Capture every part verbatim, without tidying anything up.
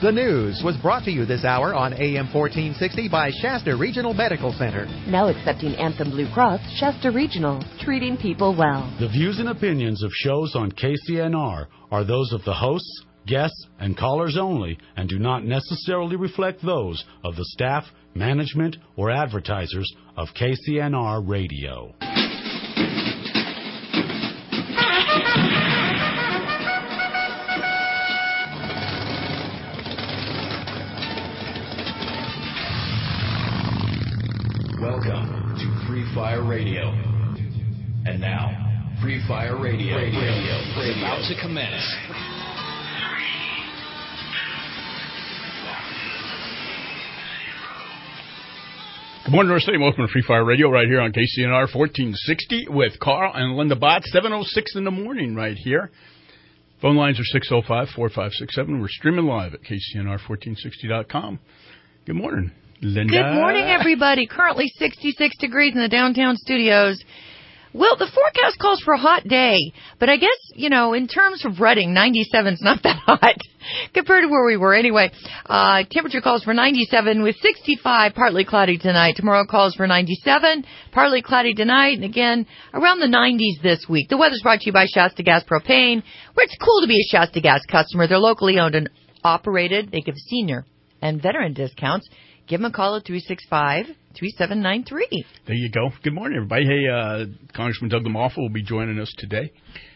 The news was brought to you this hour on A M fourteen sixty by Shasta Regional Medical Center. Now accepting Anthem Blue Cross, Shasta Regional, treating people well. The views and opinions of shows on K C N R are those of the hosts, guests, and callers only, and do not necessarily reflect those of the staff, management, or advertisers of K C N R Radio. Welcome to Free Fire Radio. And now, Free Fire Radio, Radio, Radio is about to commence. Good morning, North City. Welcome to Free Fire Radio right here on K C N R fourteen sixty with Carl and Linda Bott, seven oh six in the morning right here. Phone lines are six oh five, four five six seven. We're streaming live at K C N R fourteen sixty dot com. Good morning, Linda. Good morning, everybody. Currently sixty-six degrees in the downtown studios. Well, the forecast calls for a hot day, but I guess, you know, in terms of Redding, ninety-seven is not that hot compared to where we were. Anyway, uh, temperature calls for ninety-seven with sixty-five, partly cloudy tonight. Tomorrow calls for ninety-seven, partly cloudy tonight, and again, around the nineties this week. The weather's brought to you by Shasta Gas Propane, where it's cool to be a Shasta Gas customer. They're locally owned and operated. They give senior and veteran discounts. Give them a call at three six five, three seven nine three. There you go. Good morning, everybody. Hey, uh, Congressman Doug LaMalfa will be joining us today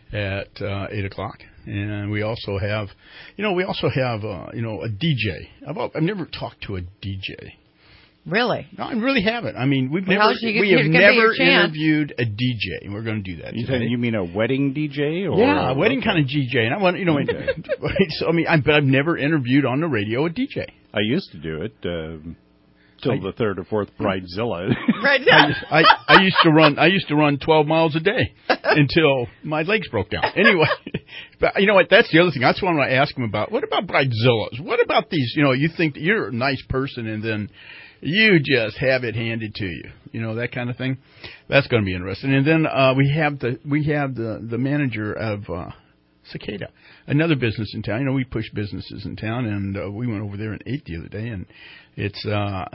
at uh, eight o'clock. And we also have, you know, we also have, uh, you know, a D J. I've, I've never talked to a D J. Really? No, I really haven't. I mean, we've well, never, you, we have never chance. interviewed a D J. We're going to do that you today. Think, you mean a wedding D J? Or yeah, a wedding okay. kind of D J. And I want, you know, okay. so, I mean, I, but I've never interviewed on the radio a D J. I used to do it. Um, Till the third or fourth Bridezilla. Right now. I, I, I used to run. I used to run twelve miles a day until my legs broke down. Anyway, but you know what? That's the other thing. That's what I want to ask him about. What about Bridezillas? What about these? You know, you think that you're a nice person, and then you just have it handed to you. You know, that kind of thing. That's going to be interesting. And then uh, we have the we have the the manager of uh, Cicada, another business in town. You know, we push businesses in town, and uh, we went over there and ate the other day, and. It's uh,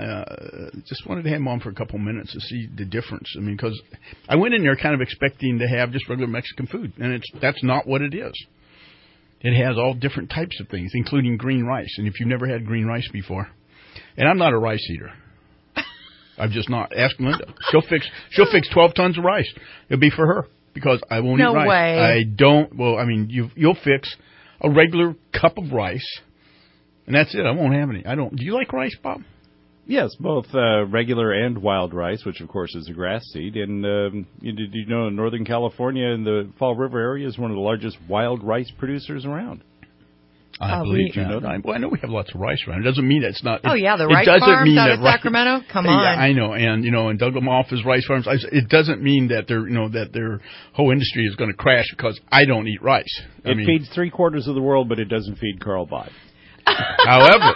uh, just wanted to have him on for a couple minutes to see the difference. I mean, because I went in there kind of expecting to have just regular Mexican food, and it's that's not what it is. It has all different types of things, including green rice. And if you've never had green rice before, and I'm not a rice eater, I'm just not. Ask Linda. She'll fix she'll fix twelve tons of rice. It'll be for her because I won't no eat rice. Way. I don't. Well, I mean, you you'll fix a regular cup of rice. And that's it. I won't have any. I don't. Do you like rice, Bob? Yes, both uh, regular and wild rice, which of course is a grass seed. And um, you, did you know in Northern California, in the Fall River area, is one of the largest wild rice producers around? I oh, believe we, you know that. Well, I know we have lots of rice around. It doesn't mean it's not. It, oh yeah, the rice rice farms mean out of rice, Sacramento. Come on. Yeah, I know, and you know, and Doug LaMalfa's rice farms. It doesn't mean that their, you know, that their whole industry is going to crash because I don't eat rice. I it mean, feeds three quarters of the world, but it doesn't feed Carl Bott. However,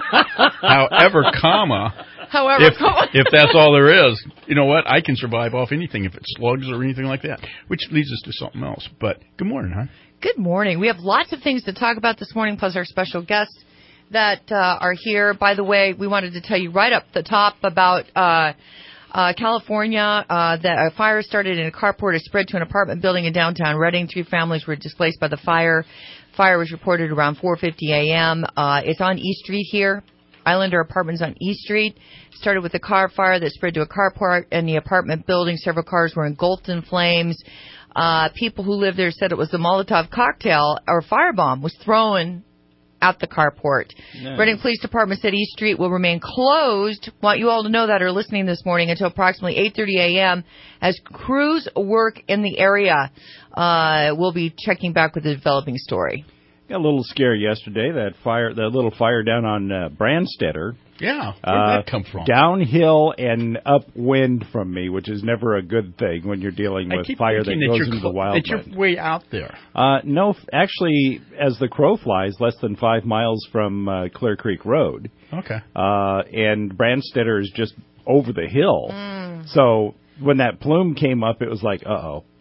however, comma, however, if, comma. if that's all there is, you know what? I can survive off anything if it's slugs or anything like that, which leads us to something else. But good morning, huh? Good morning. We have lots of things to talk about this morning, plus our special guests that uh, are here. By the way, we wanted to tell you right up the top about uh, uh, California. Uh, that a fire started in a carport. It spread to an apartment building in downtown Redding. Three families were displaced by the fire. Fire was reported around four fifty a.m. Uh, it's on East Street here. Islander Apartments on East Street. Started with a car fire that spread to a carport in the apartment building. Several cars were engulfed in flames. Uh, people who lived there said it was a Molotov cocktail or firebomb was thrown at the carport. Nice. Redding Police Department said East Street will remain closed. Want you all to know that are listening this morning until approximately eight thirty a.m. as crews work in the area. Uh, we'll be checking back with the developing story. Got a little scare yesterday. That fire, that little fire down on uh, Brandstetter. Yeah, where did uh, that come from? Downhill and upwind from me, which is never a good thing when you're dealing with fire that goes that into the wildland. That you're way out there. Uh, no, actually, as the crow flies, less than five miles from uh, Clear Creek Road. Okay. Uh, and Brandstetter is just over the hill. Mm. So when that plume came up, it was like, uh-oh.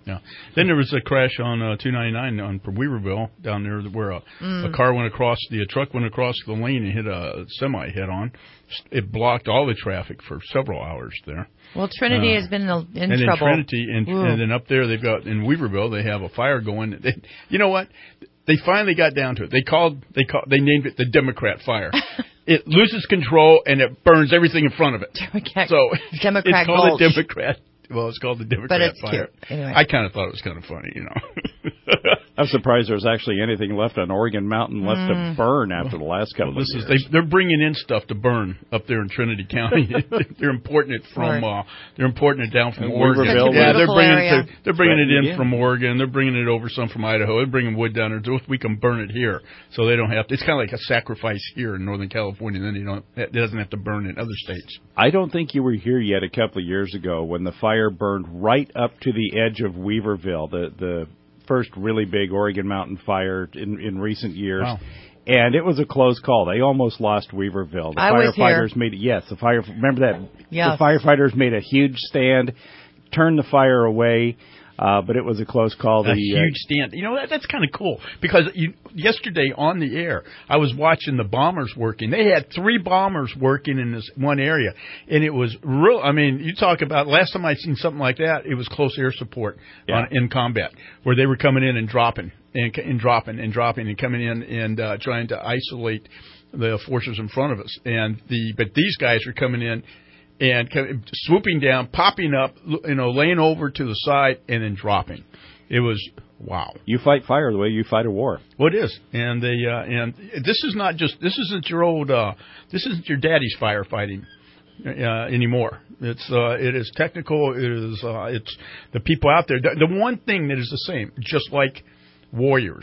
Yeah. Then there was a crash on uh, two ninety-nine on Weaverville down there where a, Mm. a car went across, the a truck went across the lane and hit a semi head on. It blocked all the traffic for several hours there. Well, Trinity Uh, has been in, in and trouble. then Trinity, and, and then up there they've got, in Weaverville, they have a fire going. They, you know what? They finally got down to it. They called, they called, they named it the Democrat fire. It loses control and it burns everything in front of it. Democrat, So Democrat it's called Gulch. a Democrat. Well, it's called the Democrat But it's fire. cute. Anyway. I kind of thought it was kind of funny, you know. I'm surprised there's actually anything left on Oregon Mountain left Mm. to burn after the last couple Well, this of is years. they, they're bringing in stuff to burn up there in Trinity County. They're importing it from uh, they're importing it down from And Oregon. Weaverville, Yeah, they're beautiful bringing area. it, they're, they're bringing it in Again. from Oregon. They're bringing it over some from Idaho. They're bringing wood down there so we can burn it here, so they don't have to. It's kind of like a sacrifice here in Northern California. Then you don't it doesn't have to burn in other states. I don't think you were here yet a couple of years ago when the fire burned right up to the edge of Weaverville, the the first really big Oregon Mountain fire in, in recent years. Wow. And it was a close call. They almost lost Weaverville. The I was firefighters here. made yes, the fire remember that Yes. the firefighters made a huge stand, turned the fire away. Uh, but it was a close call. The, A uh, huge stand. You know, that, that's kind of cool because you, yesterday on the air, I was watching the bombers working. They had three bombers working in this one area, and it was real. I mean, you talk about last time I seen something like that, it was close air support Yeah. on, in combat, where they were coming in and dropping and, and dropping and dropping and coming in and uh, trying to isolate the forces in front of us. And the but these guys are coming in and swooping down, popping up, you know, laying over to the side, and then dropping. It was wow. You fight fire the way you fight a war. Well, it is, and they uh, and this is not just this isn't your old uh, this isn't your daddy's firefighting uh, anymore. It's uh, it is technical. It is uh, it's the people out there. The, the one thing that is the same, just like warriors,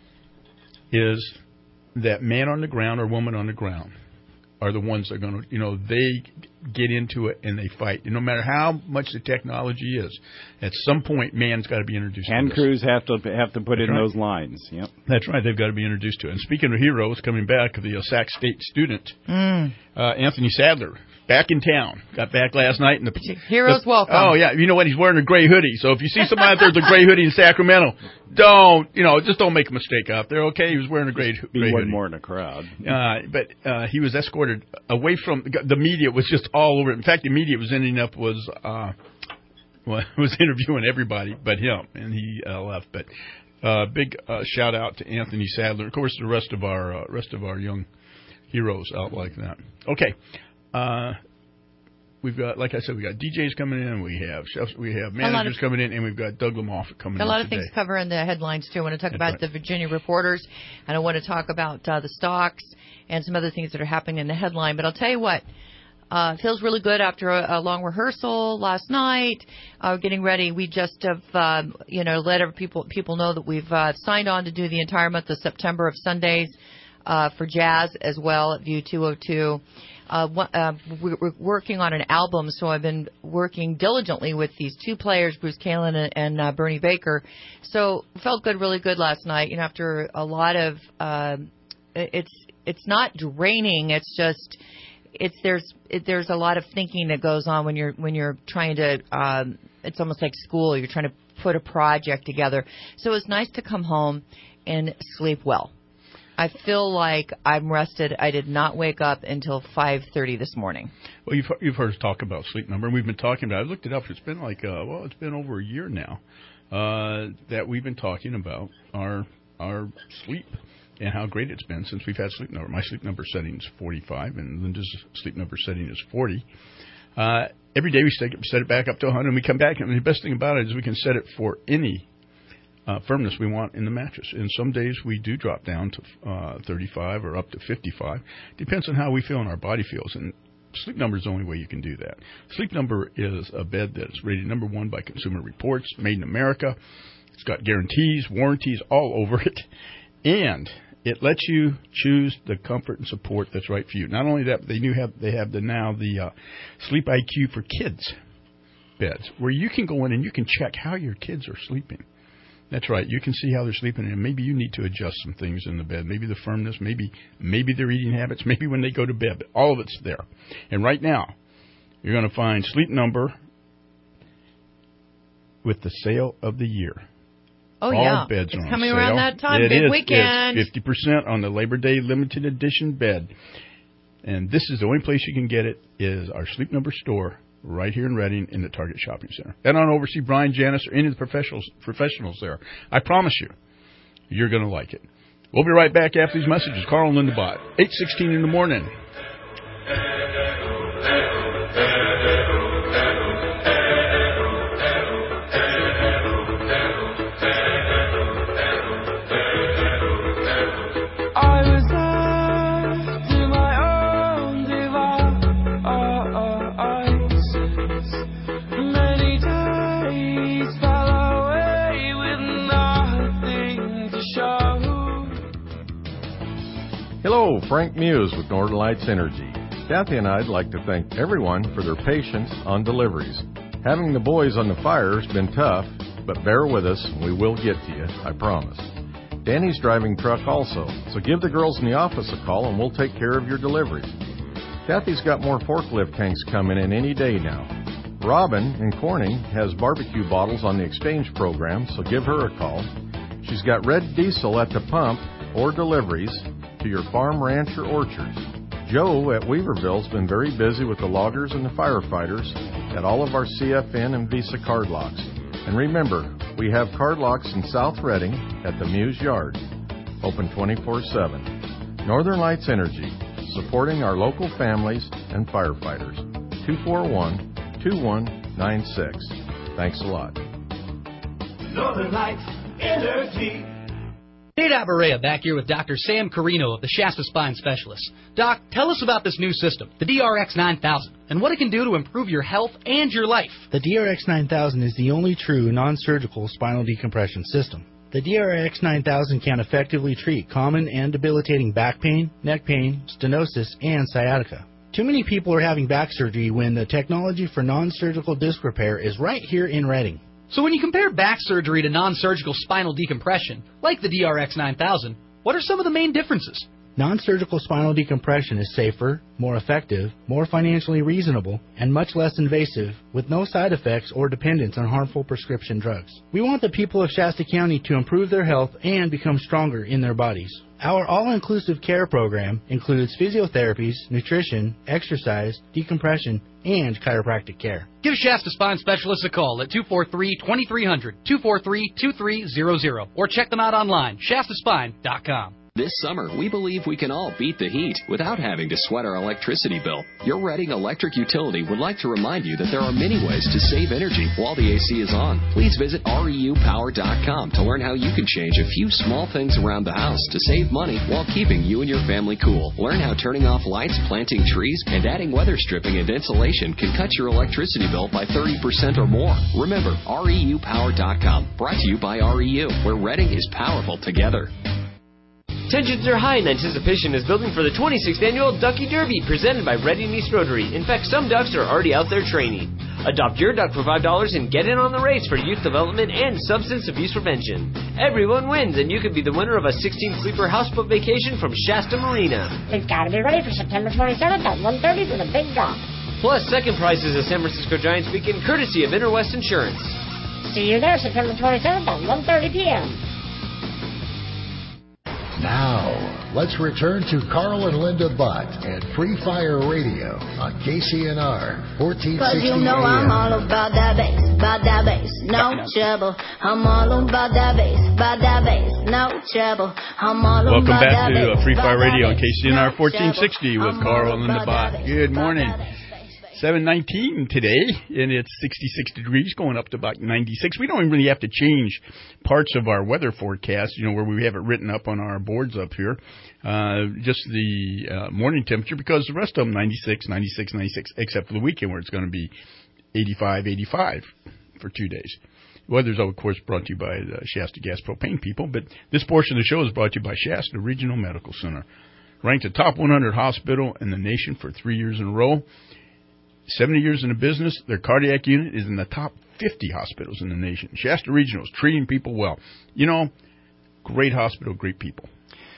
is that man on the ground or woman on the ground are the ones that are going to, you know, they get into it and they fight. And no matter how much the technology is, at some point, man's got to be introduced Hand to this. crews have to have to put That's in right. those lines. Yep. That's right. They've got to be introduced to it. And speaking of heroes, coming back, the uh, Sac State student, Mm. uh, Anthony Sadler, back in town. Got back last night. And the, Heroes the, welcome. Oh, yeah. You know what? He's wearing a gray hoodie. So if you see somebody out there with a gray hoodie in Sacramento, don't, you know, just don't make a mistake out there, okay? He was wearing a gray, Be gray one hoodie. more in a crowd. Uh, but uh, he was escorted away from the media. Was just all over it. In fact, the media was ending up was uh, well, was interviewing everybody but him, and he uh, left. But uh, big uh, shout out to Anthony Sadler. Of course, the rest of our uh, rest of our young heroes out like that. Okay. Uh, We've got, like I said, we got D Js coming in, we have chefs, we have managers of, coming in, and we've got Doug LaMoffat coming got in a lot of today. things to cover in the headlines, too. I want to talk That's about right. the Virginia reporters, and I want to talk about uh, the stocks and some other things that are happening in the headline. But I'll tell you what, uh, feels really good after a, a long rehearsal last night. Uh, getting ready. We just have, um, you know, let every people people know that we've uh, signed on to do the entire month of September of Sundays uh, for jazz as well at View two oh two. Uh, uh, we're working on an album, so I've been working diligently with these two players, Bruce Kalin and, and uh, Bernie Baker. So felt good, really good last night. You know, after a lot of, uh, it's it's not draining. It's just, it's there's it, there's a lot of thinking that goes on when you're when you're trying to. Um, it's almost like school. You're trying to put a project together. So it's nice to come home and sleep well. I feel like I'm rested. I did not wake up until five thirty this morning. Well, you've you've heard us talk about Sleep Number, and we've been talking about it. I looked it up. It's been like, uh, well, it's been over a year now uh, that we've been talking about our our sleep and how great it's been since we've had Sleep Number. My Sleep Number setting is forty-five, and Linda's Sleep Number setting is forty. Uh, every day we set, set it back up to one hundred, and we come back, and the best thing about it is we can set it for any Uh, firmness we want in the mattress. And some days we do drop down to uh, thirty-five or up to fifty-five. Depends on how we feel and our body feels. And Sleep Number is the only way you can do that. Sleep Number is a bed that is rated number one by Consumer Reports, made in America. It's got guarantees, warranties all over it. And it lets you choose the comfort and support that's right for you. Not only that, but they do have they have the now the uh, Sleep I Q for kids beds, where you can go in and you can check how your kids are sleeping. That's right. You can see how they're sleeping, and maybe you need to adjust some things in the bed. Maybe the firmness, maybe maybe their eating habits, maybe when they go to bed. But all of it's there. And right now, you're going to find Sleep Number with the sale of the year. Oh, All yeah. beds It's are on coming sale. around that time. It Big is. weekend. It's fifty percent on the Labor Day limited edition bed. And this is the only place you can get it is our Sleep Number store right here in Reading in the Target Shopping Center. Head on over, see Brian, Janice, or any of the professionals, professionals there. I promise you, you're going to like it. We'll be right back after these messages. Carl and Linda Bott, eight sixteen in the morning. Hello, Frank Muse with Northern Lights Energy. Kathy and I'd like to thank everyone for their patience on deliveries. Having the boys on the fire has been tough, but bear with us and we will get to you, I promise. Danny's driving truck also, so give the girls in the office a call and we'll take care of your deliveries. Kathy's got more forklift tanks coming in any day now. Robin in Corning has barbecue bottles on the exchange program, so give her a call. She's got red diesel at the pump or deliveries to your farm, ranch, or orchards. Joe at Weaverville's been very busy with the loggers and the firefighters at all of our C F N and Visa card locks. And remember, we have card locks in South Reading at the Muse Yard, open twenty-four seven. Northern Lights Energy, supporting our local families and firefighters. two four one, two one nine six. Thanks a lot. Northern Lights Energy. Nate Abarea back here with Doctor Sam Carino of the Shasta Spine Specialists. Doc, tell us about this new system, the D R X nine thousand, and what it can do to improve your health and your life. The D R X nine thousand is the only true non-surgical spinal decompression system. The D R X nine thousand can effectively treat common and debilitating back pain, neck pain, stenosis, and sciatica. Too many people are having back surgery when the technology for non-surgical disc repair is right here in Reading. So when you compare back surgery to non-surgical spinal decompression, like the D R X nine thousand, what are some of the main differences? Non-surgical spinal decompression is safer, more effective, more financially reasonable, and much less invasive, with no side effects or dependence on harmful prescription drugs. We want the people of Shasta County to improve their health and become stronger in their bodies. Our all-inclusive care program includes physiotherapies, nutrition, exercise, decompression, and chiropractic care. Give Shasta Spine Specialists a call at two four three, two three zero zero, two four three, two three zero zero, or check them out online, shasta spine dot com. This summer, we believe we can all beat the heat without having to sweat our electricity bill. Your Reading Electric Utility would like to remind you that there are many ways to save energy while the A C is on. Please visit R E U power dot com to learn how you can change a few small things around the house to save money while keeping you and your family cool. Learn how turning off lights, planting trees, and adding weather stripping and insulation can cut your electricity bill by thirty percent or more. Remember, R E U power dot com, brought to you by R E U, where Reading is powerful together. Tensions are high and anticipation is building for the twenty-sixth Annual Ducky Derby presented by Reading East Rotary. In fact, some ducks are already out there training. Adopt your duck for five dollars and get in on the race for youth development and substance abuse prevention. Everyone wins, and you could be the winner of a sixteen-sleeper houseboat vacation from Shasta Marina. We've got to be ready for September twenty-seventh at one thirty for the big drop. Plus, second prize is a San Francisco Giants weekend courtesy of Interwest Insurance. See you there September twenty-seventh at one thirty p.m. Now, let's return to Carl and Linda Bott at Free Fire Radio on K C N R fourteen sixty. Cause you know I'm all about that bass, about that bass, no trouble. I'm all about that bass, about that bass, no trouble. I'm all Welcome about back that to bass, Free Fire about Radio on that K C N R bass, fourteen sixty with I'm Carl all and Linda about that Bott. bass, Good about morning. that bass. seven nineteen today, and it's sixty-six degrees, going up to about ninety-six. We don't even really have to change parts of our weather forecast, you know, where we have it written up on our boards up here. Uh, just the uh, morning temperature, because the rest of them ninety-six, ninety-six, ninety-six, except for the weekend where it's going to be eighty-five, eighty-five for two days. Weather's, of course, brought to you by the Shasta Gas Propane people, but this portion of the show is brought to you by Shasta Regional Medical Center. Ranked a top one hundred hospital in the nation for three years in a row. seventy years in the business, their cardiac unit is in the top fifty hospitals in the nation. Shasta Regional is treating people well. You know, great hospital, great people.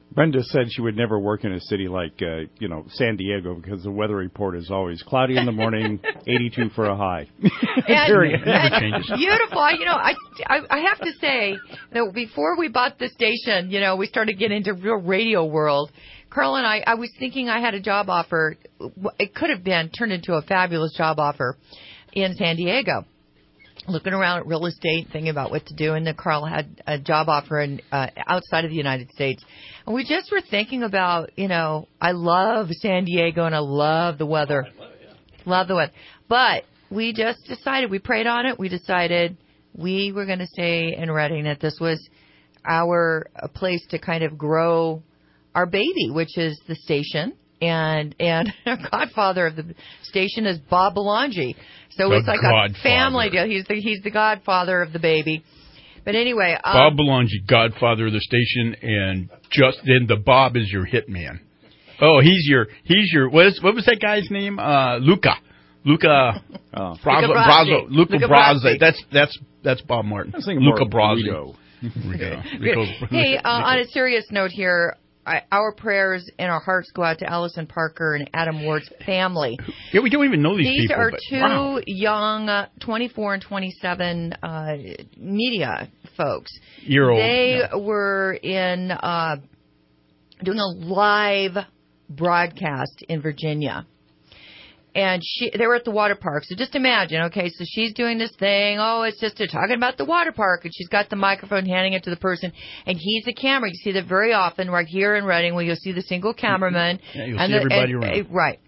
Brenda said she would never work in a city like, uh, you know, San Diego because the weather report is always cloudy in the morning, eighty-two for a high. And, Period. and beautiful. I, you know, I, I I have to say that before we bought the station, you know, we started getting into real radio world. Carl and I, I was thinking I had a job offer. It could have been turned into a fabulous job offer in San Diego. Looking around at real estate, thinking about what to do, and then Carl had a job offer in, uh, outside of the United States. And we just were thinking about, you know, I love San Diego and I love the weather. Oh, I love, it, yeah. love the weather. But we just decided, we prayed on it, we decided we were going to stay in Redding, that this was our a place to kind of grow our baby, which is the station. And and our godfather of the station is Bob Belangi. So the it's like godfather. a family deal. He's the he's the godfather of the baby. But anyway, um, Bob Belangi, godfather of the station, and just then the Bob is your hitman. Oh, he's your he's your what is what was that guy's name? Uh, Luca, Luca, oh. Brazo, Luca Brazo, Luca, Luca Brazo. Brasi. That's that's that's Bob Martin. I was thinking Luca more Brazo. Rico. Rico. Hey, uh, on a serious note here. I, our prayers and our hearts go out to Allison Parker and Adam Ward's family. Yeah, we don't even know these, these people. These are but, two wow. young, uh, twenty-four and twenty-seven uh, media folks. Year old. They yeah. were in uh, doing a live broadcast in Virginia. And she, they were at the water park. So just imagine, okay, so she's doing this thing. Oh, it's just a, talking about the water park. And she's got the microphone, handing it to the person. And he's the camera. You see that very often right here in Redding where you'll see the single cameraman. Yeah, you'll and see the, everybody and, around. Right.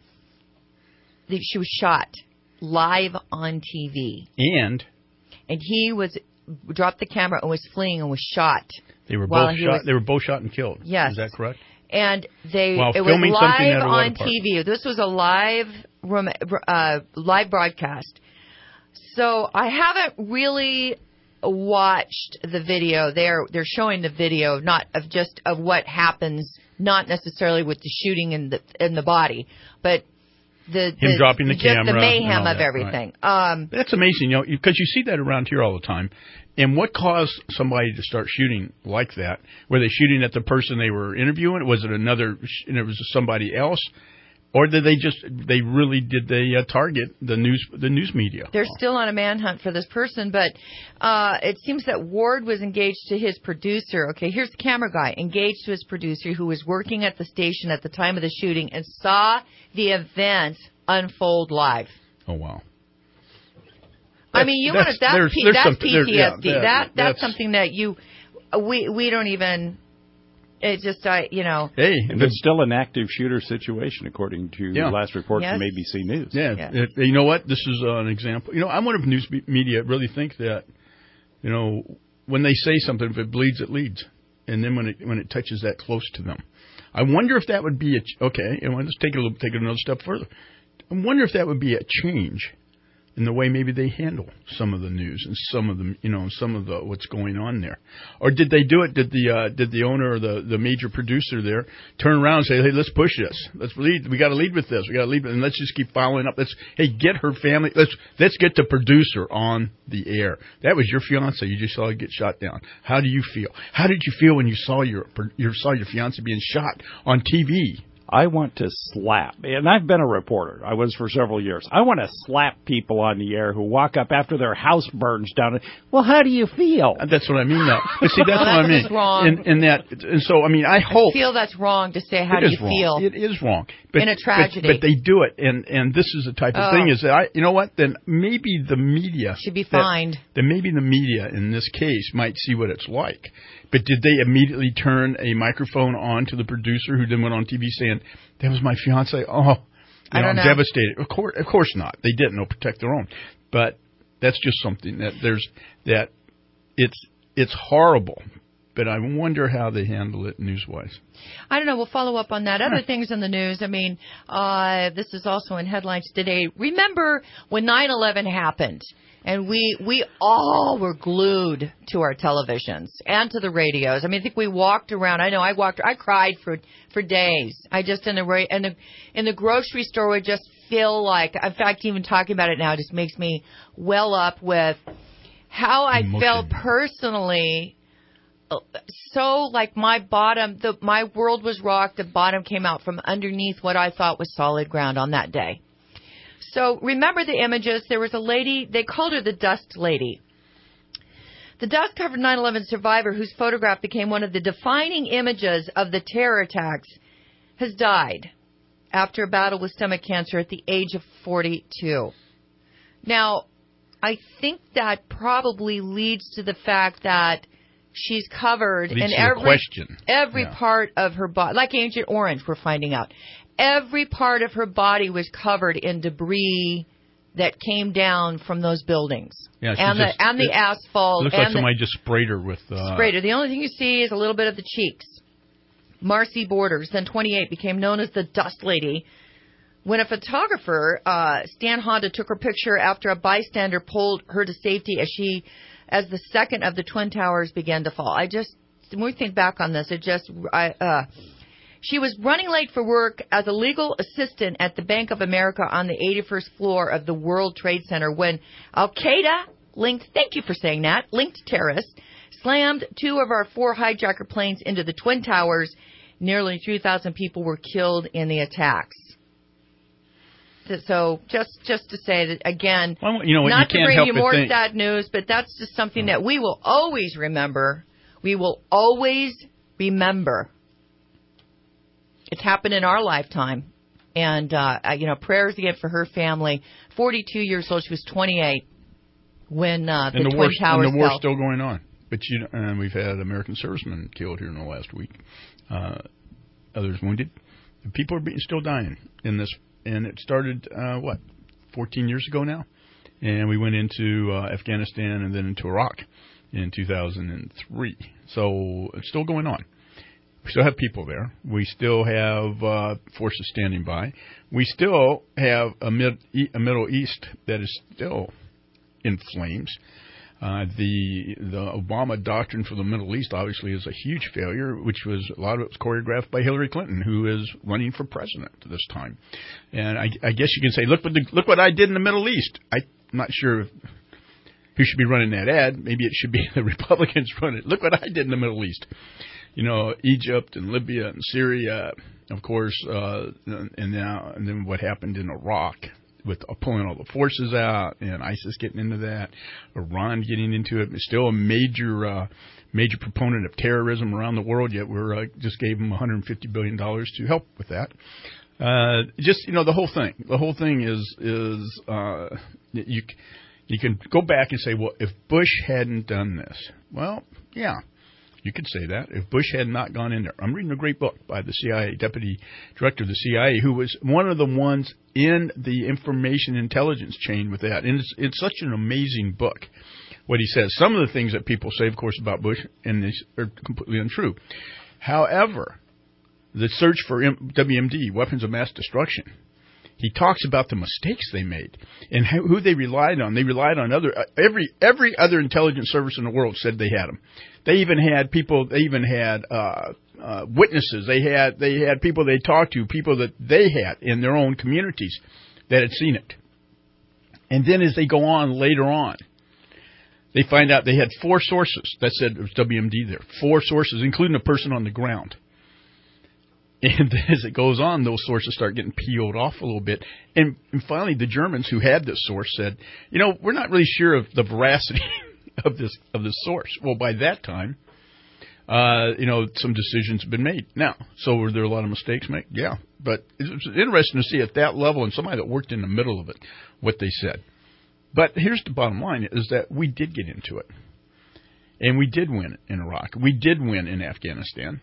She was shot live on T V. And? And he was, dropped the camera and was fleeing and was shot. They were both shot. Was, they were both shot and killed. Yes. Is that correct? And they While it was filming something live at a water on park. T V. This was a live uh, live broadcast. So I haven't really watched the video. They're they're showing the video, not of just of what happens, not necessarily with the shooting in the in the body, but the him the, dropping the just camera, the mayhem and all of that, everything. Right. Um, That's amazing, you know, because you see that around here all the time. And what caused somebody to start shooting like that? Were they shooting at the person they were interviewing? Was it another? And it was somebody else, or did they just? They really did they uh, target the news the news media? They're still on a manhunt for this person, but uh, it seems that Ward was engaged to his producer. Okay, here's the camera guy engaged to his producer who was working at the station at the time of the shooting and saw the event unfold live. Oh wow. I mean, you want to, that's, there's, P, there's that's some, P T S D. There, yeah, that, that that's, that's something that you we we don't even. It's just I you know. Hey, and it's still an active shooter situation, according to yeah. the last report yes. from A B C News. Yeah, yes. it, you know what? This is uh, an example. You know, I wonder if news media really think that, you know, when they say something, if it bleeds, it leads, and then when it when it touches that close to them, I wonder if that would be a okay. And let's take it a little, take it another step further. I wonder if that would be a change in the way maybe they handle some of the news and some of the, you know, some of the what's going on there, or did they do it? Did the uh, did the owner or the, the major producer there turn around and say, "Hey, let's push this. Let's lead. We got to lead with this. We got to lead, and let's just keep following up. Let's hey, get her family. Let's let's get the producer on the air. That was your fiance. You just saw her get shot down. How do you feel? How did you feel when you saw your you saw your fiance being shot on T V?" I want to slap, and I've been a reporter. I was for several years. I want to slap people on the air who walk up after their house burns down. Well, how do you feel? That's what I mean, though. But see, that's well, what I mean. Wrong. And, and that, and so I mean, I hope. I feel that's wrong to say. How do you wrong. feel? It is wrong. But, in a tragedy. But, but they do it, and and this is the type of oh. thing. Is that I, you know what? Then maybe the media should be that, fined. Then maybe the media in this case might see what it's like. But did they immediately turn a microphone on to the producer who then went on T V saying, "That was my fiance"? Oh, you I know, don't I'm know. devastated. Of course, of course not. They didn't. They'll protect their own. But that's just something that there's that it's it's horrible. But I wonder how they handle it news-wise. I don't know. We'll follow up on that. Other things in the news. I mean, uh, this is also in headlines today. Remember when nine eleven happened? And we we all were glued to our televisions and to the radios. I mean, I think we walked around. I know I walked. I cried for for days. I just in the in the in the grocery store would just feel like. In fact, even talking about it now just makes me well up with how I Emotion. felt personally so like my bottom, the, my world was rocked. The bottom came out from underneath what I thought was solid ground on that day. So remember the images. There was a lady, they called her the Dust Lady. The dust-covered nine eleven survivor whose photograph became one of the defining images of the terror attacks has died after a battle with stomach cancer at the age of forty-two. Now, I think that probably leads to the fact that she's covered leads in to every, question. every Yeah. part of her body, like Agent Orange, we're finding out. Every part of her body was covered in debris that came down from those buildings. Yeah, she and just- the and the it asphalt. Looks and like somebody just sprayed her with... Uh, Sprayed her. The only thing you see is a little bit of the cheeks. Marcy Borders, then twenty-eight, became known as the Dust Lady when a photographer, uh, Stan Honda, took her picture after a bystander pulled her to safety as she, as the second of the Twin Towers began to fall. I just, when we think back on this, it just, I, uh, she was running late for work as a legal assistant at the Bank of America on the eighty-first floor of the World Trade Center when Al-Qaeda linked, thank you for saying that, linked terrorists slammed two of our four hijacker planes into the Twin Towers. Nearly two thousand people were killed in the attacks. So just just to say that, again, Well, you know what, not you to can't bring help you but more think- sad news, but that's just something that we will always remember. We will always remember. It's happened in our lifetime. And, uh, you know, prayers again for her family. forty-two years old. She was twenty-eight when uh, the, and the Twin war's, Towers and the war's fell. still going on. But you, and we've had American servicemen killed here in the last week. Uh, others wounded. People are being, still dying in this. And it started, uh, what, fourteen years ago now? And we went into uh, Afghanistan and then into Iraq in two thousand three. So it's still going on. We still have people there. We still have uh, forces standing by. We still have a, mid, a Middle East that is still in flames. Uh, the the Obama doctrine for the Middle East obviously is a huge failure, which was a lot of it was choreographed by Hillary Clinton, who is running for president this time. And I, I guess you can say, look what the, look what I did in the Middle East. I'm not sure if, who should be running that ad. Maybe it should be the Republicans running it. Look what I did in the Middle East. You know, Egypt and Libya and Syria, of course, uh, and now and then what happened in Iraq, with pulling all the forces out and ISIS getting into that, Iran getting into it. It's still a major uh, major proponent of terrorism around the world, yet we uh, just gave them one hundred fifty billion dollars to help with that. Uh, just, you know, the whole thing. The whole thing is, is uh, you, you can go back and say, well, if Bush hadn't done this, well, yeah. You could say that if Bush had not gone in there. I'm reading a great book by the C I A, Deputy Director of the C I A, who was one of the ones in the information intelligence chain with that. And it's, it's such an amazing book, what he says. Some of the things that people say, of course, about Bush and these are completely untrue. However, the search for W M D, weapons of mass destruction, he talks about the mistakes they made and who they relied on. They relied on other every every other intelligence service in the world said they had them. They even had people. They even had uh, uh, witnesses. They had they had people they talked to, people that they had in their own communities that had seen it. And then as they go on later on, they find out they had four sources that said it was W M D there. Four sources, including a person on the ground. And as it goes on, those sources start getting peeled off a little bit. And, and finally, the Germans who had this source said, you know, we're not really sure of the veracity of this of this source. Well, by that time, uh, you know, some decisions have been made. Now, so were there a lot of mistakes made? Yeah. But it's interesting to see at that level and somebody that worked in the middle of it, what they said. But here's the bottom line, is that we did get into it. And we did win in Iraq. We did win in Afghanistan.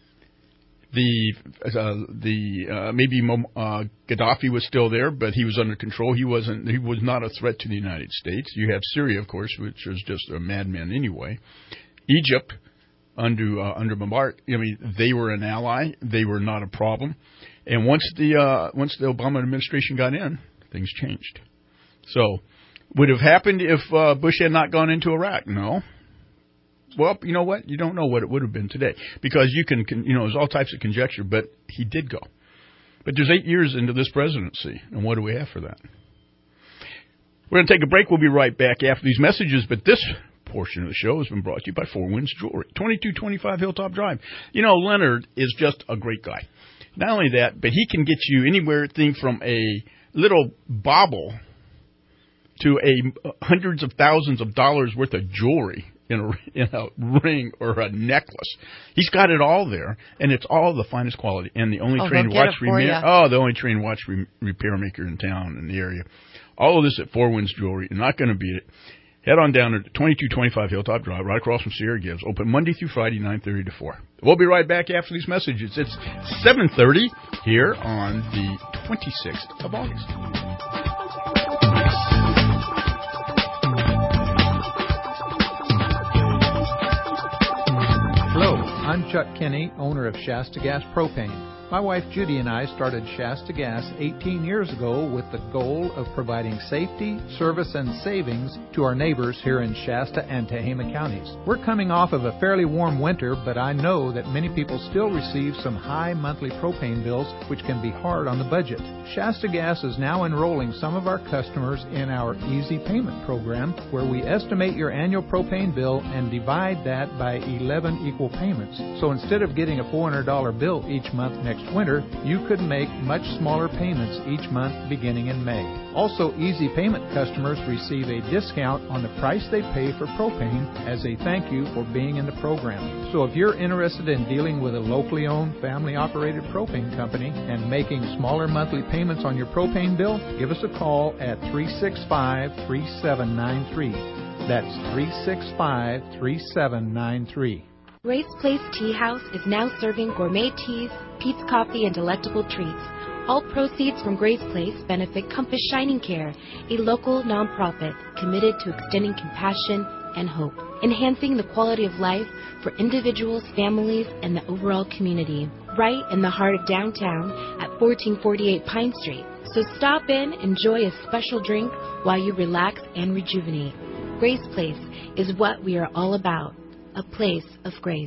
The uh, the uh, maybe uh, Gaddafi was still there, but he was under control. He wasn't. He was not a threat to the United States. You have Syria, of course, which is just a madman anyway. Egypt under uh, under Mubarak. I mean, they were an ally. They were not a problem. And once the uh, once the Obama administration got in, things changed. So, would it have happened if uh, Bush had not gone into Iraq? No. Well, you know what? You don't know what it would have been today because you can, you know, there's all types of conjecture, but he did go. But there's eight years into this presidency, and what do we have for that? We're going to take a break. We'll be right back after these messages, but this portion of the show has been brought to you by Four Winds Jewelry, twenty-two twenty-five Hilltop Drive. You know, Leonard is just a great guy. Not only that, but he can get you anywhere thing from a little bauble to a hundreds of thousands of dollars worth of jewelry in a, in a ring or a necklace. He's got it all there, and it's all the finest quality. And the only oh, trained watch repair, oh, the only trained watch re- repair maker in town in the area. All of this at Four Winds Jewelry. You're not going to beat it. Head on down to twenty-two twenty-five Hilltop Drive, right across from Sierra Gibbs. Open Monday through Friday, nine thirty to four. We'll be right back after these messages. It's seven thirty here on the twenty-sixth of August. Hello, I'm Chuck Kinney, owner of Shasta Gas Propane. My wife Judy and I started Shasta Gas eighteen years ago with the goal of providing safety, service, and savings to our neighbors here in Shasta and Tehama counties. We're coming off of a fairly warm winter, but I know that many people still receive some high monthly propane bills, which can be hard on the budget. Shasta Gas is now enrolling some of our customers in our Easy Payment program, where we estimate your annual propane bill and divide that by eleven equal payments. So instead of getting a four hundred dollars bill each month next winter, you could make much smaller payments each month beginning in May. Also, Easy Payment customers receive a discount on the price they pay for propane as a thank you for being in the program. So if you're interested in dealing with a locally owned, family-operated propane company and making smaller monthly payments on your propane bill, give us a call at three six five, three seven nine three. That's three six five, three seven nine three. Grace Place Tea House is now serving gourmet teas, Pete's Coffee, and delectable treats. All proceeds from Grace Place benefit Compass Shining Care, a local nonprofit committed to extending compassion and hope, enhancing the quality of life for individuals, families, and the overall community. Right in the heart of downtown at fourteen forty-eight Pine Street. So stop in, enjoy a special drink while you relax and rejuvenate. Grace Place is what we are all about. A place of grace.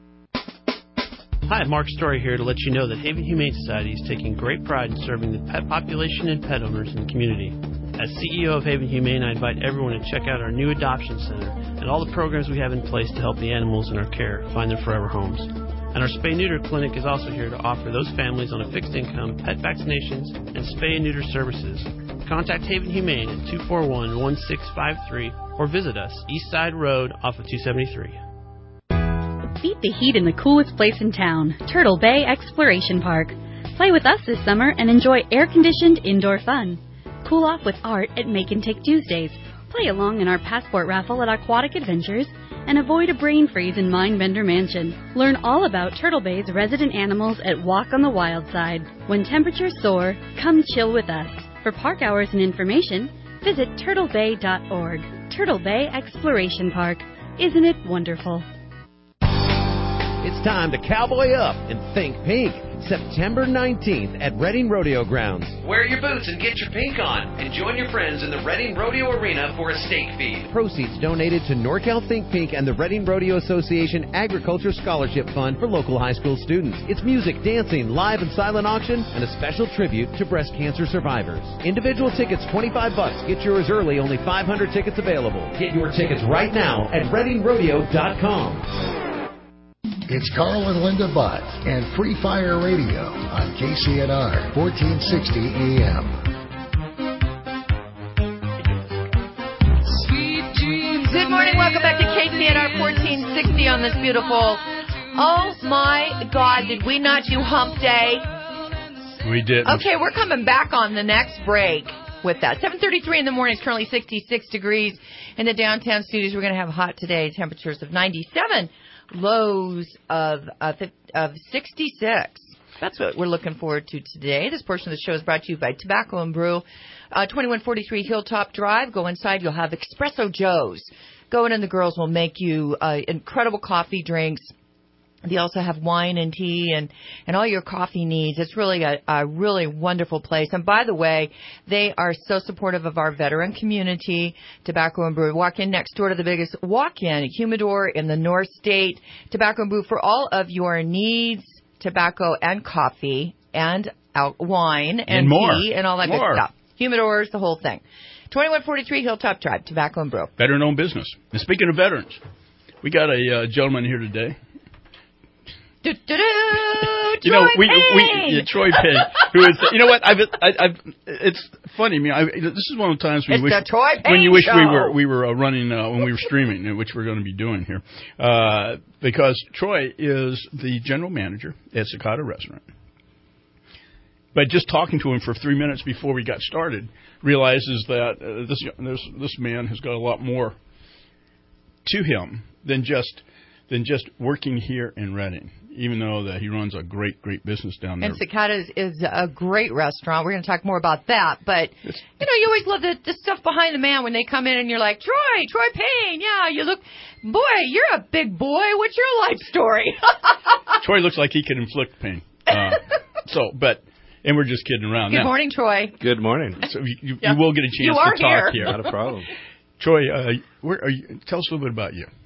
Hi, Mark Story here to let you know that Haven Humane Society is taking great pride in serving the pet population and pet owners in the community. As C E O of Haven Humane, I invite everyone to check out our new adoption center and all the programs we have in place to help the animals in our care find their forever homes. And our spay-neuter clinic is also here to offer those families on a fixed income pet vaccinations and spay and neuter services. Contact Haven Humane at two four one, one six five three or visit us East Side Road off of two seventy-three. Beat the heat in the coolest place in town, Turtle Bay Exploration Park. Play with us this summer and enjoy air-conditioned indoor fun. Cool off with art at Make and Take Tuesdays. Play along in our passport raffle at Aquatic Adventures and avoid a brain freeze in Mindbender Mansion. Learn all about Turtle Bay's resident animals at Walk on the Wild Side. When temperatures soar, come chill with us. For park hours and information, visit turtle bay dot org. Turtle Bay Exploration Park. Isn't it wonderful? It's time to cowboy up and think pink. September nineteenth at Reading Rodeo Grounds. Wear your boots and get your pink on. And join your friends in the Reading Rodeo Arena for a steak feed. Proceeds donated to NorCal Think Pink and the Reading Rodeo Association Agriculture Scholarship Fund for local high school students. It's music, dancing, live and silent auction, and a special tribute to breast cancer survivors. Individual tickets twenty-five bucks. Get yours early. Only five hundred tickets available. Get your tickets right now at reading rodeo dot com. It's Carl and Linda Bott and Free Fire Radio on K C N R fourteen sixty A M. Good morning. Welcome back to K C N R fourteen sixty on this beautiful. Oh my God! Did we not do Hump Day? We did. Okay, we're coming back on the next break with that. seven thirty-three in the morning. It's currently sixty-six degrees in the downtown studios. We're going to have hot today. Temperatures of ninety-seven. Lows of uh, of sixty-six. That's what we're looking forward to today. This portion of the show is brought to you by Tobacco and Brew, uh, twenty-one forty-three Hilltop Drive. Go inside. You'll have Espresso Joe's. Go in and the girls will make you uh, incredible coffee drinks. They also have wine and tea and, and all your coffee needs. It's really a, a really wonderful place. And by the way, they are so supportive of our veteran community, Tobacco and Brew. Walk in next door to the biggest walk-in humidor in the North State. Tobacco and Brew for all of your needs, tobacco and coffee and out wine and, and more. tea and all that more. good stuff. Humidors, the whole thing. twenty-one forty-three Hilltop Drive, Tobacco and Brew. Veteran-owned business. And speaking of veterans, we got a uh, gentleman here today. Do, do, do, you Troy know, we, Payne. we yeah, Troy Payne, who is, you know what? I've, I, I've, it's funny. I mean, I, this is one of the times when It's you wish, the Troy Payne when you wish show. we were we were uh, running uh, when we were streaming, which we're going to be doing here, uh, because Troy is the general manager at Cicada Restaurant. But just talking to him for three minutes before we got started, realizes that uh, this this this man has got a lot more to him than just than just working here in Reading. Even though that he runs a great, great business down there. And Cicada is, is a great restaurant. We're going to talk more about that. But, you know, you always love the, the stuff behind the man when they come in and you're like, Troy, Troy Payne, yeah, you look, boy, you're a big boy. What's your life story? Troy looks like he could inflict pain. Uh, so, but, and we're just kidding around. Good now, morning, Troy. Good morning. So you, you, Yeah. you will get a chance You to are talk here. here. Not a problem. Troy, uh, where are you? Tell us a little bit about you.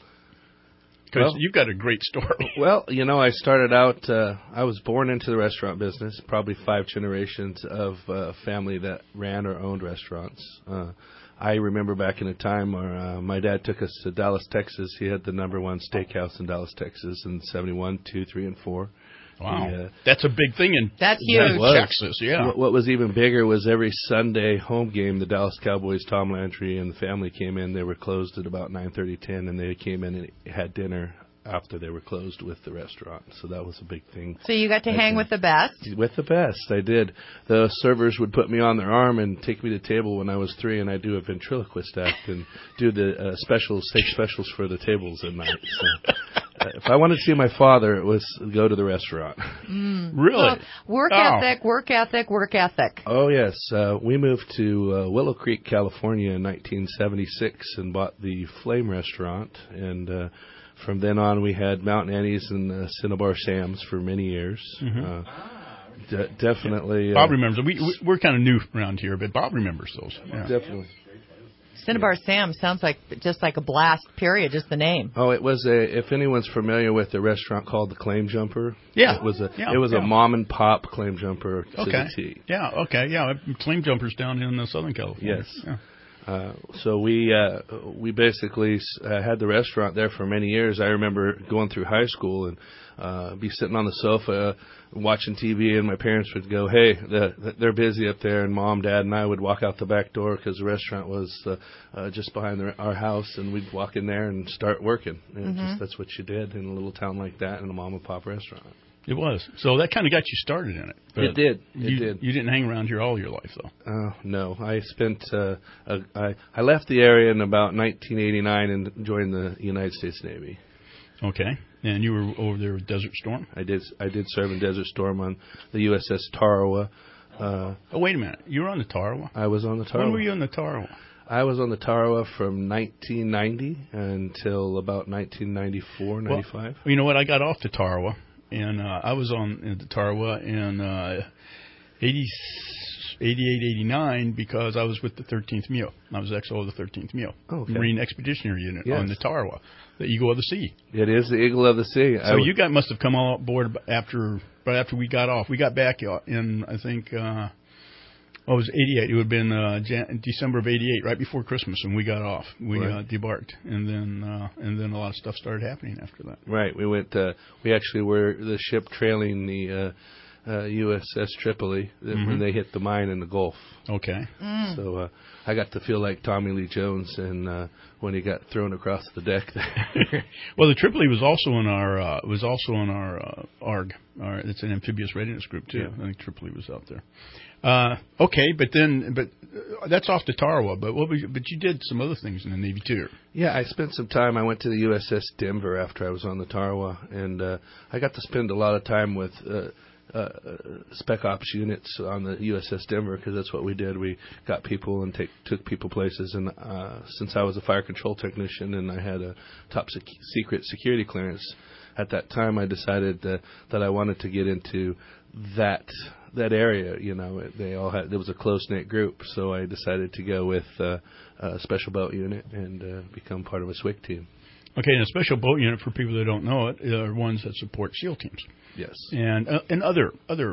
Because Well- you've got a great story. Well, you know, I started out, uh, I was born into the restaurant business, probably five generations of uh, family that ran or owned restaurants. Uh, I remember back in a time where uh, my dad took us to Dallas, Texas. He had the number one steakhouse in Dallas, Texas in seventy-one, two, three, and four. Wow. He, uh, That's a big thing in That's That huge. was. Texas, yeah. What, what was even bigger was every Sunday home game, the Dallas Cowboys, Tom Landry and the family came in. They were closed at about nine thirty, ten, and they came in and had dinner after they were closed with the restaurant. So that was a big thing. So you got to I hang did. with the best. With the best, I did. The servers would put me on their arm and take me to the table when I was three, and I'd do a ventriloquist act and do the uh, specials, steak specials for the tables at night. So, uh, if I wanted to see my father, it was go to the restaurant. Mm. Really? So work Oh. ethic, work ethic, work ethic. Oh, yes. Uh, we moved to uh, Willow Creek, California in nineteen seventy-six and bought the Flame Restaurant. And uh, from then on, we had Mountain Annie's and uh, Cinnabar Sam's for many years. Mhm. Uh, de- definitely. Uh, Bob remembers. We, we, we're kind of new around here, but Bob remembers those. Yeah. Definitely. Cinnabar Sam sounds like just like a blast, period, just the name. Oh, it was a. If anyone's familiar with a restaurant called the Claim Jumper, Yeah. it was a. Yeah, it was yeah. a mom and pop Claim Jumper to Okay. the T. Yeah, okay, yeah. Claim jumpers down in uh, Southern California. Yes. Yeah. Uh, so we uh, we basically uh, had the restaurant there for many years. I remember going through high school and uh, be sitting on the sofa watching T V, and my parents would go, "Hey, the, they're busy up there," and Mom, Dad, and I would walk out the back door because the restaurant was uh, uh, just behind the, our house, and we'd walk in there and start working. And Mhm. just, that's what you did in a little town like that in a mom and pop restaurant. It was. So that kind of got you started in it. But It did. It you, did. You didn't hang around here all your life, though. Oh, no. I spent, uh, a, I, I left the area in about nineteen eighty-nine and joined the United States Navy. Okay. And you were over there with Desert Storm? I did I did serve in Desert Storm on the U S S Tarawa. Uh, oh, wait a minute. You were on the Tarawa? I was on the Tarawa. When were you on the Tarawa? I was on the Tarawa from nineteen ninety until about nineteen ninety-four, ninety-five. Well, you know what? I got off the Tarawa, and uh, I was on uh, the Tarawa in uh, eighty, eighty-eight, eighty-nine because I was with the thirteenth M E O. I was X O of the thirteenth M E O, Oh, okay. Marine Expeditionary Unit Yes. on the Tarawa, the Eagle of the Sea. It is the Eagle of the Sea. So I, you guys must have come on board after right after we got off. We got back in, I think, uh, oh, it was eighty-eight. It would have been uh, Jan- December of eighty-eight, right before Christmas, and we got off. We Right. uh, debarked, and then uh, and then a lot of stuff started happening after that. Right. We went. Uh, we actually were the ship trailing the uh, uh, U S S Tripoli th- Mhm. when they hit the mine in the Gulf. Okay. Mm. So uh, I got to feel like Tommy Lee Jones, and uh, when he got thrown across the deck there. Well, the Tripoli was also in our uh, was also in our uh, A R G. Our, it's an amphibious readiness group too. Yeah. I think Tripoli was out there. Uh, okay, but then but uh, that's off to Tarawa. But what was you, but you did some other things in the Navy too. Yeah, I spent some time. I went to the U S S Denver after I was on the Tarawa, and uh, I got to spend a lot of time with uh, uh, spec ops units on the U S S Denver because that's what we did. We got people and take, took people places. And uh, since I was a fire control technician and I had a top sec- secret security clearance at that time, I decided that, that I wanted to get into that that area. You know, they all had there was a close knit group, so I decided to go with uh, a special boat unit and uh, become part of a S W C team. Okay, and a special boat unit, for people that don't know it, are ones that support SEAL teams. Yes. And uh, and other other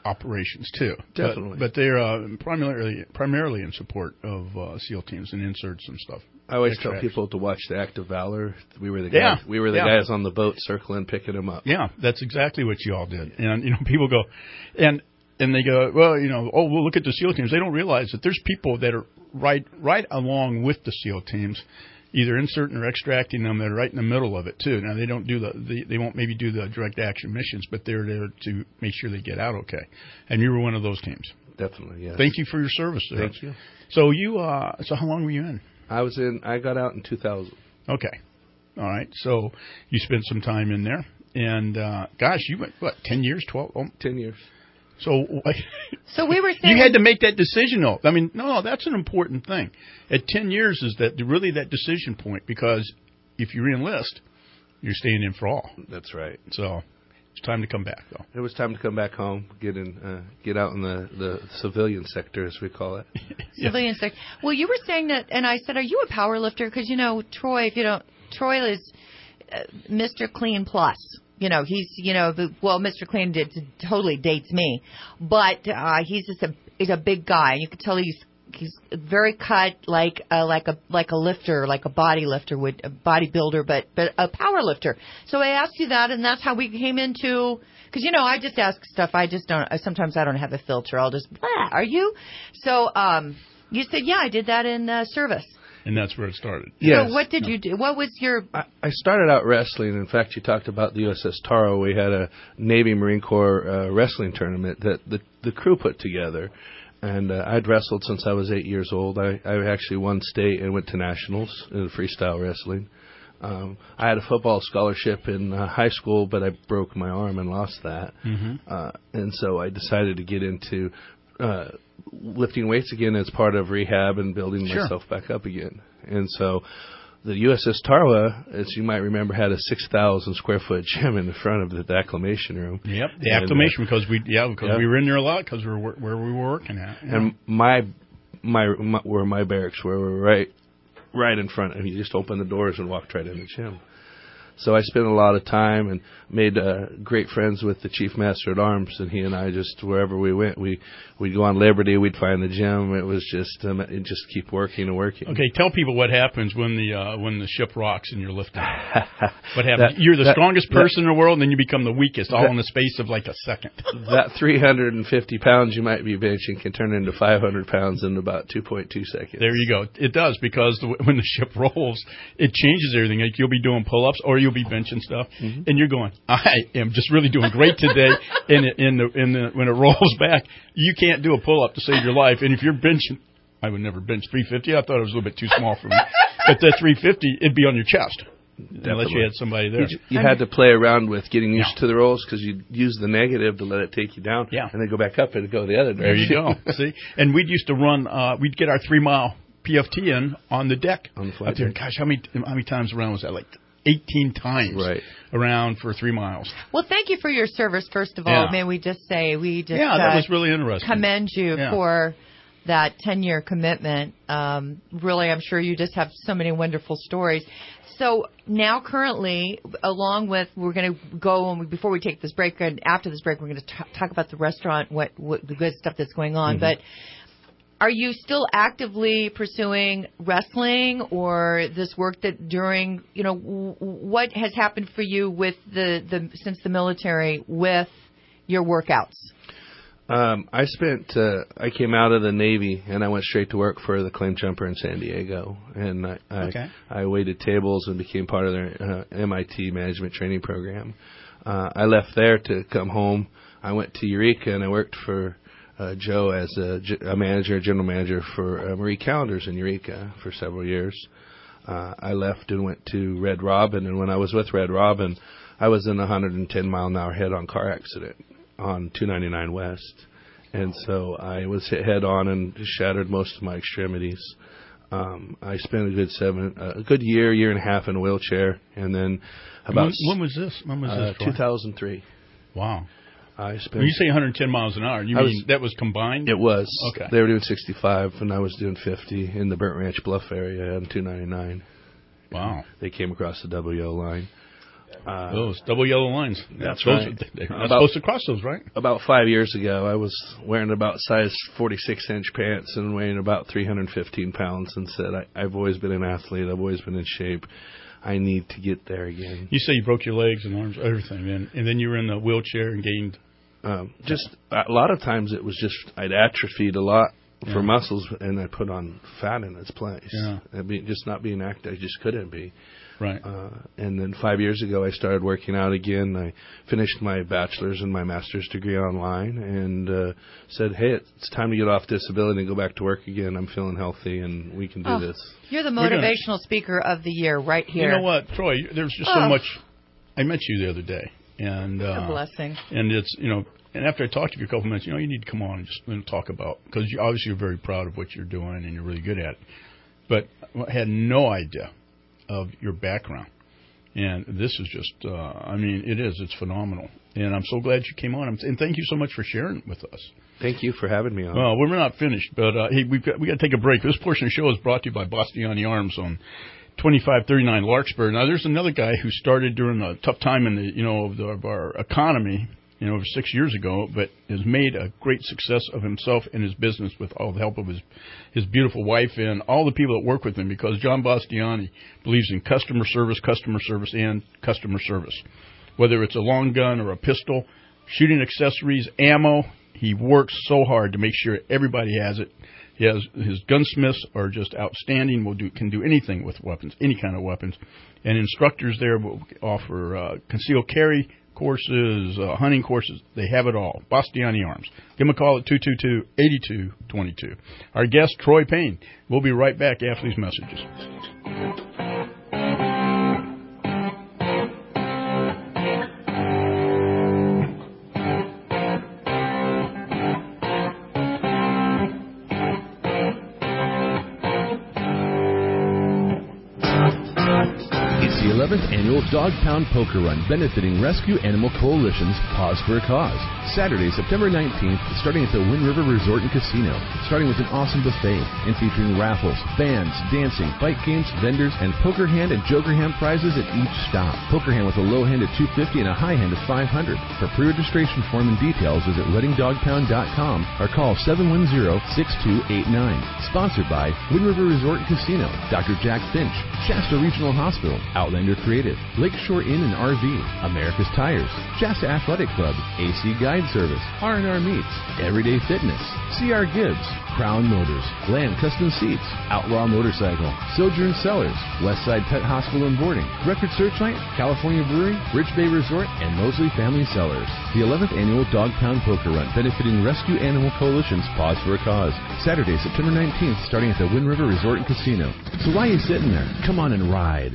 operations too. Definitely. But, but they're uh, primarily primarily in support of uh, SEAL teams and inserts and stuff. I always Extracts. tell people to watch the Act of Valor. We were the guys. Yeah. We were the Yeah. guys on the boat circling, picking them up. Yeah, that's exactly what you all did. And you know, people go, and and they go, well, you know, oh, well, look at the SEAL teams. They don't realize that there's people that are right right along with the SEAL teams, either inserting or extracting them that are right in the middle of it too. Now they don't do the, the they won't maybe do the direct action missions, but they're there to make sure they get out okay. And you were one of those teams. Definitely, yes. Thank you for your service there. Thank you. So you, uh, so how long were you in? I was in. I got out in two thousand. Okay, all right. So you spent some time in there, and uh, gosh, you went what ten years, twelve, oh, ten years. So, so we were saying you had to make that decision, though. I mean, no, no, that's an important thing. At ten years is that really that decision point, because if you re-enlist, you're staying in for all. That's right. So it's time to come back, though. It was time to come back home, get in, uh, get out in the, the civilian sector, as we call it. Civilian sector. Well, you were saying that, and I said, "Are you a power lifter?" Because you know, Troy. If you don't, Troy is uh, Mister Clean Plus. You know, he's, you know, the, well, Mister Clean did, totally dates me, but uh, he's just a he's a big guy. You can tell he's he's very cut, like a, like a like a lifter, like a body lifter would, a bodybuilder, but but a power lifter. So I asked you that, and that's how we came into. Because you know, I just ask stuff. I just don't. Sometimes I don't have a filter. I'll just, blah, are you? So um, you said, yeah, I did that in uh, service. And that's where it started. Yes. So what did you do? What was your... I, I started out wrestling. In fact, you talked about the U S S Taro. We had a Navy Marine Corps uh, wrestling tournament that the, the crew put together. And uh, I'd wrestled since I was eight years old. I, I actually won state and went to nationals in freestyle wrestling. Um, I had a football scholarship in uh, high school, but I broke my arm and lost that. Mm-hmm. Uh, and so I decided to get into... Uh, lifting weights again as part of rehab and building Sure. myself back up again. And so the U S S Tarawa, as you might remember, had a six thousand square foot gym in the front of the, the acclimation room. Yep, the and, acclimation uh, because we yeah because yeah. we were in there a lot because we were where we were working at. Yeah. And my, my my where my barracks were were right right in front, and you just opened the doors and walked right in the gym. So I spent a lot of time and made uh, great friends with the Chief Master at Arms, and he and I just, wherever we went, we, we'd go on Liberty, we'd find the gym. It was just, um, it just keep working and working. Okay, tell people what happens when the uh, when the ship rocks and you're lifting. What happens? That, you're the that, strongest that, person in the world, and then you become the weakest, all that, in the space of like a second. That three hundred fifty pounds you might be benching can turn into five hundred pounds in about two point two seconds. There you go. It does, because the, when the ship rolls, it changes everything. Like you'll be doing pull-ups or you'll be benching stuff, mm-hmm. and you're going, I am just really doing great today. And in the in the when it rolls back, you can't do a pull-up to save your life. And if you're benching, I would never bench three fifty. I thought it was a little bit too small for me. But that three fifty, it'd be on your chest. Definitely. Unless you had somebody there. You, you had to play around with getting used yeah. to the rolls, because you'd use the negative to let it take you down, yeah. and then go back up and go the other direction. There you go. See? And we'd used to run, uh, we'd get our three-mile P F T in on the deck. On the flight up there. Gosh, how many, how many times around was that? Like eighteen times right. around for three miles. Well, thank you for your service, first of all. Yeah. May we just say, we just yeah, that uh, was really interesting. commend you yeah. for that ten-year commitment. Um, really, I'm sure you just have so many wonderful stories. So now currently, along with, we're going to go, and before we take this break, and after this break, we're going to t- talk about the restaurant, what, what the good stuff that's going on. Mm-hmm. But are you still actively pursuing wrestling, or this work that during, you know, w- what has happened for you with the, the since the military with your workouts? Um, I spent, uh, I came out of the Navy and I went straight to work for the Claim Jumper in San Diego. And I, I, okay. I waited tables and became part of their uh, M I T management training program. Uh, I left there to come home. I went to Eureka and I worked for uh, Joe as a, a manager, general manager for uh, Marie Callender's in Eureka for several years. Uh, I left and went to Red Robin, and when I was with Red Robin, I was in a one hundred ten mile an hour head-on car accident on two ninety-nine West, and so I was hit head on and shattered most of my extremities. Um, I spent a good seven, uh, a good year, year and a half in a wheelchair, and then about when, when was this? When was uh, this? two thousand three. Wow. I spent. When you say one hundred ten miles an hour, you I mean was, that was combined? It was. Okay. They were doing sixty-five, and I was doing fifty in the Burnt Ranch Bluff area on two ninety-nine. Wow. They came across the W O line. Uh, those double yellow lines. That's those, right. They're not about, supposed to cross those, right? About five years ago, I was wearing about size forty-six inch pants and weighing about three hundred fifteen pounds, and said, I, I've always been an athlete. I've always been in shape. I need to get there again. You say you broke your legs and arms, everything, and, and then you were in the wheelchair and gained. Um, just a lot of times it was just I'd atrophied a lot yeah. for muscles, and I put on fat in its place. Yeah. I'd be, just not being active, I just couldn't be. Right. Uh, and then five years ago, I started working out again. I finished my bachelor's and my master's degree online, and uh, said, "Hey, it's time to get off disability and go back to work again. I'm feeling healthy, and we can do oh, this." You're the motivational gonna, speaker of the year, right here. You know what, Troy? There's just oh. so much. I met you the other day, and uh, a blessing. And it's you know, and after I talked to you a couple minutes, you know, you need to come on and just you know, talk about because you, obviously you're very proud of what you're doing and you're really good at it. But I had no idea of your background. And this is just, uh, I mean, it is. It's phenomenal. And I'm so glad you came on. And thank you so much for sharing it with us. Thank you for having me on. Well, we're not finished, but uh, hey, we've got, we got to take a break. This portion of the show is brought to you by Bastiani Arms on twenty-five thirty-nine Larkspur. Now, there's another guy who started during a tough time in the, you know, of, the, of our economy, you know, over six years ago, but has made a great success of himself and his business with all the help of his his beautiful wife and all the people that work with him, because John Bastiani believes in customer service, customer service, and customer service. Whether it's a long gun or a pistol, shooting accessories, ammo, he works so hard to make sure everybody has it. He has, his gunsmiths are just outstanding, will do, can do anything with weapons, any kind of weapons. And instructors there will offer uh, concealed carry courses, uh, hunting courses. They have it all. Bastiani Arms. Give them a call at two two two, eight two two two. Our guest, Troy Payne. We'll be right back after these messages. eleventh Annual Dog Pound Poker Run, benefiting Rescue Animal Coalition's Pause for a Cause. Saturday, September nineteenth, starting at the Wind River Resort and Casino. Starting with an awesome buffet and featuring raffles, bands, dancing, fight games, vendors, and poker hand and joker hand prizes at each stop. Poker hand with a low hand at two hundred fifty dollars and a high hand at five hundred dollars. For pre-registration form and details, visit reading dog pound dot com or call seven one zero, six two eight nine. Sponsored by Wind River Resort and Casino, Doctor Jack Finch, Shasta Regional Hospital, Outlander Creative, Lakeshore Inn and R V, America's Tires, Shasta Athletic Club, A C Guide Service, R and R Meats, Everyday Fitness, C R Gibbs, Crown Motors, Land Custom Seats, Outlaw Motorcycle, Sojourn Cellars, Westside Pet Hospital and Boarding, Record Searchlight, California Brewery, Rich Bay Resort, and Mosley Family Cellars. The eleventh Annual Dog Pound Poker Run, benefiting Rescue Animal Coalition's Pause for a Cause. Saturday, September nineteenth, starting at the Wind River Resort and Casino. So why are you sitting there? Come on and ride.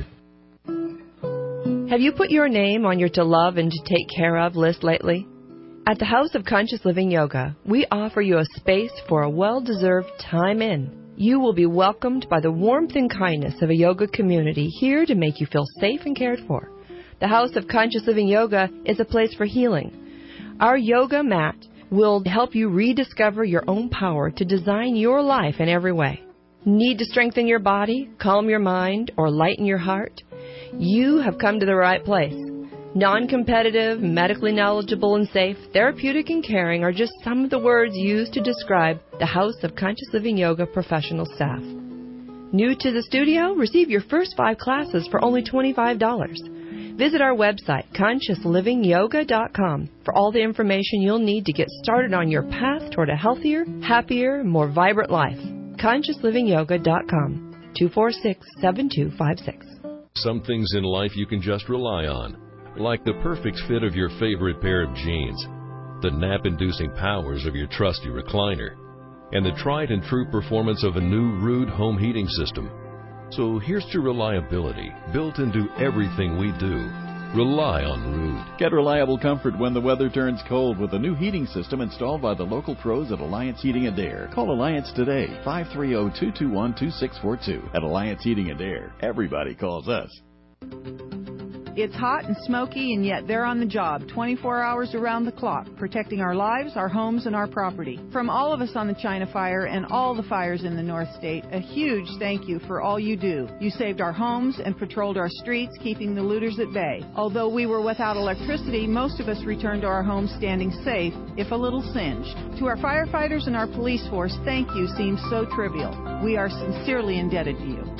Have you put your name on your to love and to take care of list lately? At the House of Conscious Living Yoga, we offer you a space for a well-deserved time in. You will be welcomed by the warmth and kindness of a yoga community here to make you feel safe and cared for. The House of Conscious Living Yoga is a place for healing. Our yoga mat will help you rediscover your own power to design your life in every way. Need to strengthen your body, calm your mind, or lighten your heart? You have come to the right place. Non-competitive, medically knowledgeable and safe, therapeutic and caring are just some of the words used to describe the House of Conscious Living Yoga professional staff. New to the studio? Receive your first five classes for only twenty-five dollars. Visit our website, conscious living yoga dot com, for all the information you'll need to get started on your path toward a healthier, happier, more vibrant life. conscious living yoga dot com, two four six, seven two five six. Some things in life you can just rely on, like the perfect fit of your favorite pair of jeans, the nap-inducing powers of your trusty recliner, and the tried and true performance of a new Ruud home heating system. So here's to reliability, built into everything we do. Rely on Ruud. Get reliable comfort when the weather turns cold with a new heating system installed by the local pros at Alliance Heating and Air. Call Alliance today, five three zero, two two one, two six four two. At Alliance Heating and Air, everybody calls us. It's hot and smoky, and yet they're on the job twenty-four hours around the clock, protecting our lives, our homes, and our property. From all of us on the China Fire and all the fires in the North State, a huge thank you for all you do. You saved our homes and patrolled our streets, keeping the looters at bay. Although we were without electricity, most of us returned to our homes standing safe, if a little singed. To our firefighters and our police force, thank you seems so trivial. We are sincerely indebted to you.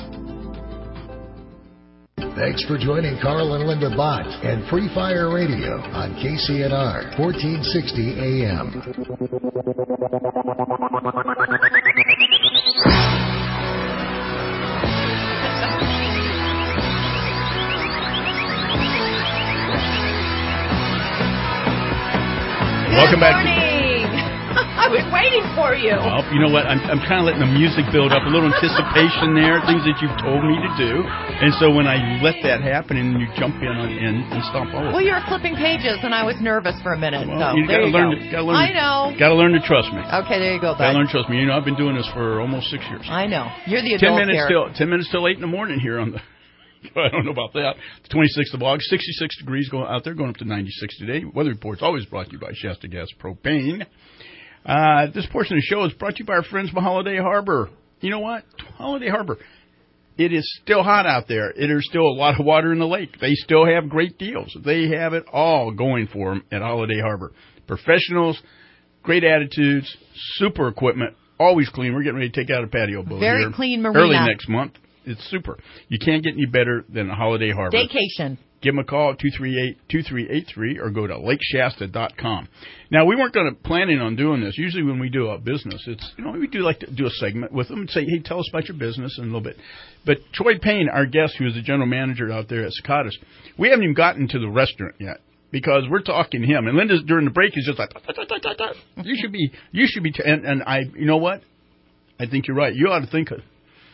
Thanks for joining Carl and Linda Bott and Free Fire Radio on K C N R fourteen sixty A M. Welcome back. I was waiting for you. Well, you know what? I'm, I'm kind of letting the music build up, a little anticipation there, things that you've told me to do. And so when I let that happen and you jump in on, and, and stomp over. Well, you were flipping pages, and I was nervous for a minute. Well, so you there gotta you learn go. To, gotta learn I to, know. Got to learn to trust me. Okay, there you go, bud. Got to learn to trust me. You know, I've been doing this for almost six years. I know. You're the Ten adult minutes here. till ten minutes till eight in the morning here on the. I don't know about that. The twenty-sixth of August, sixty-six degrees going out there, going up to ninety-six today. Weather report's always brought to you by Shasta Gas Propane. Uh, this portion of the show is brought to you by our friends from Holiday Harbor. You know what? Holiday Harbor. It is still hot out there. It is still a lot of water in the lake. They still have great deals. They have it all going for them at Holiday Harbor. Professionals, great attitudes, super equipment, always clean. We're getting ready to take out a patio boat Very here clean marina. early next month. It's super. You can't get any better than a Holiday Harbor. Vacation. Give them a call at two three eight, two three eight three or go to lake shasta dot com. Now, we weren't going to planning on doing this. Usually when we do a business, it's, you know, we do like to do a segment with them and say, hey, tell us about your business and a little bit. But Troy Payne, our guest, who is the general manager out there at Cicadas, we haven't even gotten to the restaurant yet because we're talking to him. And Linda, during the break, is just like, da, da, da, da, da. you should be, you should be, t-. And, and I, you know what? I think you're right. You ought to think of,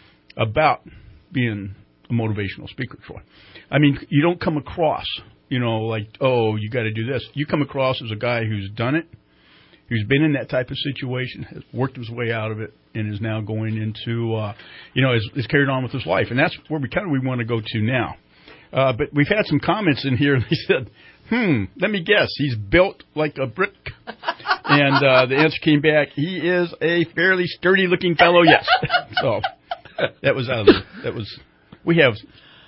about being a motivational speaker, Troy. I mean, you don't come across, you know, like, oh, you got to do this. You come across as a guy who's done it, who's been in that type of situation, has worked his way out of it, and is now going into, uh, you know, is, is carried on with his life. And that's where we kind of we want to go to now. Uh, but we've had some comments in here, and they said, hmm, let me guess, he's built like a brick. And uh, the answer came back, he is a fairly sturdy-looking fellow, yes. So that was, uh, that was, we have...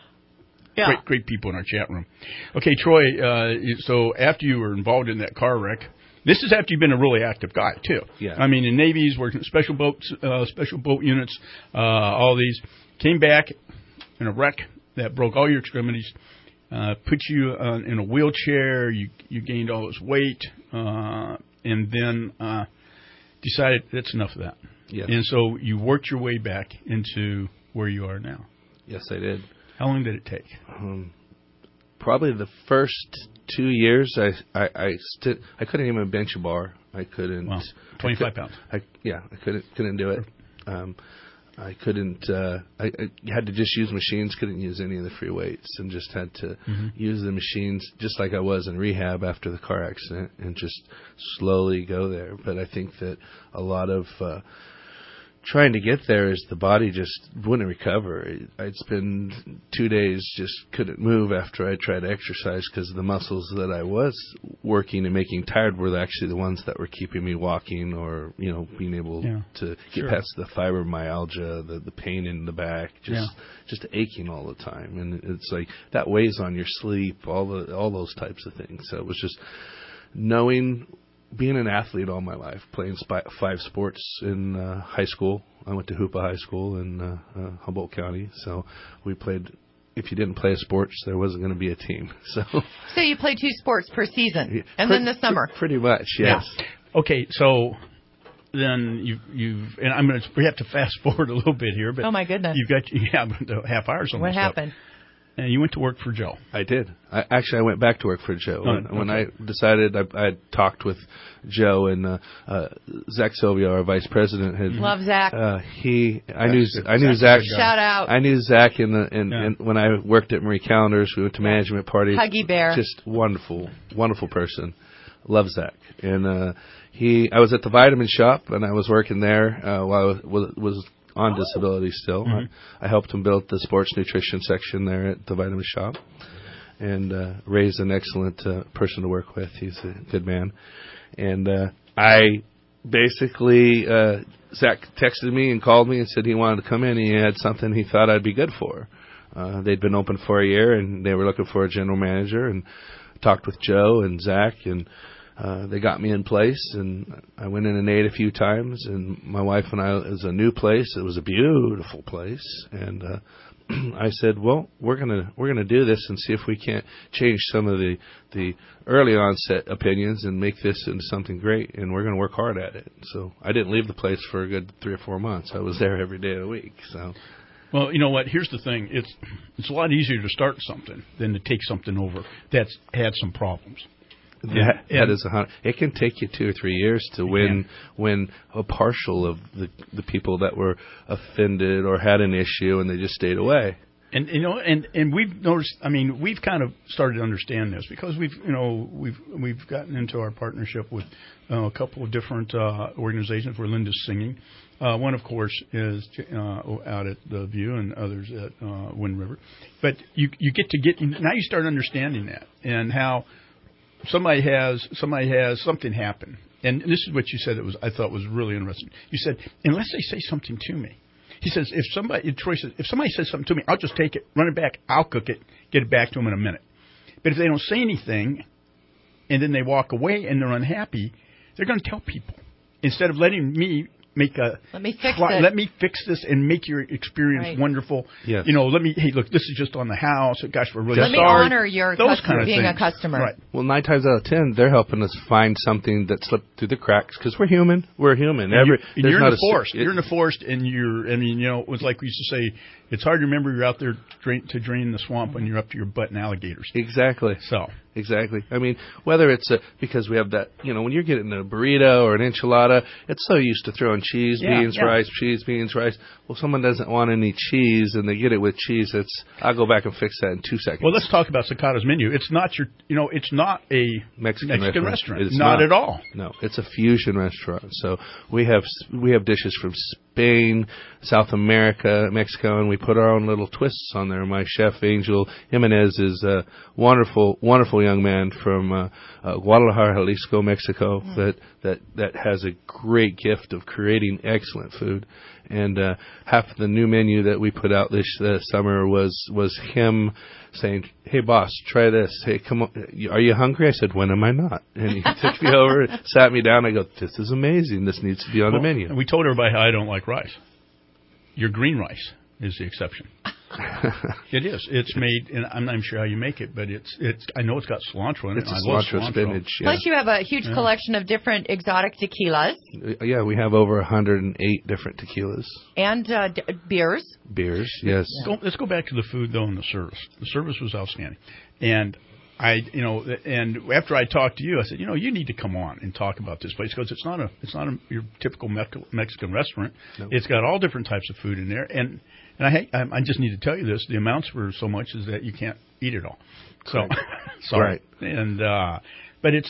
Yeah. Great, great people in our chat room. Okay, Troy, uh, so after you were involved in that car wreck, this is after you've been a really active guy, too. Yeah. I mean, in Navy's, working special boats, uh, special boat units, uh, all these. Came back in a wreck that broke all your extremities, uh, put you uh, in a wheelchair, you you gained all this weight, uh, and then uh, decided that's enough of that. Yes. And so you worked your way back into where you are now. Yes, I did. How long did it take? Um, probably the first two years, I I I, st- I couldn't even bench a bar. I couldn't. Wow. Twenty-five I could, pounds. I, yeah, I couldn't couldn't do it. Um, I couldn't. Uh, I, I had to just use machines. Couldn't use any of the free weights, and just had to mm-hmm. use the machines, just like I was in rehab after the car accident, and just slowly go there. But I think that a lot of uh, trying to get there is the body just wouldn't recover. I'd spend two days just couldn't move after I tried to exercise because the muscles that I was working and making tired were actually the ones that were keeping me walking or, you know, being able yeah, to get sure. past the fibromyalgia, the, the pain in the back, just yeah. just aching all the time. And it's like that weighs on your sleep, all the all those types of things. So it was just knowing... Being an athlete all my life, playing sp- five sports in uh, high school. I went to Hoopa High School in uh, uh, Humboldt County. So we played, if you didn't play sports, there wasn't going to be a team. So So you play two sports per season, yeah, and pre- then the summer. Pre- pretty much, yes. Yeah. Okay, so then you've, you've, and I'm going to, we have to fast forward a little bit here, but oh my goodness, you've got, yeah, the half hour's almost What happened? Up. And you went to work for Joe. I did. I, actually, I went back to work for Joe. Oh, when, okay. when I decided, I, I had talked with Joe and uh, uh, Zach Silvio, our vice president, had love Zach. Uh, he, I knew, That's I knew Zach. Zach. Shout out. I knew Zach in the, in, Yeah. in, when I worked at Marie Callender's. We went to management parties. Huggy bear. Just wonderful, wonderful person. Love Zach. And uh, he, I was at the vitamin shop and I was working there uh, while I was. was on disability still. Mm-hmm. I, I helped him build the sports nutrition section there at the vitamin shop. and uh, Ray's an excellent uh, person to work with. He's a good man. And uh, I basically, uh, Zach texted me and called me and said he wanted to come in. He had something he thought I'd be good for. Uh, they'd been open for a year, and they were looking for a general manager, and talked with Joe and Zach, and uh, they got me in place, and I went in and ate a few times, and my wife and I, it was a new place. It was a beautiful place, and uh, I said, well, we're gonna we're gonna do this and see if we can't change some of the the early onset opinions and make this into something great, and we're gonna work hard at it. So I didn't leave the place for a good three or four months. I was there every day of the week. So. Well, you know what? Here's the thing. It's it's a lot easier to start something than to take something over that's had some problems. That, and, that is a hundred. It can take you two or three years to win win a partial of the the people that were offended or had an issue and they just stayed away. And you know, and, and we've noticed. I mean, we've kind of started to understand this because we've you know we've we've gotten into our partnership with uh, a couple of different uh, organizations where Linda's singing. Uh, one, of course, is uh, out at the View, and others at uh, Wind River. But you you get to get now you start understanding that and how somebody has somebody has something happen. And this is what you said that was I thought was really interesting. You said unless they say something to me. He says, if somebody, Troy says, if somebody says something to me, I'll just take it, run it back, I'll cook it, get it back to them in a minute. But if they don't say anything, and then they walk away and they're unhappy, they're going to tell people. Instead of letting me make a, let me fix try, it. Let me fix this and make your experience right. wonderful. Yes. You know, let me, hey, look, this is just on the house. Gosh, we're really let sorry. Let me honor your Those customer, kind of being things. a customer. Right. Well, nine times out of ten, they're helping us find something that slipped through the cracks because we're human. We're human. And Every, you're, and you're in the a, forest. It, you're in the forest, and you're. I mean, you know, it was like we used to say. It's hard to remember you're out there drain, to drain the swamp when you're up to your butt in alligators. Exactly. So. Exactly. I mean, whether it's a, because we have that, you know, when you're getting a burrito or an enchilada, it's so used to throwing cheese, yeah, beans, yeah. rice, cheese, beans, rice. Well, someone doesn't want any cheese and they get it with cheese. It's I'll go back and fix that in two seconds. Well, let's talk about Cicada's menu. It's not your, you know, it's not a Mexican, Mexican restaurant. restaurant. It's not, not at all. No, it's a fusion restaurant. So we have we have dishes from Spain, South America, Mexico, and we put our own little twists on there. My chef, Angel Jimenez, is a wonderful, wonderful young man from uh, uh, Guadalajara, Jalisco, Mexico, mm. that, that, that has a great gift of creating excellent food. And uh, half of the new menu that we put out this uh, summer was, was him saying, hey, boss, try this. Hey, come on. Are you hungry? I said, when am I not? And he took me over, sat me down. I go, this is amazing. This needs to be on well, the menu. And we told everybody how I don't like rice. Your green rice is the exception. It is. It's made, and I'm not even sure how you make it, but it's. It's. I know it's got cilantro in it. It's a I love cilantro, cilantro spinach. Yeah. Plus, you have a huge yeah. collection of different exotic tequilas. Yeah, we have over one hundred eight different tequilas. And uh, d- beers. Beers, yes. Yeah. Go, let's go back to the food, though, and the service. The service was outstanding. And I, you know, and after I talked to you, I said, you know, you need to come on and talk about this place because it's not a, it's not a, your typical Mexican restaurant. No. It's got all different types of food in there, and and I, I just need to tell you this: the amounts were so much is that you can't eat it all. So, right. sorry. Right. And uh, but it's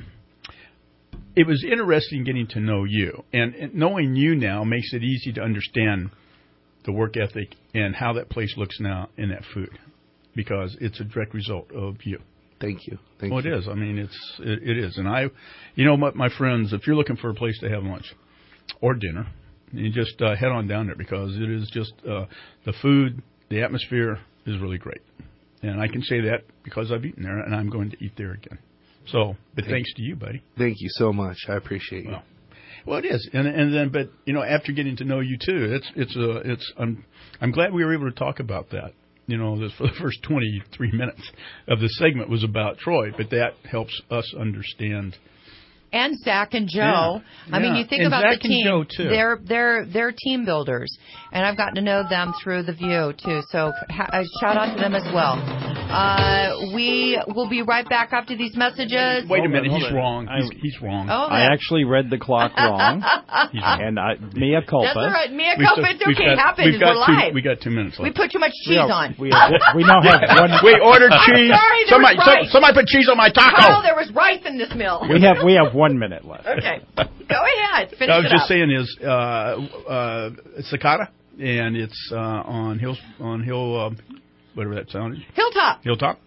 it was interesting getting to know you, and, and knowing you now makes it easy to understand the work ethic and how that place looks now in that food, because it's a direct result of you. Thank you. Thank well, you. It is. I mean, it's it, it is. And I, you know what, my friends, if you're looking for a place to have lunch or dinner, you just uh, head on down there because it is just uh, the food, the atmosphere is really great. And I can say that because I've eaten there and I'm going to eat there again. So, but Thank thanks you. to you, buddy. Thank you so much. I appreciate you. Well, well, it is. And and then, but you know, after getting to know you too, it's it's a it's. I'm I'm glad we were able to talk about that. You know, this, for the first twenty-three minutes of the segment was about Troy, but that helps us understand. And Zach and Joe. Yeah, I mean, yeah. you think And about Zach the team. and Joe, too. They're they're they're team builders, and I've gotten to know them through the View too. So ha- uh, shout out to them as well. Uh, we will be right back after these messages. Wait Hold a minute, on, he's hold on. wrong. I- He's, he's wrong. Oh, I actually read the clock wrong, He's wrong. and I, mea culpa. That's all right. Mea We've culpa. still- It's we've okay. It got- happens. we've got We're two, live. We got two minutes We left. put too much cheese We have, on. we, have, we now have one. We ordered cheese. sorry, there somebody, was rice. some, somebody put cheese on my taco. Kyle, there was rice in this meal. We have we have one minute left. Okay. Go ahead. Finish I was it just up. saying is uh, uh, Cicada, and it's uh, on Hill on Hill, uh, whatever that sounded. Hilltop. Hilltop.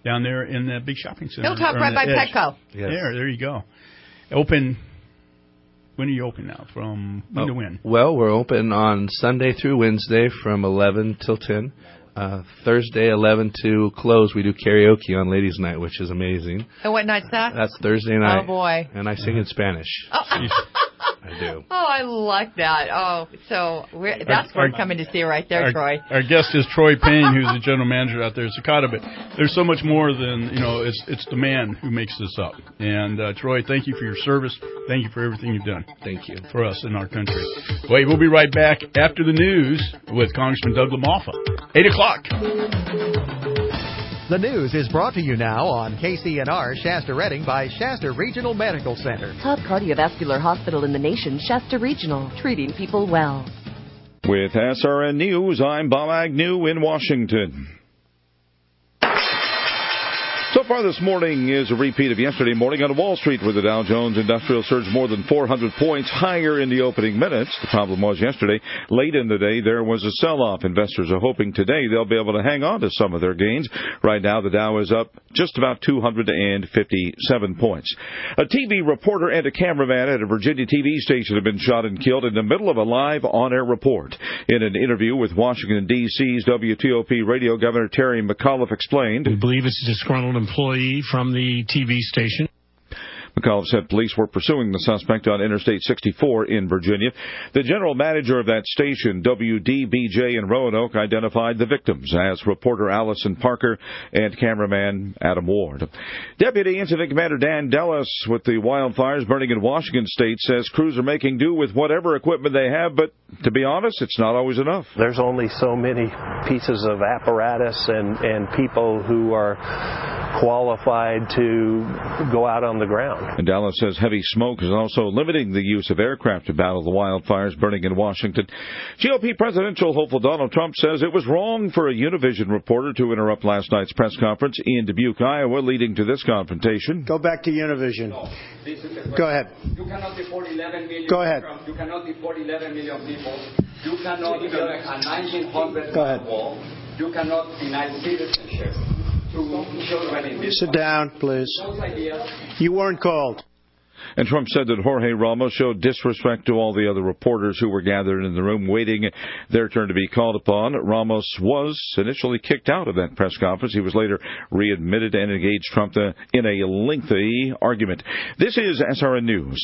down there in that big shopping center. Hilltop, or right in by the edge. Petco. Yes. There, there you go. Open. When are you open now? From when oh, to when? Well, we're open on Sunday through Wednesday from eleven till ten. Uh, Thursday, eleven to close. We do karaoke on Ladies' Night, which is amazing. And what night's that? That's Thursday night. Oh, boy. And I sing in Spanish. Oh. I do. Oh, I like that. Oh, so we're, that's Our- worth coming to see right there, our, Troy. Our guest is Troy Payne, who's the general manager out there at Cicada. But there's so much more than, you know, it's it's the man who makes this up. And, uh, Troy, thank you for your service. Thank you for everything you've done. Thank you. For us in our country. Wait, we'll be right back after the news with Congressman Doug LaMalfa. eight o'clock. The news is brought to you now on K C N R Shasta Redding by Shasta Regional Medical Center. Top cardiovascular hospital in the nation, Shasta Regional, treating people well. With S R N News, I'm Bob Agnew in Washington. So far this morning is a repeat of yesterday morning on Wall Street, where the Dow Jones Industrial surged more than four hundred points higher in the opening minutes. The problem was yesterday, late in the day, there was a sell-off. Investors are hoping today they'll be able to hang on to some of their gains. Right now, the Dow is up just about two hundred fifty-seven points. A T V reporter and a cameraman at a Virginia T V station have been shot and killed in the middle of a live on-air report. In an interview with Washington, D C's W T O P radio, Governor Terry McAuliffe explained, "We believe it's a disgruntled employee from the T V station." McAuliffe said police were pursuing the suspect on Interstate sixty-four in Virginia. The general manager of that station, W D B J in Roanoke, identified the victims as reporter Allison Parker and cameraman Adam Ward. Deputy Incident Commander Dan Dellis with the wildfires burning in Washington State says crews are making do with whatever equipment they have, but to be honest, it's not always enough. There's only so many pieces of apparatus and, and people who are qualified to go out on the ground. And Dallas says heavy smoke is also limiting the use of aircraft to battle the wildfires burning in Washington. G O P presidential hopeful Donald Trump says it was wrong for a Univision reporter to interrupt last night's press conference in Dubuque, Iowa, leading to this confrontation. Go back to Univision. No, Go ahead. You cannot deport eleven million. Go ahead. You cannot deport eleven million people. You cannot build a nineteen hundred Go ahead. wall. You cannot deny citizenship to children in this. Sit down, please. You weren't called. And Trump said that Jorge Ramos showed disrespect to all the other reporters who were gathered in the room waiting their turn to be called upon. Ramos was initially kicked out of that press conference. He was later readmitted and engaged Trump in a lengthy argument. This is S R N News.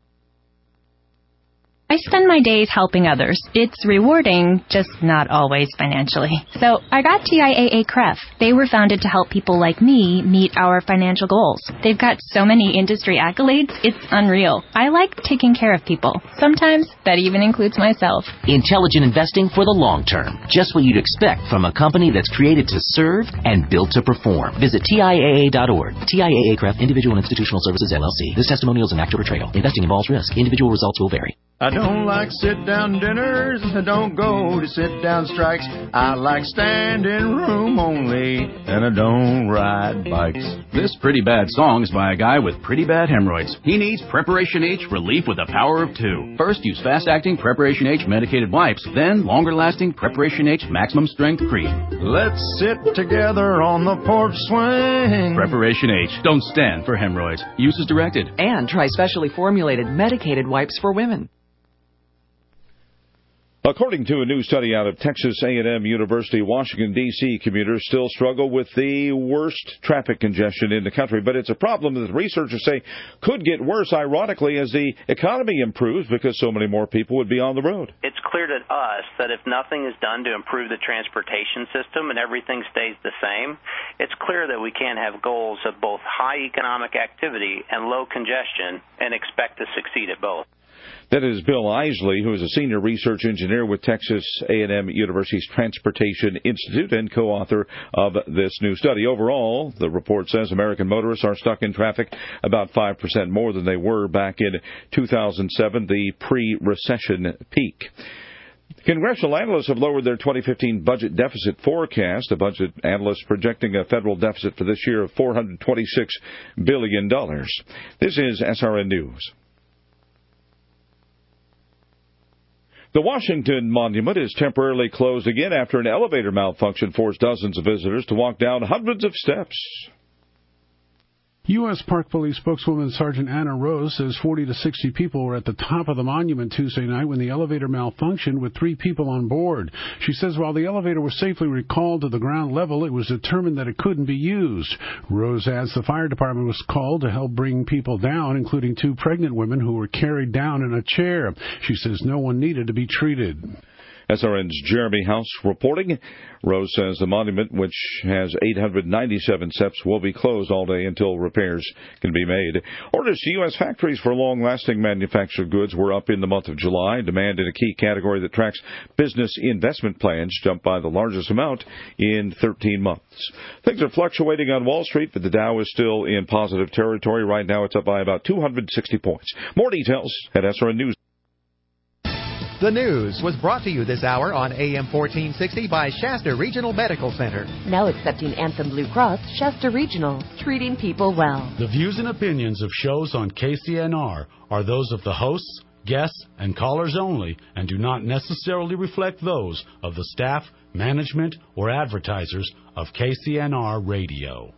I spend my days helping others. It's rewarding, just not always financially. So I got T I A A C R E F. They were founded to help people like me meet our financial goals. They've got so many industry accolades, it's unreal. I like taking care of people. Sometimes that even includes myself. Intelligent investing for the long term. Just what you'd expect from a company that's created to serve and built to perform. Visit T I A A dot org. T I A A C R E F, Individual and Institutional Services, L L C. This testimonial is an actual portrayal. Investing involves risk. Individual results will vary. I don't like sit-down dinners. I don't go to sit-down strikes. I like standing room only, and I don't ride bikes. This pretty bad song is by a guy with pretty bad hemorrhoids. He needs Preparation H relief with the power of two. First, use fast-acting Preparation H medicated wipes. Then, longer-lasting Preparation H maximum strength cream. Let's sit together on the porch swing. Preparation H. Don't stand for hemorrhoids. Use as directed. And try specially formulated medicated wipes for women. According to a new study out of Texas A and M University, Washington, D C commuters still struggle with the worst traffic congestion in the country. But it's a problem that researchers say could get worse, ironically, as the economy improves because so many more people would be on the road. It's clear to us that if nothing is done to improve the transportation system and everything stays the same, it's clear that we can't have goals of both high economic activity and low congestion and expect to succeed at both. That is Bill Isley, who is a senior research engineer with Texas A and M University's Transportation Institute and co-author of this new study. Overall, the report says American motorists are stuck in traffic about five percent more than they were back in two thousand seven, the pre-recession peak. Congressional analysts have lowered their twenty fifteen budget deficit forecast. The budget analysts projecting a federal deficit for this year of four hundred twenty-six billion dollars. This is S R N News. The Washington Monument is temporarily closed again after an elevator malfunction forced dozens of visitors to walk down hundreds of steps. U S. Park Police spokeswoman Sergeant Anna Rose says forty to sixty people were at the top of the monument Tuesday night when the elevator malfunctioned with three people on board. She says while the elevator was safely recalled to the ground level, it was determined that it couldn't be used. Rose adds the fire department was called to help bring people down, including two pregnant women who were carried down in a chair. She says no one needed to be treated. S R N's Jeremy House reporting. Rose says the monument, which has eight hundred ninety-seven steps, will be closed all day until repairs can be made. Orders to U S factories for long-lasting manufactured goods were up in the month of July. Demand in a key category that tracks business investment plans jumped by the largest amount in thirteen months. Things are fluctuating on Wall Street, but the Dow is still in positive territory. Right now it's up by about two hundred sixty points. More details at S R N News. The news was brought to you this hour on A M fourteen sixty by Shasta Regional Medical Center. Now accepting Anthem Blue Cross, Shasta Regional, treating people well. The views and opinions of shows on K C N R are those of the hosts, guests, and callers only, and do not necessarily reflect those of the staff, management, or advertisers of K C N R Radio.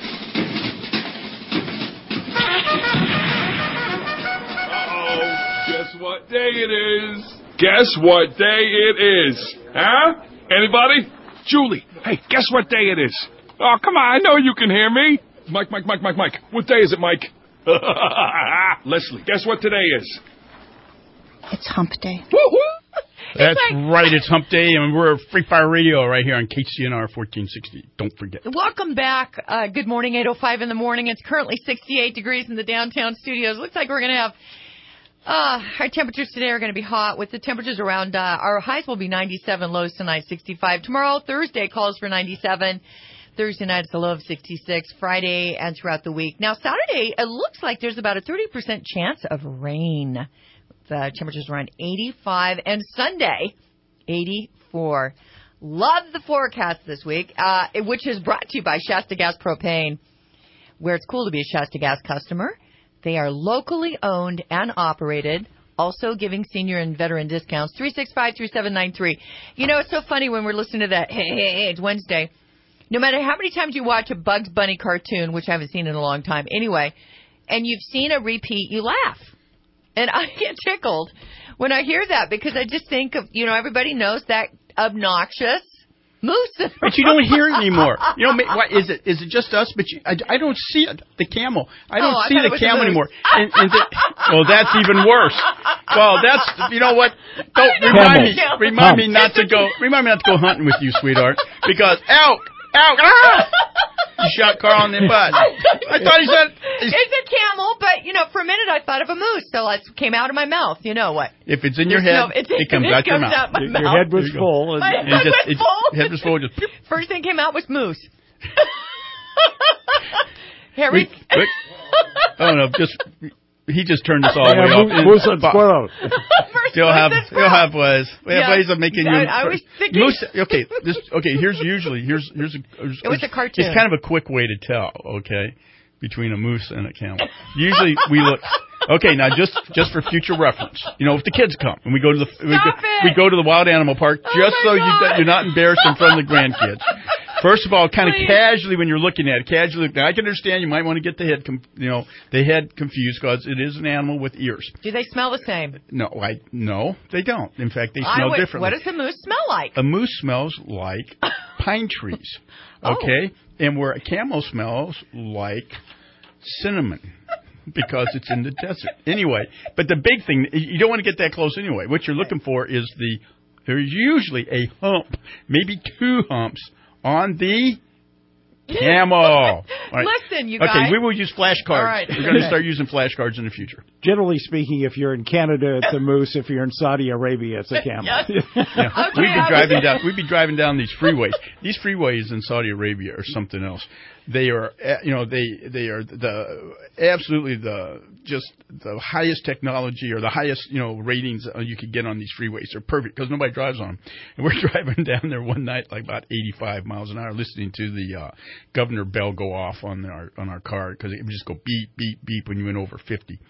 Uh-oh, guess what day it is? Guess what day it is? Huh? Anybody? Julie, hey, guess what day it is? Oh, come on, I know you can hear me. Mike, Mike, Mike, Mike, Mike. What day is it, Mike? Leslie, guess what today is? It's hump day. That's like, right, it's hump day, and we're Free Fire Radio right here on K C N R fourteen sixty. Don't forget. Welcome back. Uh, good morning, eight oh five in the morning. It's currently sixty-eight degrees in the downtown studios. Looks like we're going to have... Uh, our temperatures today are going to be hot with the temperatures around, uh, our highs will be ninety-seven, lows tonight sixty-five. Tomorrow, Thursday, calls for ninety-seven. Thursday night, it's a low of sixty-six. Friday and throughout the week. Now, Saturday, it looks like there's about a thirty percent chance of rain. The temperatures around eighty-five. And Sunday, eighty-four. Love the forecast this week, uh, which is brought to you by Shasta Gas Propane, where it's cool to be a Shasta Gas customer. They are locally owned and operated, also giving senior and veteran discounts. three six five, three seven nine three. You know, it's so funny when we're listening to that, hey, hey, hey, it's Wednesday. No matter how many times you watch a Bugs Bunny cartoon, which I haven't seen in a long time anyway, and you've seen a repeat, you laugh. And I get tickled when I hear that because I just think of, you know, everybody knows that obnoxious moose. But you don't hear it anymore. You know, what, is it is it just us? But you, I, I don't see it, the camel. I don't oh, see I the camel anymore. And, and the, well, that's even worse. Well, that's, you know what? Don't remind me, remind me not to go. Remind me not to go hunting with you, sweetheart. Because ow, ow, ah! You shot Carl in the butt. I thought he said it's a camel, but you know, for a minute I thought of a moose, so it came out of my mouth. You know what? If it's in your head, no, it, it comes it out comes your mouth. Out my your, mouth. your head was full. And, my and head just, was it, full. Head was full. Just first thing came out was moose. Harry. We, we, oh no, just. He just turned us all the yeah, way off. Moose and squirrel. He'll have, he'll have ways. We have yeah. ways of making you. I, I was thinking. Moose, okay, this, okay. Here's usually here's here's a. Here's, it was a cartoon. It's kind of a quick way to tell. Okay, between a moose and a camel. Usually we look. Okay, now just just for future reference, you know, if the kids come and we go to the we go, we go to the wild animal park, oh just so God. you, you're not embarrassed in front of the grandkids. First of all, kind of casually when you're looking at it, casually. Now I can understand you might want to get the head, com- you know, the head confused because it is an animal with ears. Do they smell the same? No, I no, they don't. In fact, they smell would, differently. What does a moose smell like? A moose smells like pine trees. Okay, oh. And where a camel smells like cinnamon. Because it's in the desert. Anyway, but the big thing, you don't want to get that close anyway. What you're looking for is the, there's usually a hump, maybe two humps, on the camel. Right. Listen, you guys. Okay, we will use flashcards. All right. We're going to start using flashcards in the future. Generally speaking, if you're in Canada, it's a moose. If you're in Saudi Arabia, it's a camel. Yes. Yeah. Okay, we'd be driving down. We'd be driving down these freeways. These freeways in Saudi Arabia are something else. They are, you know, they they are the absolutely the just the highest technology or the highest, you know, ratings you could get on these freeways. They're perfect because nobody drives on them. And we're driving down there one night, like about eighty-five miles an hour, listening to the uh, governor bell go off on our on our car because it would just go beep beep beep when you went over fifty.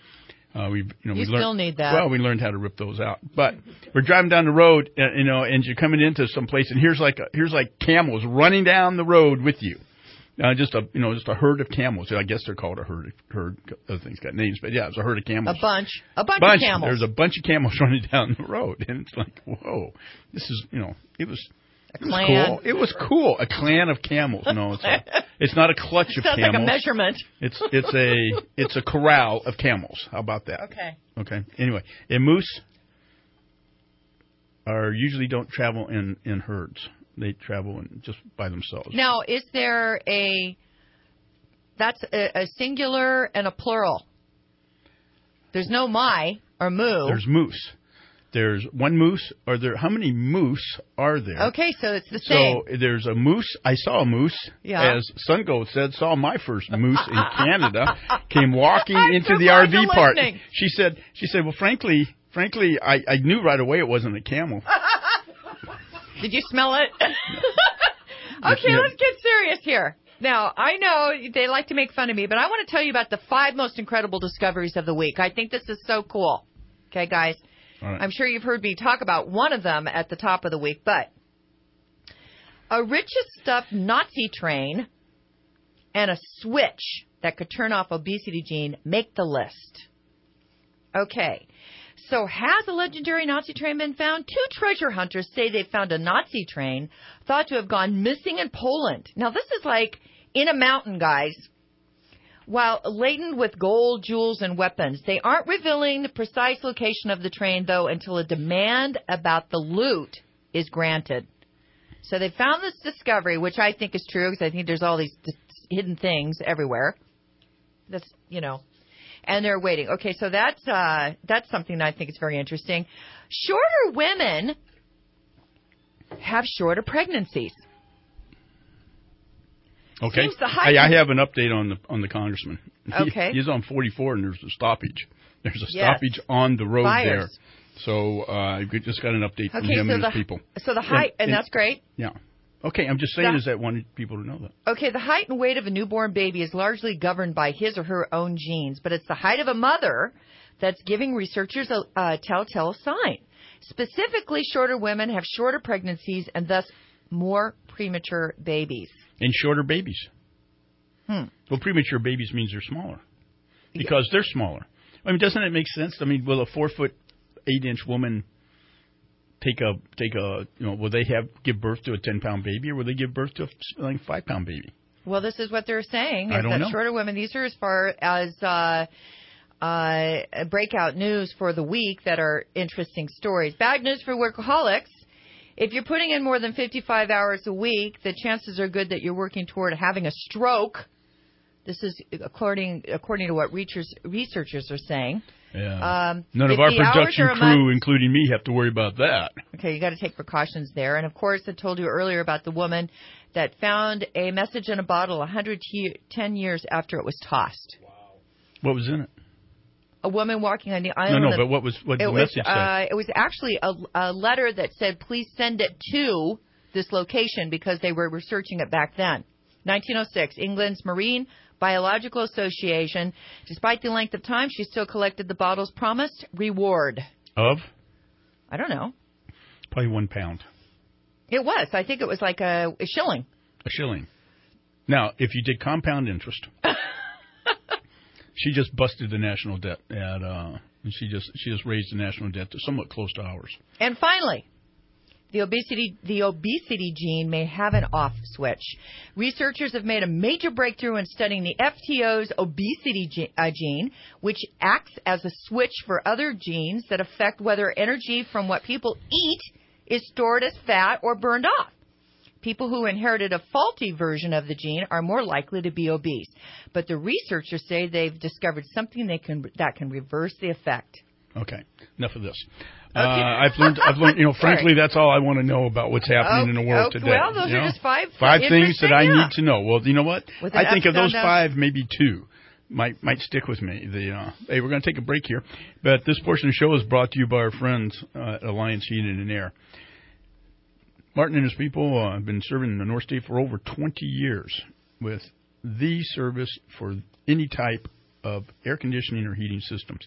Uh, we, you know, you we still learned, need that. Well, we learned how to rip those out. But we're driving down the road, uh, you know, and you're coming into some place, and here's like a, here's like camels running down the road with you. Uh, just a you know just a herd of camels. I guess they're called a herd. Herd. Other things got names, but yeah, it's a herd of camels. A bunch. A bunch, bunch of camels. There's a bunch of camels running down the road, and it's like, whoa, this is you know it was. A It was clan. cool. It was cool. A clan of camels. No, it's a, it's not a clutch of Sounds camels. like a measurement. It's it's a it's a corral of camels. How about that? Okay. Okay. Anyway, and moose are usually don't travel in, in herds. They travel in, just by themselves. Now, is there a that's a, a singular and a plural? There's no my or moo. There's moose. There's one moose. Or there? How many moose are there? Okay, so it's the same. So there's a moose. I saw a moose. Yeah. As Sungo said, saw my first moose in Canada. Came walking I'm into so the glad R V you're park. listening. She said. She said. Well, frankly, frankly, I, I knew right away it wasn't a camel. Did you smell it? Okay, Yeah. let's get serious here. Now, I know they like to make fun of me, but I want to tell you about the five most incredible discoveries of the week. I think this is so cool. Okay, guys? All right. I'm sure you've heard me talk about one of them at the top of the week, but a richest stuffed Nazi train and a switch that could turn off obesity gene make the list. Okay. So has a legendary Nazi train been found? Two treasure hunters say they found a Nazi train thought to have gone missing in Poland. Now, this is like in a mountain, guys. While laden with gold, jewels, and weapons, they aren't revealing the precise location of the train, though, until a demand about the loot is granted. So they found this discovery, which I think is true, because I think there's all these hidden things everywhere. That's, you know, and they're waiting. Okay, so that's uh, that's something that I think is very interesting. Shorter women have shorter pregnancies. Okay. Seems the height- Hey, I have an update on the on the congressman. He- Okay. he's on forty-four, and there's a stoppage. There's a Yes. stoppage on the road Fires. there. So uh, I just got an update from Okay, him so and the his people. so the height, and, and that's great. Yeah. Okay, I'm just saying The- is that I wanted people to know that. Okay, the height and weight of a newborn baby is largely governed by his or her own genes, but it's the height of a mother that's giving researchers a, a telltale sign. Specifically, shorter women have shorter pregnancies and thus more premature babies. And shorter babies. Hmm. Well, premature babies means they're smaller because they're smaller. I mean, doesn't it make sense? I mean, will a four foot eight inch woman take a take a you know will they have give birth to a ten pound baby, or will they give birth to a like five pound baby? Well, this is what they're saying. I Is don't that know. shorter women, these are as far as uh, uh, breakout news for the week that are interesting stories. Bad news for workaholics. If you're putting in more than fifty-five hours a week, the chances are good that you're working toward having a stroke. This is according according to what researchers researchers are saying. Yeah. Um, None if of our the hours production are a crew, month- including me, have to worry about that. Okay, you got to take precautions there. And of course, I told you earlier about the woman that found a message in a bottle one hundred ten years after it was tossed. What was in it? A woman walking on the No, island. no, of- but what was what it the was, message say? uh, it was actually a, a letter that said, "Please send it to this location," because they were researching it back then. nineteen oh six, England's Marine Biological Association. Despite the length of time, she still collected the bottle's promised reward. Of? I don't know. Probably one pound. It was. I think it was like a, a shilling. A shilling. Now, if you did compound interest, she just busted the national debt at. Uh, and she just she just raised the national debt to somewhat close to ours. And finally, the obesity the obesity gene may have an off switch. Researchers have made a major breakthrough in studying the F T O's obesity ge- uh, gene, which acts as a switch for other genes that affect whether energy from what people eat is stored as fat or burned off. People who inherited a faulty version of the gene are more likely to be obese. But the researchers say they've discovered something they can, that can reverse the effect. Okay, enough of this. Okay. Uh, I've learned. I've learned. You know, Sorry. frankly, that's all I want to know about what's happening Oh, in the world oh, today. well, those you are know? just five five things that I interesting, yeah. need to know. Well, you know what? With an I think of those episode of- five, maybe two might might stick with me. The uh, hey, we're going to take a break here, but this portion of the show is brought to you by our friends uh, at Alliance Heating and Air. Martin and his people uh, have been serving in the North State for over twenty years with the service for any type of air conditioning or heating systems.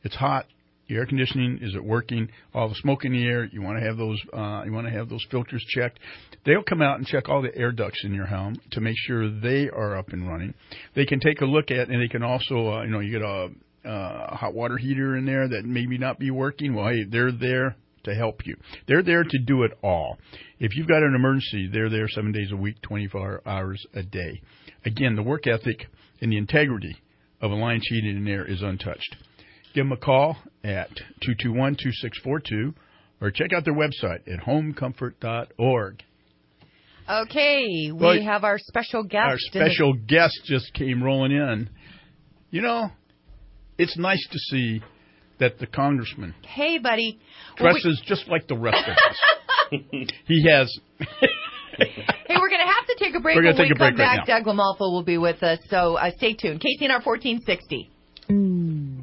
It's hot. The air conditioning, is it working? All the smoke in the air, you want to have those uh, you want to have those filters checked. They'll come out and check all the air ducts in your home to make sure they are up and running. They can take a look at, and they can also, uh, you know, you get a, a hot water heater in there that maybe not be working. Well, hey, they're there to help you. They're there to do it all. If you've got an emergency, they're there seven days a week, twenty-four hours a day. Again, the work ethic and the integrity of Alliance Heating and Air is untouched. Give them a call at two two one, two six four two or check out their website at home comfort dot org. Okay, we well, have our special guest. Our special guest just came rolling in. You know, it's nice to see that the congressman hey, buddy. dresses well, we... just like the rest of us. He has... Hey, we're going to have to take a break. We're when take we a break come right back, now. Doug Lamalfa will be with us, so uh, stay tuned. K C N R fourteen sixty. Mm.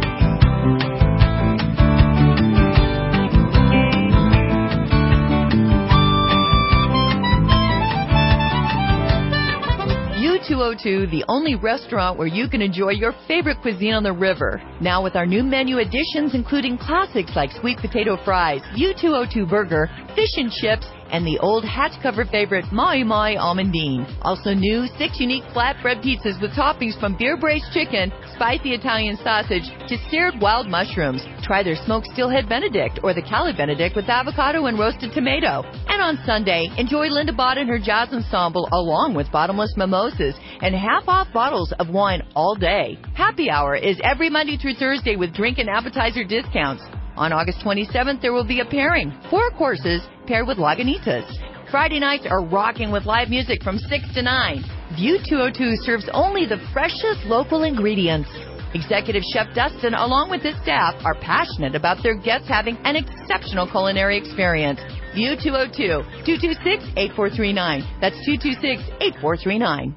U two oh two, the only restaurant where you can enjoy your favorite cuisine on the river. Now with our new menu additions, including classics like sweet potato fries, U two oh two burger, fish and chips, and the old hatch cover favorite, Mai Mai Almondine. Also new, six unique flatbread pizzas with toppings from beer braised chicken, spicy Italian sausage, to seared wild mushrooms. Try their smoked steelhead Benedict or the Cali Benedict with avocado and roasted tomato. And on Sunday, enjoy Linda Bott and her jazz ensemble along with bottomless mimosas and half-off bottles of wine all day. Happy Hour is every Monday through Thursday with drink and appetizer discounts. On August twenty-seventh, there will be a pairing, four courses paired with Lagunitas. Friday nights are rocking with live music from six to nine. View two oh two serves only the freshest local ingredients. Executive Chef Dustin, along with his staff, are passionate about their guests having an exceptional culinary experience. View two oh two, two two six, eight four three nine. That's two two six, eight four three nine.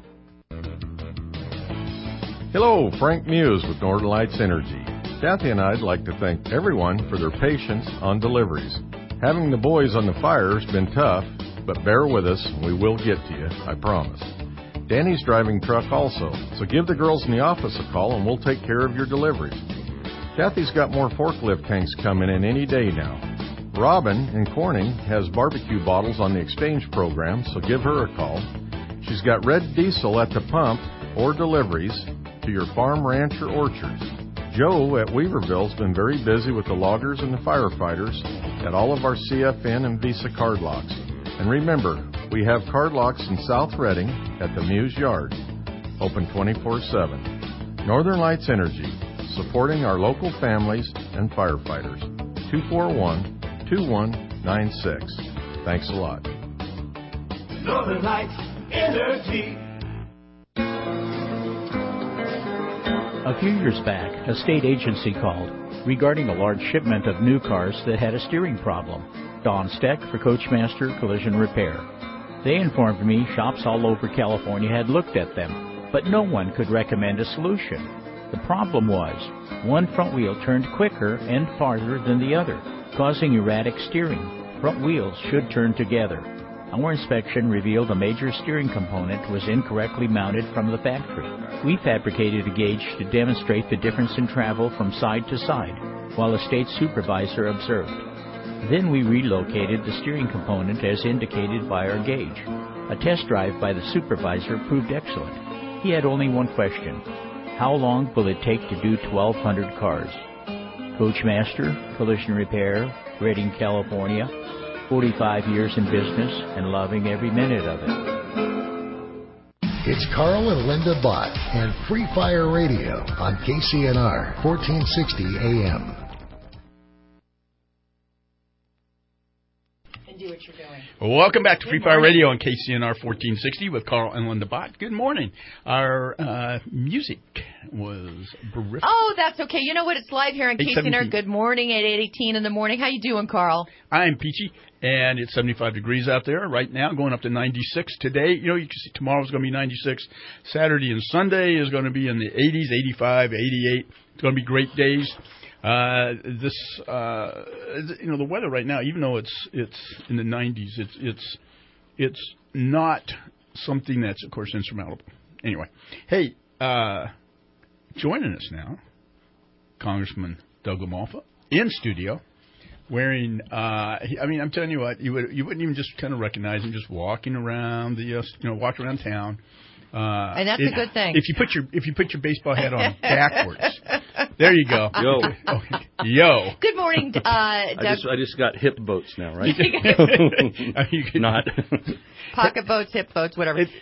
Hello, Frank Muse with Northern Lights Energy. Kathy and I'd like to thank everyone for their patience on deliveries. Having the boys on the fire has been tough, but bear with us and we will get to you, I promise. Danny's driving truck also, so give the girls in the office a call and we'll take care of your deliveries. Kathy's got more forklift tanks coming in any day now. Robin in Corning has barbecue bottles on the exchange program, so give her a call. She's got red diesel at the pump or deliveries to your farm, ranch, or orchards. Joe at Weaverville's been very busy with the loggers and the firefighters at all of our C F N and Visa card locks. And remember, we have card locks in South Reading at the Muse Yard, open twenty-four seven. Northern Lights Energy, supporting our local families and firefighters. two four one, two one nine six. Thanks a lot. Northern Lights Energy. A few years back, a state agency called regarding a large shipment of new cars that had a steering problem. Don Steck for Coachmaster Collision Repair. They informed me shops all over California had looked at them, but no one could recommend a solution. The problem was, one front wheel turned quicker and farther than the other, causing erratic steering. Front wheels should turn together. Our inspection revealed a major steering component was incorrectly mounted from the factory. We fabricated a gauge to demonstrate the difference in travel from side to side, while a state supervisor observed. Then we relocated the steering component as indicated by our gauge. A test drive by the supervisor proved excellent. He had only one question. How long will it take to do twelve hundred cars? Coachmaster Collision Repair, Redding, California. forty-five years in business and loving every minute of it. It's Carl and Linda Bott and Free Fire Radio on K C N R fourteen sixty A M. And do what you're doing. Well, welcome back to Good Free Fire morning. Radio on K C N R fourteen sixty with Carl and Linda Bott. Good morning. Our uh, music was terrific. Oh, that's okay. You know what? It's live here on K C N R. eight seventeen. Good morning at eight eighteen in the morning. How you doing, Carl? I'm Peachy, and it's seventy-five degrees out there right now, going up to ninety-six today. You know, you can see tomorrow's going to be ninety-six. Saturday and Sunday is going to be in the eighties, eighty-five, eighty-eight. It's going to be great days. Uh, this, uh, you know, the weather right now, even though it's it's in the nineties, it's it's it's not something that's, of course, insurmountable. Anyway, hey, uh, joining us now, Congressman Doug LaMalfa, in studio, wearing. Uh, he, I mean, I'm telling you what, you would you wouldn't even just kind of recognize him, just walking around the uh, you know walking around town. Uh, and that's it, a good thing. If you put your if you put your baseball hat on backwards, there you go. Yo, oh, yo. Good morning, uh, Doug. I just I just got hip boats now, right? Not pocket boats, hip boats, whatever. It,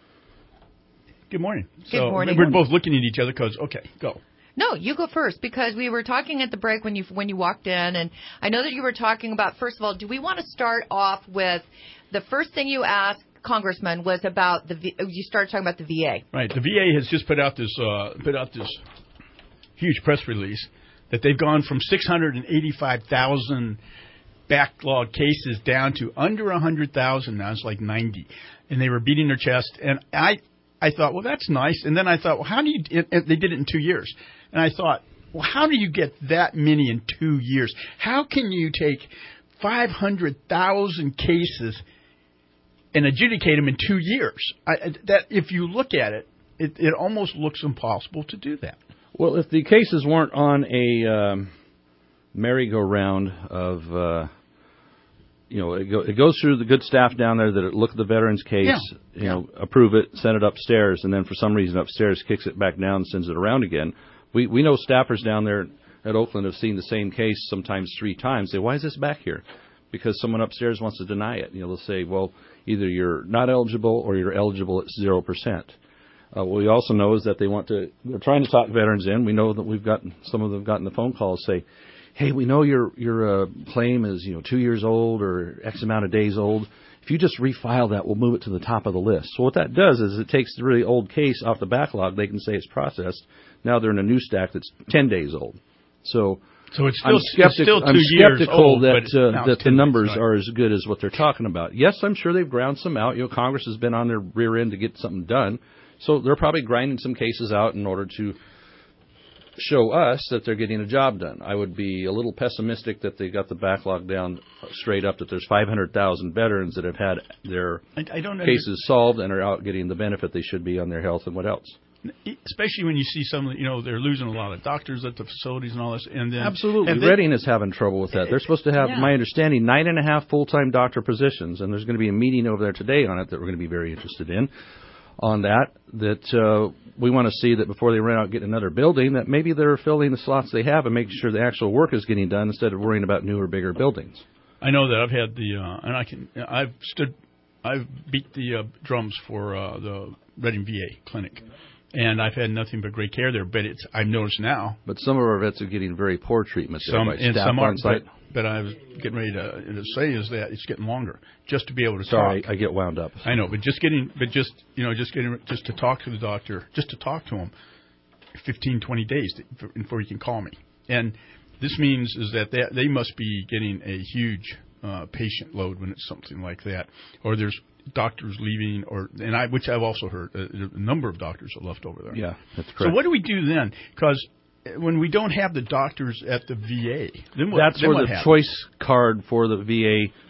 good morning. Good so morning. We're both looking at each other because okay, go. No, you go first because we were talking at the break when you when you walked in, and I know that you were talking about. First of all, do we want to start off with the first thing you asked Congressman was about the v- you started talking about the V A. Right. The V A has just put out this uh, put out this huge press release that they've gone from six hundred eighty-five thousand backlog cases down to under one hundred thousand now. It's like ninety, and they were beating their chest. And I I thought, well, that's nice. And then I thought, well, how do you? It, it, they did it in two years. And I thought, well, how do you get that many in two years? How can you take five hundred thousand cases and adjudicate them in two years? I, that if you look at it, it, it almost looks impossible to do that. Well, if the cases weren't on a um, merry-go-round of, uh, you know, it, go, it goes through the good staff down there that look at the veteran's case, yeah. you know, approve it, send it upstairs, and then for some reason upstairs kicks it back down and sends it around again. We we know staffers down there at Oakland have seen the same case sometimes three times. Say, why is this back here? Because someone upstairs wants to deny it. You know, they'll say, well, either you're not eligible or you're eligible at zero percent. Uh, what we also know is that they want to, they're trying to talk veterans in. We know that we've gotten, some of them have gotten the phone calls say, hey, we know your your uh, claim is, you know, two years old or X amount of days old. If you just refile that, we'll move it to the top of the list. So what that does is it takes the really old case off the backlog. They can say it's processed. Now they're in a new stack that's ten days old. So, so it's still, I'm, skeptic, it's still two I'm years skeptical old, that, but uh, that the numbers days, right. are as good as what they're talking about. Yes, I'm sure they've ground some out. You know, Congress has been on their rear end to get something done. So they're probably grinding some cases out in order to show us that they're getting a job done. I would be a little pessimistic that they got the backlog down straight up, that there's five hundred thousand veterans that have had their I, I don't cases under- solved and are out getting the benefit they should be on their health and what else. Especially when you see some, you know, they're losing a lot of doctors at the facilities and all this. And then Absolutely. And Reading is having trouble with that. They're supposed to have, yeah. my understanding, nine and a half full-time doctor positions, and there's going to be a meeting over there today on it that we're going to be very interested in. On that, that uh, we want to see that before they run out and get another building, that maybe they're filling the slots they have and making sure the actual work is getting done instead of worrying about newer, bigger buildings. I know that I've had the, uh, and I can, I've stood, I've beat the uh, drums for uh, the Reading V A clinic, and I've had nothing but great care there. But it's, I've noticed now. But some of our vets are getting very poor treatment there some, by and staff some on aren't, site. But, but I was getting ready to, to say is that it's getting longer just to be able to Sorry, talk. I get wound up. I know, but just getting, but just you know, just getting, just to talk to the doctor, just to talk to him, fifteen, twenty days to, before you can call me. And this means is that they, they must be getting a huge uh, patient load when it's something like that, or there's doctors leaving, or and I, which I've also heard a, a number of doctors are left over there. Yeah, that's correct. So what do we do then? Because when we don't have the doctors at the V A, then what, that's then where what the happens? choice card for the V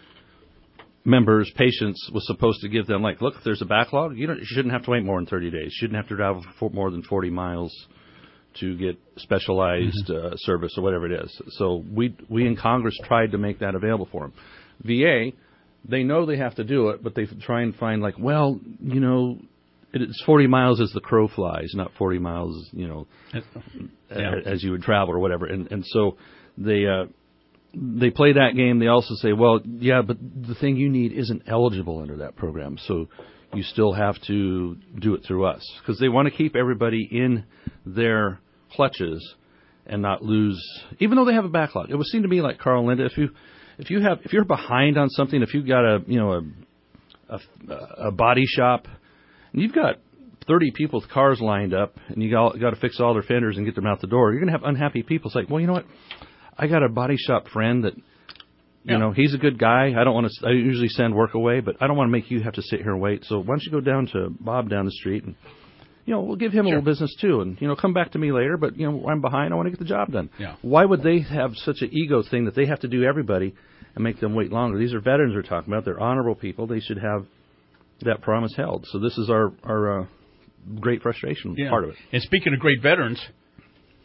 A members, patients, was supposed to give them, like, look, if there's a backlog, you, don't, you shouldn't have to wait more than thirty days. You shouldn't have to travel for more than forty miles to get specialized mm-hmm. uh, service or whatever it is. So we we in Congress tried to make that available for them. V A, they know they have to do it, but they try and find, like, well, you know, it's forty miles as the crow flies, not forty miles, you know, yeah. as you would travel or whatever. And and so they uh, they play that game. They also say, well, yeah, but the thing you need isn't eligible under that program, so you still have to do it through us, because they want to keep everybody in their clutches and not lose, even though they have a backlog. It would seem to me like, Carl and Linda, if you if you have if you're behind on something, if you've got a you know a a, a body shop, and you've got thirty people with cars lined up, and you got, got to fix all their fenders and get them out the door, you're going to have unhappy people. It's like, well, you know what? I got a body shop friend that, you yeah. know, he's a good guy. I don't want to. I usually send work away, but I don't want to make you have to sit here and wait. So why don't you go down to Bob down the street, and you know, we'll give him sure. a little business too, and you know, come back to me later. But you know, I'm behind. I want to get the job done. Yeah. Why would they have such an ego thing that they have to do everybody and make them wait longer? These are veterans we're talking about. They're honorable people. They should have that promise held. So this is our our uh, great frustration yeah. part of it. And speaking of great veterans,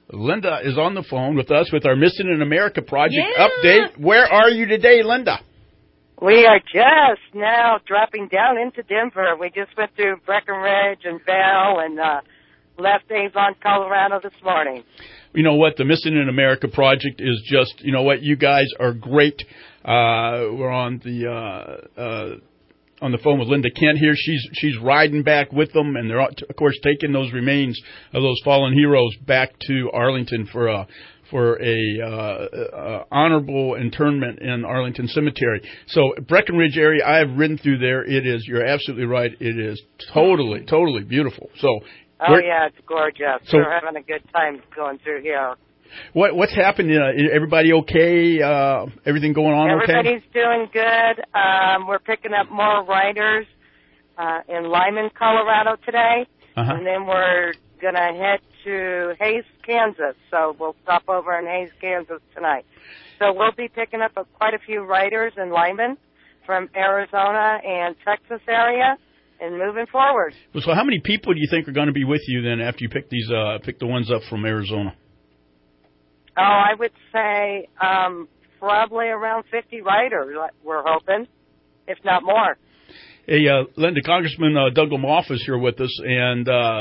Linda is on the phone with us with our Missing in America Project Yeah. update. Where are you today, Linda? We are just now dropping down into Denver. We just went through Breckenridge and Bell and uh, left Avon, Colorado this morning. You know what? The Missing in America Project is just, you know what? You guys are great. Uh, we're on the uh, uh, on the phone with Linda Kent here. She's she's riding back with them, and they're, of course, taking those remains of those fallen heroes back to Arlington for a for a uh, uh, honorable interment in Arlington Cemetery. So Breckenridge area, I have ridden through there. It is, you're absolutely right. It is totally, totally beautiful. So. Oh, yeah, it's gorgeous. So, We're having a good time going through here. What what's happened? Uh, everybody okay? Uh, everything going on Everybody's okay? doing good. Um, we're picking up more riders uh, in Lyman, Colorado today. Uh-huh. And then we're going to head to Hays, Kansas. So we'll stop over in Hays, Kansas tonight. So we'll be picking up a, quite a few riders in Lyman from Arizona and Texas area. And moving forward. So, how many people do you think are going to be with you then after you pick these, uh, pick the ones up from Arizona? Oh, I would say um, probably around fifty riders. We're hoping, if not more. Hey, uh, Linda, Congressman uh, Doug Lamothe is here with us, and uh,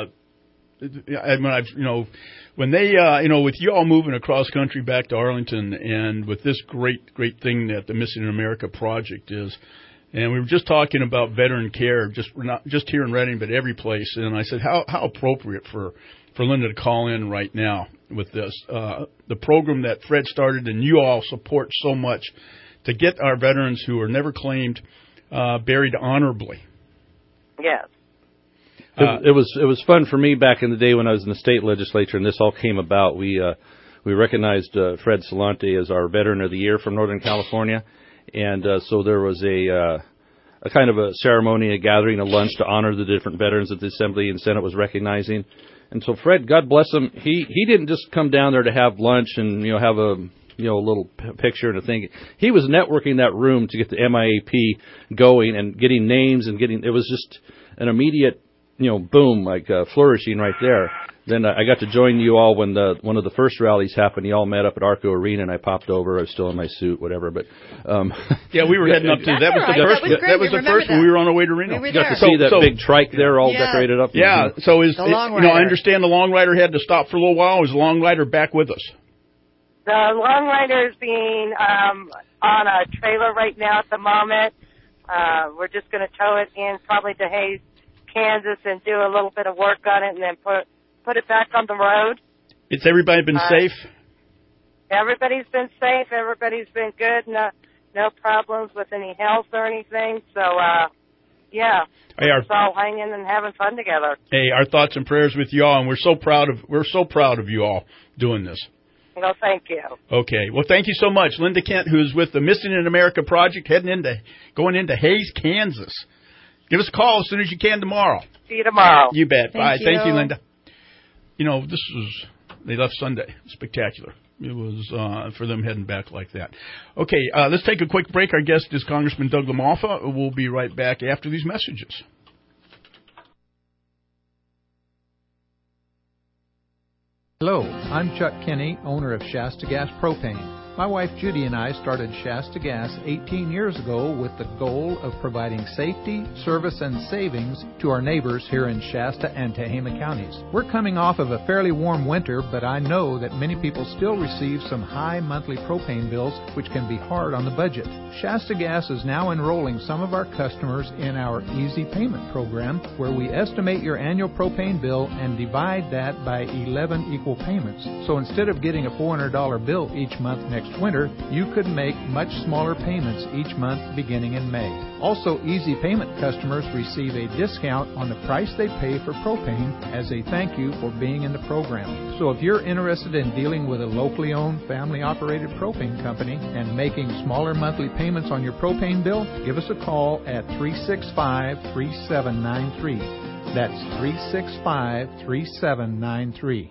I mean, I've, you know, when they, uh, you know, with you all moving across country back to Arlington, and with this great, great thing that the Missing in America Project is. And we were just talking about veteran care, just not just here in Redding, but every place. And I said, how how appropriate for, for Linda to call in right now with this. Uh, the program that Fred started and you all support so much to get our veterans who are never claimed uh, buried honorably. Yes. Uh, it, it was it was fun for me back in the day when I was in the state legislature and this all came about. We uh, we recognized uh, Fred Salante as our Veteran of the Year from Northern California. And uh, so there was a uh, a kind of a ceremony, a gathering, a lunch to honor the different veterans that the Assembly and Senate was recognizing. And so Fred, God bless him, he he didn't just come down there to have lunch and you know have a you know a little p- picture and a thing. He was networking that room to get the M I A P going and getting names and getting. It was just an immediate you know boom, like uh, flourishing right there. Then I got to join you all when the one of the first rallies happened. You all met up at Arco Arena, and I popped over. I was still in my suit, whatever. But um, yeah, we were heading up to that was the first. That was, that was the first when we were on our way to Reno. We got to see that so, big trike there, all yeah. decorated up. Yeah. So is the it, long you know I rider. understand the long rider had to stop for a little while. Is the long rider back with us? The long rider is being um, on a trailer right now at the moment. Uh, we're just going to tow it in probably to Hays, Kansas, and do a little bit of work on it, and then put. put it back on the road. It's everybody been uh, safe? Everybody's been safe. Everybody's been good. No, no problems with any health or anything. So, uh, yeah, hey, our, we're all hanging and having fun together. Hey, our thoughts and prayers with you all, and we're so proud of we're so proud of you all doing this. Well, thank you. Okay. Well, thank you so much, Linda Kent, who's with the Missing in America Project, heading into going into Hays, Kansas. Give us a call as soon as you can tomorrow. See you tomorrow. You bet. Thank Bye. you. Thank you, Linda. You know, this was, they left Sunday. Spectacular. It was uh, for them heading back like that. Okay, uh, let's take a quick break. Our guest is Congressman Doug Lamothe. We'll be right back after these messages. Hello, I'm Chuck Kinney, owner of Shasta Gas Propane. My wife Judy and I started Shasta Gas eighteen years ago with the goal of providing safety, service, and savings to our neighbors here in Shasta and Tehama counties. We're coming off of a fairly warm winter, but I know that many people still receive some high monthly propane bills, which can be hard on the budget. Shasta Gas is now enrolling some of our customers in our Easy Payment program, where we estimate your annual propane bill and divide that by eleven equal payments. So instead of getting a four hundred dollars bill each month next winter, you could make much smaller payments each month beginning in May. Also, Easy Payment customers receive a discount on the price they pay for propane as a thank you for being in the program. So if you're interested in dealing with a locally owned, family-operated propane company and making smaller monthly payments on your propane bill, give us a call at three six five, three seven nine three. That's three six five, three seven nine three.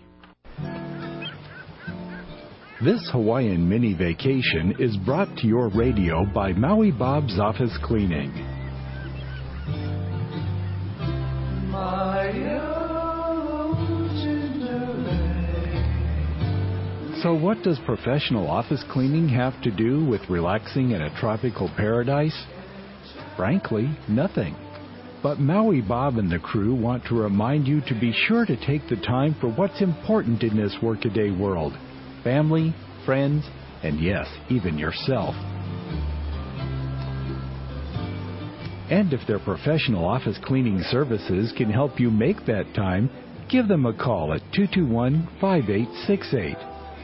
This Hawaiian mini vacation is brought to your radio by Maui Bob's Office Cleaning. My ocean So what does professional office cleaning have to do with relaxing in a tropical paradise? Frankly, nothing. But Maui Bob and the crew want to remind you to be sure to take the time for what's important in this workaday world. Family, friends, and yes, even yourself. And if their professional office cleaning services can help you make that time, give them a call at two two one, five eight six eight.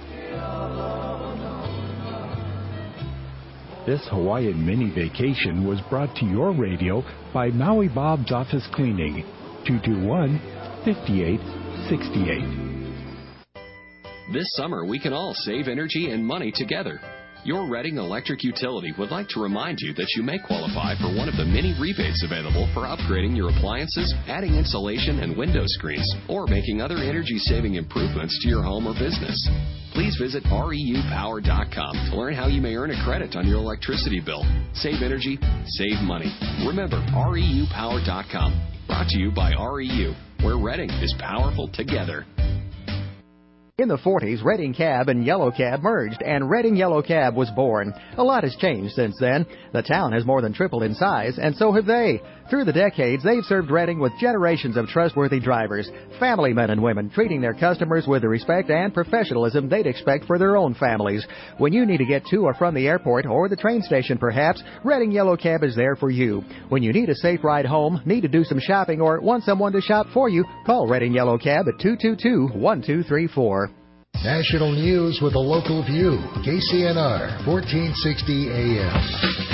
This Hawaiian mini vacation was brought to your radio by Maui Bob's Office Cleaning, two two one, five eight six eight. This summer, we can all save energy and money together. Your Reading Electric Utility would like to remind you that you may qualify for one of the many rebates available for upgrading your appliances, adding insulation and window screens, or making other energy-saving improvements to your home or business. Please visit R E U power dot com to learn how you may earn a credit on your electricity bill. Save energy, save money. Remember, R E U power dot com. Brought to you by R E U, where Reading is powerful together. In the forties, Reading Cab and Yellow Cab merged, and Reading Yellow Cab was born. A lot has changed since then. The town has more than tripled in size, and so have they. Through the decades, they've served Reading with generations of trustworthy drivers, family men and women, treating their customers with the respect and professionalism they'd expect for their own families. When you need to get to or from the airport or the train station, perhaps, Reading Yellow Cab is there for you. When you need a safe ride home, need to do some shopping, or want someone to shop for you, call Reading Yellow Cab at two two two, one two three four. National news with a local view. K C N R, fourteen sixty A M.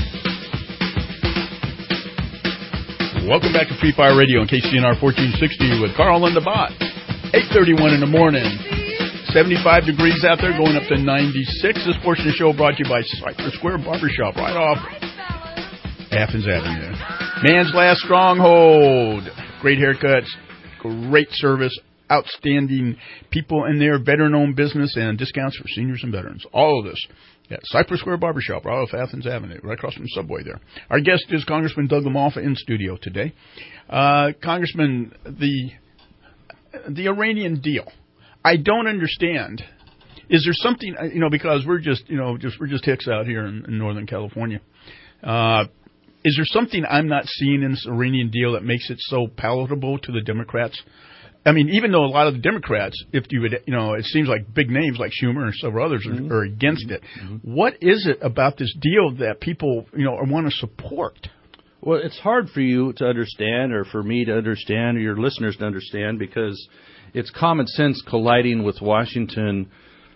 Welcome back to Free Fire Radio on K C N R fourteen sixty with Carl and the Bot. eight thirty-one in the morning. seventy-five degrees out there, going up to ninety-six. This portion of the show brought to you by Cypress Square Barbershop, right off Athens Avenue. Man's Last Stronghold. Great haircuts, great service, outstanding people in there, veteran-owned business, and discounts for seniors and veterans. All of this at Cypress Square Barbershop, right off Athens Avenue, right across from the subway there. Our guest is Congressman Doug LaMalfa in studio today. Uh, Congressman, the the Iranian deal, I don't understand. Is there something, you know, because we're just, you know, just we're just hicks out here in, in Northern California. Uh, is there something I'm not seeing in this Iranian deal that makes it so palatable to the Democrats? I mean, even though a lot of the Democrats, if you would, you know, it seems like big names like Schumer and several others are, mm-hmm. are against it. Mm-hmm. What is it about this deal that people, you know, want to support? Well, it's hard for you to understand, or for me to understand, or your listeners to understand, because it's common sense colliding with Washington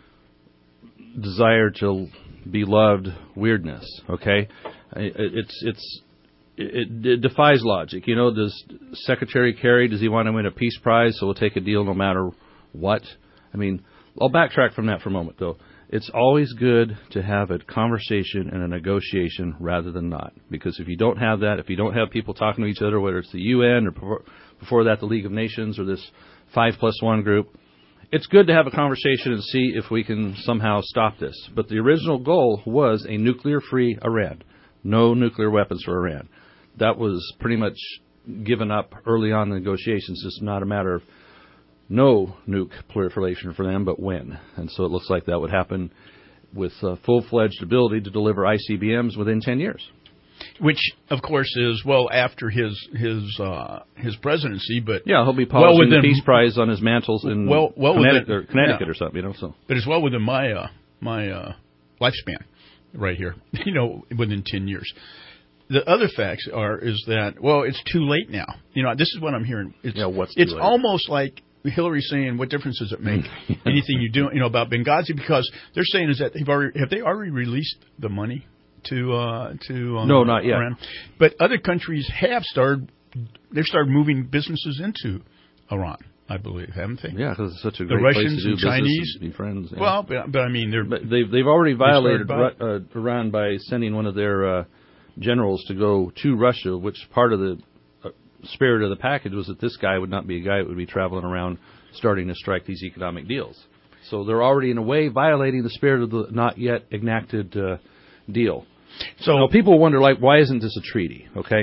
desire to be loved weirdness. Okay, it's it's. It, it defies logic. You know, does Secretary Kerry, does he want to win a peace prize, so we'll take a deal no matter what? I mean, I'll backtrack from that for a moment, though. It's always good to have a conversation and a negotiation rather than not. Because if you don't have that, if you don't have people talking to each other, whether it's the U N or before, before that the League of Nations or this five plus one group, it's good to have a conversation and see if we can somehow stop this. But the original goal was a nuclear-free Iran. No nuclear weapons for Iran. That was pretty much given up early on in the negotiations. It's not a matter of no nuke proliferation for them, but when. And so it looks like that would happen with uh, full-fledged ability to deliver I C B Ms within ten years. Which, of course, is well after his his uh, his presidency, but yeah, he'll be polishing well the Peace Prize on his mantles in well, well Connecticut, within, or, Connecticut yeah. or something, you know. So, but it's well within my uh, my uh, lifespan, right here. You know, within ten years. The other facts are is that well, it's too late now. You know, this is what I'm hearing. It's yeah, what's it's too late? Almost like Hillary saying, "What difference does it make? Anything you do, you know, about Benghazi?" Because they're saying is that they've already have they already released the money to uh, to uh, no, not yet. Iran? But other countries have started. They've started moving businesses into Iran, I believe, haven't they? Yeah, because it's such a the great Russians place to do and Chinese and be friends. Yeah. Well, but, but I mean, they're but they've they've already violated by, uh, Iran by sending one of their uh, generals to go to Russia, which part of the uh, spirit of the package was that this guy would not be a guy that would be traveling around starting to strike these economic deals. So they're already, in a way, violating the spirit of the not yet enacted uh, deal. So you know, people wonder, like, why isn't this a treaty? Okay,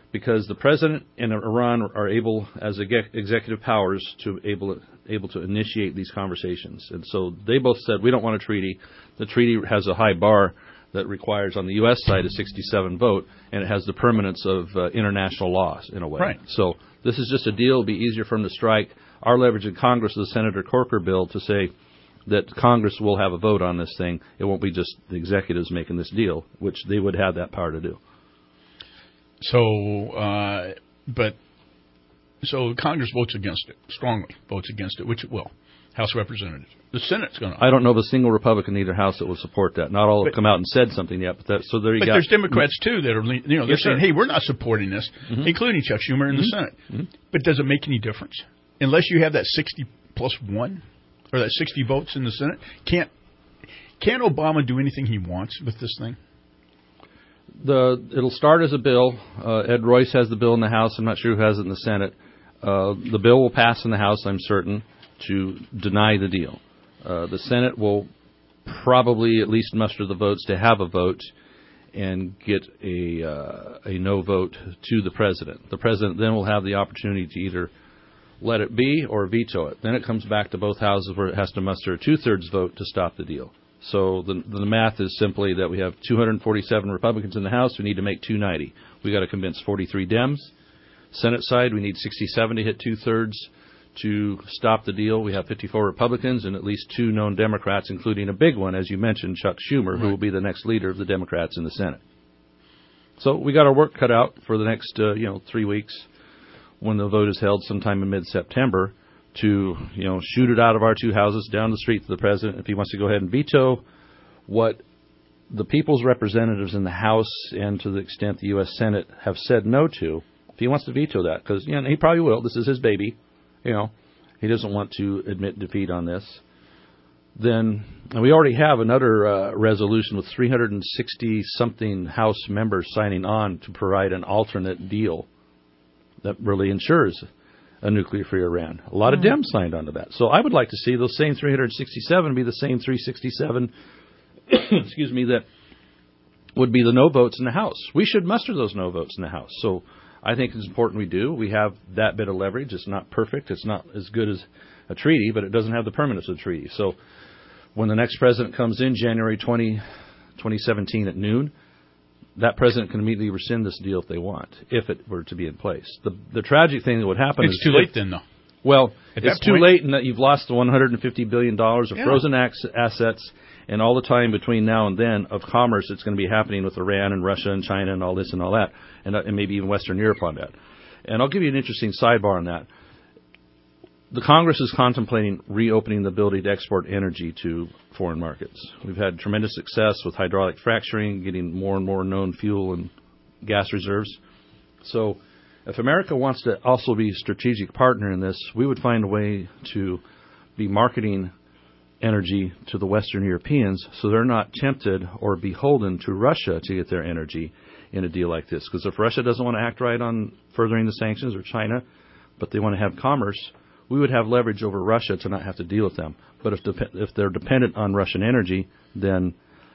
because the president and Iran are able, as executive powers, to able able to initiate these conversations. And so they both said, we don't want a treaty. The treaty has a high bar that requires, on the U S side, a sixty-seven vote, and it has the permanence of uh, international laws, in a way. Right. So this is just a deal. It'll be easier for them to strike. Our leverage in Congress is the Senator Corker bill to say that Congress will have a vote on this thing. It won't be just the executives making this deal, which they would have that power to do. So, uh, but, so Congress votes against it, strongly votes against it, which it will. House of Representatives. The Senate's going to. I don't know of a single Republican in either house that will support that. Not all have come out and said something yet, but that, so there you but go. But there's Democrats, too, that are, you know, they're yes, saying, sir. hey, we're not supporting this, mm-hmm. including Chuck Schumer in mm-hmm. the Senate. Mm-hmm. But does it make any difference? Unless you have that sixty plus one, or that sixty votes in the Senate, can't, can't Obama do anything he wants with this thing? The It'll start as a bill. Uh, Ed Royce has the bill in the House. I'm not sure who has it in the Senate. Uh, the bill will pass in the House, I'm certain, to deny the deal. Uh, the Senate will probably at least muster the votes to have a vote and get a uh, a no vote to the president. The president then will have the opportunity to either let it be or veto it. Then it comes back to both houses where it has to muster a two-thirds vote to stop the deal. So the, the math is simply that we have two hundred forty-seven Republicans in the House. We need to make two ninety. We've got to convince forty-three Dems. Senate side, we need sixty-seven to hit two-thirds to stop the deal. We have fifty-four Republicans and at least two known Democrats, including a big one, as you mentioned, Chuck Schumer, right. who will be the next leader of the Democrats in the Senate. So we got our work cut out for the next, uh, you know, three weeks when the vote is held sometime in mid-September to, you know, shoot it out of our two houses down the street to the president if he wants to go ahead and veto what the people's representatives in the House and to the extent the U S Senate have said no to. If he wants to veto that, because, you know, he probably will. This is his baby. You know, he doesn't want to admit defeat on this. Then, and we already have another uh, resolution with three hundred sixty something House members signing on to provide an alternate deal that really ensures a nuclear-free Iran. A lot mm-hmm. of Dems signed on to that. So I would like to see those same three hundred sixty-seven be the same three hundred sixty-seven, excuse me, that would be the no votes in the House. We should muster those no votes in the House. So I think it's important we do. We have that bit of leverage. It's not perfect. It's not as good as a treaty, but it doesn't have the permanence of a treaty. So when the next president comes in January twentieth, twenty seventeen at noon, that president can immediately rescind this deal if they want, if it were to be in place. The the tragic thing that would happen it's is... It's too late then, though. Well, At it's too point, late in that you've lost the one hundred fifty billion dollars of yeah. frozen ac- assets and all the time between now and then of commerce that's going to be happening with Iran and Russia and China and all this and all that, and, uh, and maybe even Western Europe on that. And I'll give you an interesting sidebar on that. The Congress is contemplating reopening the ability to export energy to foreign markets. We've had tremendous success with hydraulic fracturing, getting more and more known fuel and gas reserves. So if America wants to also be a strategic partner in this, we would find a way to be marketing energy to the Western Europeans so they're not tempted or beholden to Russia to get their energy in a deal like this. Because if Russia doesn't want to act right on furthering the sanctions, or China, but they want to have commerce, we would have leverage over Russia to not have to deal with them. But if de- if they're dependent on Russian energy, then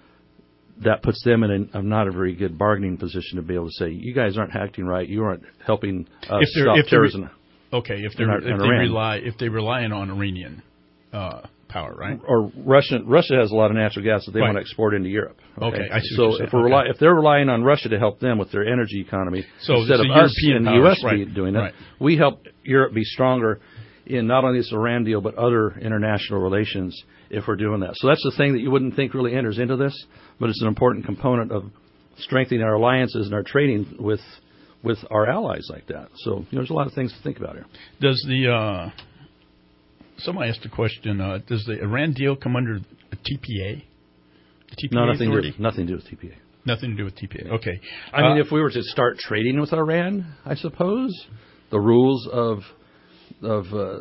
that puts them in a, a not a very good bargaining position to be able to say, you guys aren't acting right, you aren't helping us if stop if terrorism. Okay, if, they're, if they rely if they rely on Iranian uh, power, right? Or Russia Russia has a lot of natural gas that they right. want to export into Europe. Okay, okay I see so what you're if, we're okay. rely, if they're relying on Russia to help them with their energy economy so, instead so of European us in the powers, U S right. be doing it, right. we help Europe be stronger in not only this Iran deal but other international relations if we're doing that. So that's the thing that you wouldn't think really enters into this, but it's an important component of strengthening our alliances and our trading with with our allies like that. So you know, there's a lot of things to think about here. Does the uh, somebody asked a question? Uh, does the Iran deal come under a T P A? The T P A no, nothing authority? to, nothing to do with T P A. Nothing to do with T P A. Okay. I mean, uh, if we were to start trading with Iran, I suppose the rules of of uh,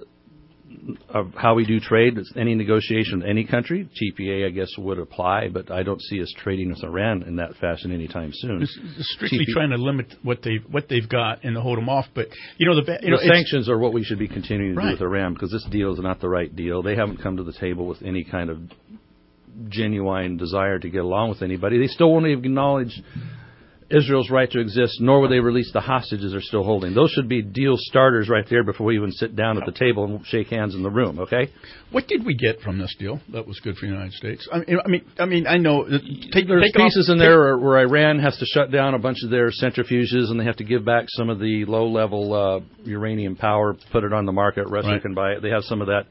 of how we do trade, any negotiation with any country, T P A, I guess, would apply, but I don't see us trading with Iran in that fashion anytime soon. It's strictly T P A trying to limit what they what they've got and to hold them off. But you know, the, you know, the sanctions are what we should be continuing to right. do with Iran, because this deal is not the right deal. They haven't come to the table with any kind of genuine desire to get along with anybody. They still won't acknowledge Israel's right to exist, nor would they release the hostages they're still holding. Those should be deal starters right there before we even sit down at the table and shake hands in the room, okay? What did we get from this deal that was good for the United States? I mean, I mean, I, mean, I know. Take, There's take pieces off, in take, there where Iran has to shut down a bunch of their centrifuges, and they have to give back some of the low-level uh, uranium power, put it on the market. Russia Right. can buy it. They have some of that,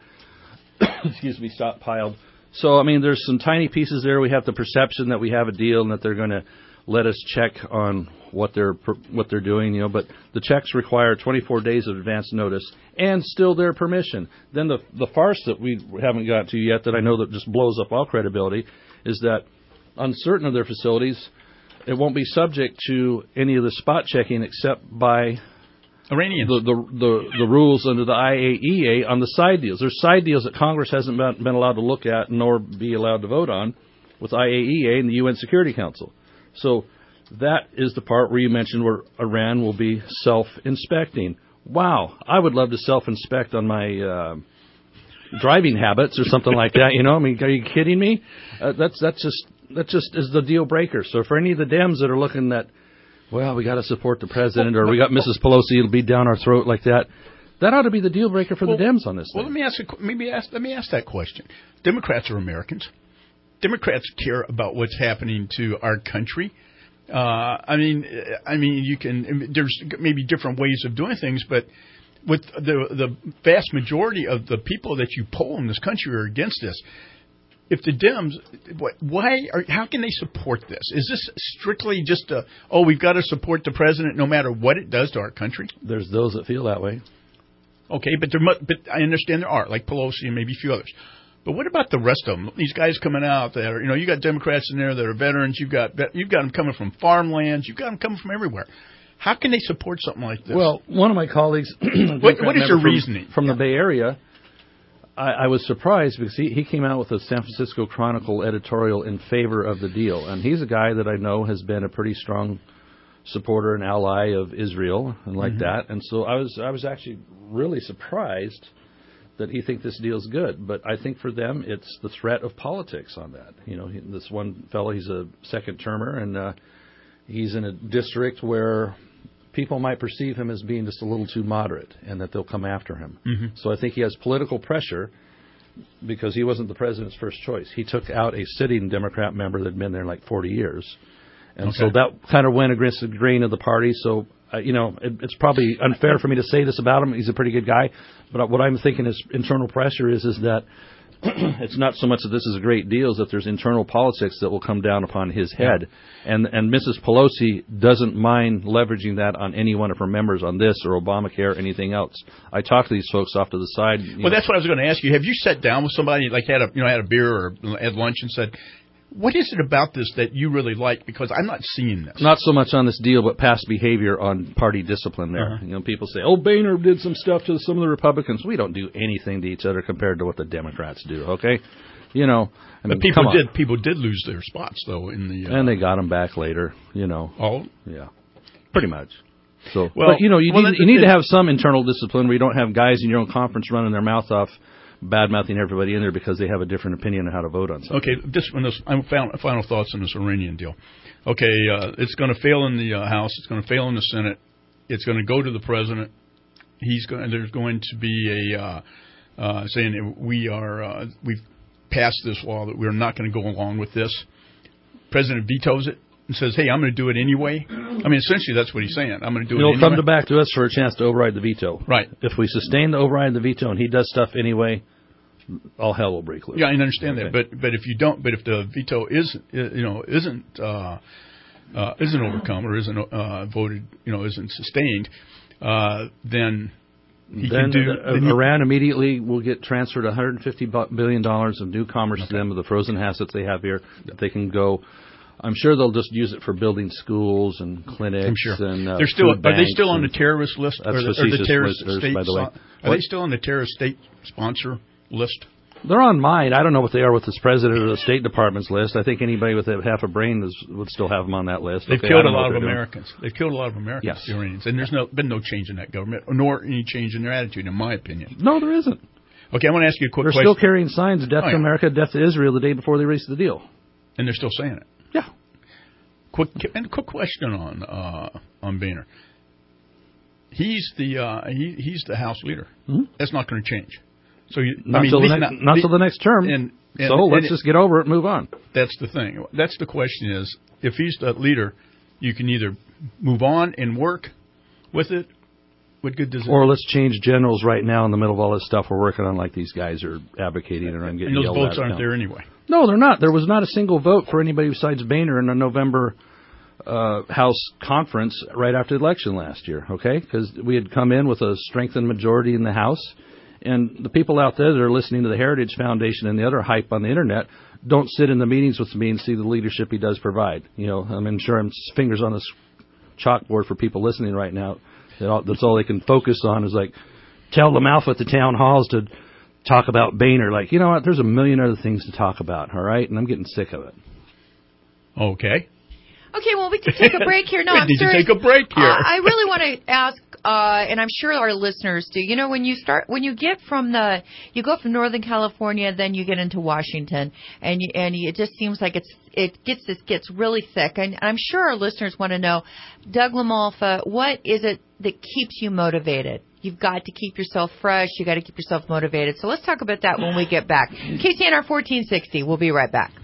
excuse me, stockpiled. So, I mean, there's some tiny pieces there. We have the perception that we have a deal and that they're going to let us check on what they're what they're doing, you know. But the checks require twenty-four days of advance notice and still their permission. Then the the farce that we haven't got to yet, that I know that just blows up all credibility, is that on certain of their facilities, it won't be subject to any of the spot checking except by Iranians. The, the the the rules under the I A E A on the side deals. There's side deals that Congress hasn't been, been allowed to look at nor be allowed to vote on with I A E A and the U N Security Council. So that is the part where you mentioned where Iran will be self-inspecting. Wow, I would love to self-inspect on my uh, driving habits or something like that. You know, I mean, are you kidding me? Uh, that's that's just that just is the deal breaker. So for any of the Dems that are looking at, well, we got to support the president, or we got Missus Pelosi, it'll be down our throat like that. That ought to be the deal breaker for well, the Dems on this well, thing. let me ask. A, maybe ask. Let me ask that question. Democrats are Americans. Democrats care about what's happening to our country. Uh, I mean, I mean, you can. There's maybe different ways of doing things, but with the the vast majority of the people that you poll in this country are against this. If the Dems, why? Are, how can they support this? Is this strictly just a, oh, we've got to support the president no matter what it does to our country? There's those that feel that way. Okay, but there, but I understand there are, like Pelosi and maybe a few others. But what about the rest of them? These guys coming out that are, you know, you got Democrats in there that are veterans. You've got you've got them coming from farmlands. You've got them coming from everywhere. How can they support something like this? Well, one of my colleagues, what, what is your from, reasoning from yeah. the Bay Area? I, I was surprised because he, he came out with a San Francisco Chronicle editorial in favor of the deal, and he's a guy that I know has been a pretty strong supporter and ally of Israel and like mm-hmm. that. And so I was I was actually really surprised that he thinks this deal's good. But I think for them, it's the threat of politics on that. You know, he, this one fellow, he's a second termer, and uh, he's in a district where people might perceive him as being just a little too moderate and that they'll come after him. Mm-hmm. So I think he has political pressure because he wasn't the president's first choice. He took out a sitting Democrat member that had been there like forty years. And okay. so that kind of went against the grain of the party. So, uh, you know, it, it's probably unfair for me to say this about him. He's a pretty good guy. But what I'm thinking is internal pressure is, is that it's not so much that this is a great deal as that there's internal politics that will come down upon his head. Yeah. And and Missus Pelosi doesn't mind leveraging that on any one of her members on this or Obamacare or anything else. I talked to these folks off to the side. Well, know, that's what I was going to ask you. Have you sat down with somebody, like had a you know had a beer or had lunch and said, what is it about this that you really like? Because I'm not seeing this. Not so much on this deal, but past behavior on party discipline there. Uh-huh. You know, people say, oh, Boehner did some stuff to some of the Republicans. We don't do anything to each other compared to what the Democrats do, okay? You know, I mean, but people did people did lose their spots, though, in the... Uh, and they got them back later, you know. Oh? Yeah, pretty much. So, well, but, you know, you well, need, you need to have some internal discipline where you don't have guys in your own conference running their mouth off, bad-mouthing everybody in there because they have a different opinion on how to vote on something. Okay, this one is I'm found, final thoughts on this Iranian deal. Okay, uh, it's going to fail in the uh, House. It's going to fail in the Senate. It's going to go to the president. He's going. There's going to be a uh, uh, saying we are uh, we've passed this law that we're not going to go along with this. President vetoes it and says, "Hey, I'm going to do it anyway." I mean, essentially, that's what he's saying. I'm going to do He'll it anyway. He'll come back to us for a chance to override the veto. Right. If we sustain the override the veto and he does stuff anyway, all hell will break loose. Yeah, I understand okay. that, but but if you don't, but if the veto is you know isn't uh, uh, isn't overcome or isn't uh, voted, you know, isn't sustained, uh, then he then can do. The, then Iran he, immediately will get transferred one hundred fifty billion dollars of new commerce okay. to them of the frozen assets they have here that they can go. I'm sure they'll just use it for building schools and clinics. I'm sure. And, uh, They're still. Are they still on and, the terrorist list? That's or the, or the terrorist state? By the way, are what? They still on the terrorist state sponsor list? They're on mine. I don't know what they are with this president or the State Department's list. I think anybody with half a brain is, would still have them on that list. They've okay, killed a lot of Americans. Doing. They've killed a lot of Americans, yes. the Iranians, and there's no been no change in that government, nor any change in their attitude, in my opinion. No, there isn't. Okay, I want to ask you a quick they're question. They're still carrying signs of death oh, to yeah. America, death to Israel the day before they released the deal. And they're still saying it. Yeah. quick and quick question on uh, on Boehner. He's the uh, he, he's the House leader. Hmm? That's not going to change. So you, not I mean, till the, not, ne- not till the next term. And, and, so and let's it, just get over it and move on. That's the thing. That's the question is, if he's the leader, you can either move on and work with it. What good does it Or do? let's change generals right now in the middle of all this stuff we're working on, like these guys are advocating and I'm getting And those yelled votes at aren't now. there anyway. No, they're not. There was not a single vote for anybody besides Boehner in the November uh, House conference right after the election last year, okay? Because we had come in with a strengthened majority in the House, and the people out there that are listening to the Heritage Foundation and the other hype on the Internet don't sit in the meetings with me and see the leadership he does provide. You know, I mean, sure, I'm fingers on this chalkboard for people listening right now. That's all they can focus on is, like, tell them Alpha at the town halls to talk about Boehner. Like, you know what, there's a million other things to talk about, all right? And I'm getting sick of it. Okay. Okay, well, we can take a break here. No, we I'm need serious. to take a break here. Uh, I really want to ask, uh, and I'm sure our listeners do. You know, when you start, when you get from the, you go from Northern California, then you get into Washington, and you, and you, it just seems like it's it gets this gets really thick. And I'm sure our listeners want to know, Doug LaMalfa, what is it that keeps you motivated? You've got to keep yourself fresh. You got to keep yourself motivated. So let's talk about that when we get back. K C N R fourteen sixty. We'll be right back.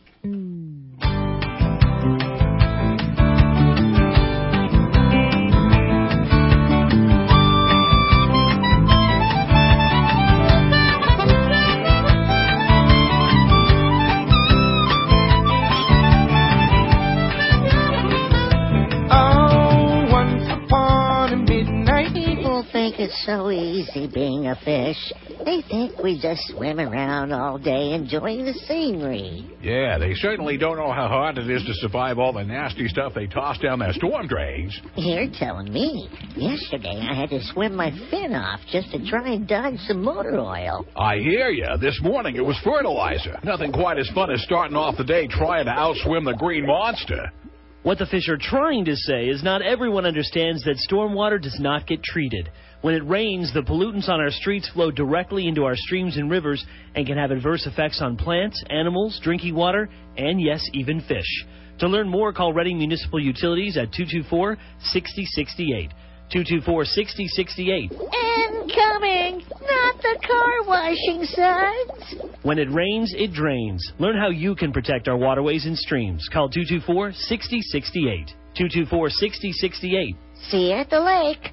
It's so easy being a fish. They think we just swim around all day enjoying the scenery. Yeah, they certainly don't know how hard it is to survive all the nasty stuff they toss down their storm drains. You're telling me. Yesterday I had to swim my fin off just to try and dodge some motor oil. I hear ya. This morning it was fertilizer. Nothing quite as fun as starting off the day trying to outswim the green monster. What the fish are trying to say is not everyone understands that stormwater does not get treated. When it rains, the pollutants on our streets flow directly into our streams and rivers and can have adverse effects on plants, animals, drinking water, and yes, even fish. To learn more, call Reading Municipal Utilities at two two four, six zero six eight. two two four, six zero six eight. Incoming! Not the car washing suds! When it rains, it drains. Learn how you can protect our waterways and streams. Call two two four, six zero six eight. two two four, six zero six eight. See you at the lake.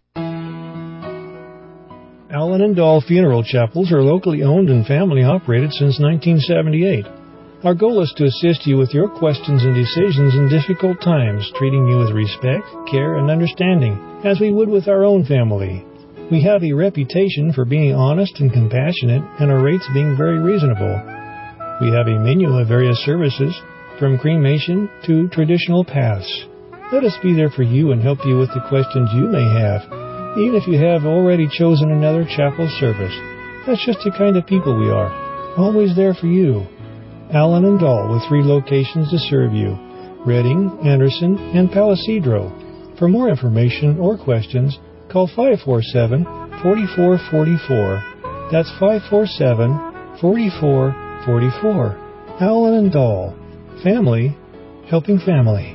Allen and Dahl Funeral Chapels are locally owned and family operated since nineteen seventy-eight. Our goal is to assist you with your questions and decisions in difficult times, treating you with respect, care, and understanding, as we would with our own family. We have a reputation for being honest and compassionate, and our rates being very reasonable. We have a menu of various services, from cremation to traditional paths. Let us be there for you and help you with the questions you may have, even if you have already chosen another chapel service. That's just the kind of people we are, always there for you. Allen and Dahl with three locations to serve you, Reading, Anderson, and Palisadro. For more information or questions, call five four seven, four four four four. That's five four seven, four four four four. Allen and Dahl. Family, helping family.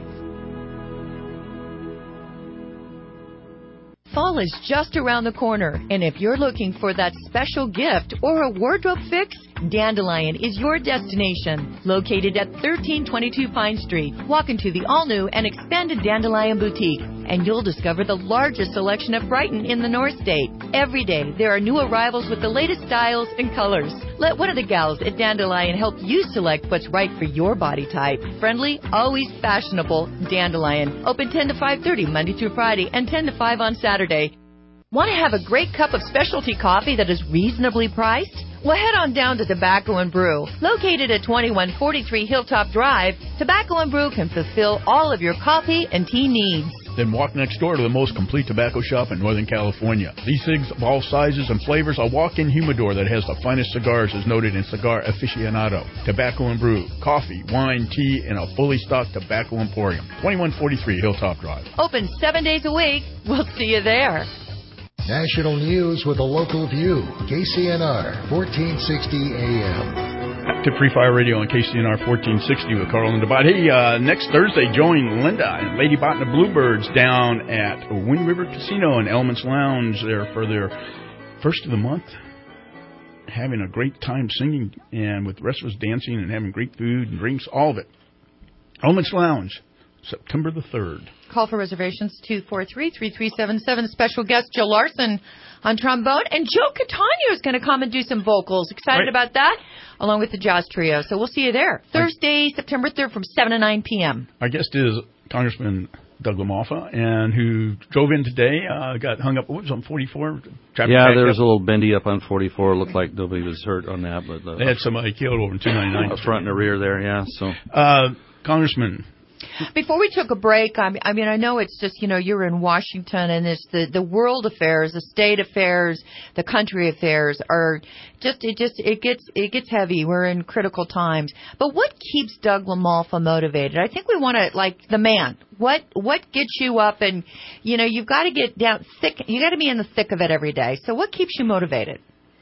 Fall is just around the corner, and if you're looking for that special gift or a wardrobe fix, Dandelion is your destination. Located at thirteen twenty-two Pine Street, walk into the all-new and expanded Dandelion Boutique, and you'll discover the largest selection of Brighton in the North State. Every day, there are new arrivals with the latest styles and colors. Let one of the gals at Dandelion help you select what's right for your body type. Friendly, always fashionable, Dandelion. Open ten to five thirty Monday through Friday and ten to five on Saturday. Want to have a great cup of specialty coffee that is reasonably priced? Well, head on down to Tobacco and Brew. Located at twenty-one forty-three Hilltop Drive, Tobacco and Brew can fulfill all of your coffee and tea needs. Then walk next door to the most complete tobacco shop in Northern California. These things of all sizes and flavors. A walk-in humidor that has the finest cigars is noted in Cigar Aficionado. Tobacco and Brew. Coffee, wine, tea, and a fully stocked tobacco emporium. twenty-one forty-three Hilltop Drive. Open seven days a week. We'll see you there. National news with a local view. K C N R, fourteen sixty A M. to Free Fire Radio on K C N R fourteen sixty with Carl and Bot. Hey, uh, next Thursday, join Linda and Lady Bot and the Bluebirds down at Wind River Casino and Elements Lounge there for their first of the month. Having a great time singing and with the rest of us dancing and having great food and drinks, all of it. Elements Lounge, September the third. Call for reservations, two four three, three three seven seven. Special guest Jill Larson on trombone. And Joe Catania is going to come and do some vocals. Excited right. about that, along with the jazz trio. So we'll see you there. Thursday, September third from seven to nine p.m. Our guest is Congressman Doug LaMalfa, and who drove in today, uh, got hung up, what was it, on forty-four? Yeah, there was up. a little bendy up on forty-four. Looked like nobody was hurt on that. But uh, they had somebody killed over in two ninety-nine. Up front and the rear there, yeah. So, uh, Congressman. Before we took a break, I mean, I mean, I know it's just, you know, you're in Washington, and it's the, the world affairs, the state affairs, the country affairs are just, it just, it gets, it gets heavy. We're in critical times. But what keeps Doug LaMalfa motivated? I think we want to, like, the man. What, what gets you up and, you know, you've got to get down thick, you got to be in the thick of it every day. So what keeps you motivated?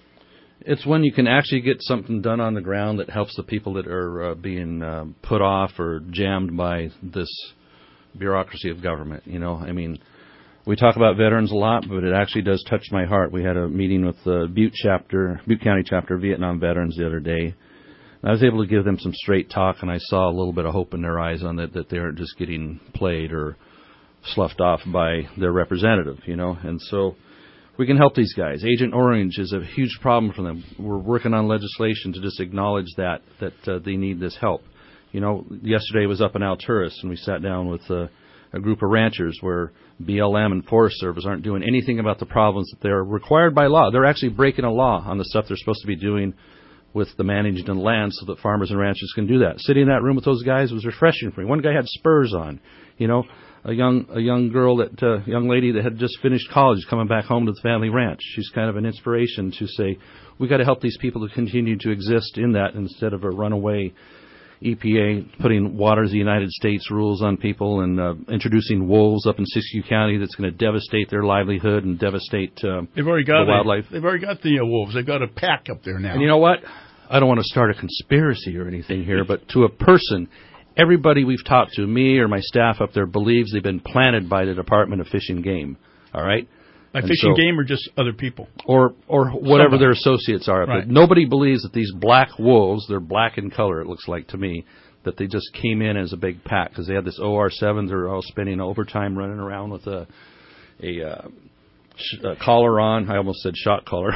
It's when you can actually get something done on the ground that helps the people that are uh, being uh, put off or jammed by this bureaucracy of government. You know, I mean, we talk about veterans a lot, but it actually does touch my heart. We had a meeting with the Butte chapter, Butte County chapter of Vietnam veterans the other day. I was able to give them some straight talk, and I saw a little bit of hope in their eyes on that, that they aren't just getting played or sloughed off by their representative, you know, and so we can help these guys. Agent Orange is a huge problem for them. We're working on legislation to just acknowledge that, that uh, they need this help. You know, yesterday was up in Alturas, and we sat down with uh, a group of ranchers where B L M and Forest Service aren't doing anything about the problems that they're required by law. They're actually breaking a law on the stuff they're supposed to be doing with the managed land so that farmers and ranchers can do that. Sitting in that room with those guys was refreshing for me. One guy had spurs on, you know. A young a young girl, that uh, young lady that had just finished college, coming back home to the family ranch. She's kind of an inspiration to say, we got to help these people to continue to exist in that instead of a runaway E P A putting waters of the United States rules on people and uh, introducing wolves up in Siskiyou County that's going to devastate their livelihood and devastate uh, they've already got the wildlife. They've already got the uh, wolves. They've got a pack up there now. And you know what? I don't want to start a conspiracy or anything here, but to a person, everybody we've talked to, me or my staff up there, believes they've been planted by the Department of Fish and Game. All right? By and Fish so, and Game or just other people? Or or whatever Somebody. their associates are. Right. But nobody believes that these black wolves, they're black in color, it looks like to me, that they just came in as a big pack because they had this O R seven. They're all spending overtime running around with a, a, uh, sh- a collar on. I almost said shot collar.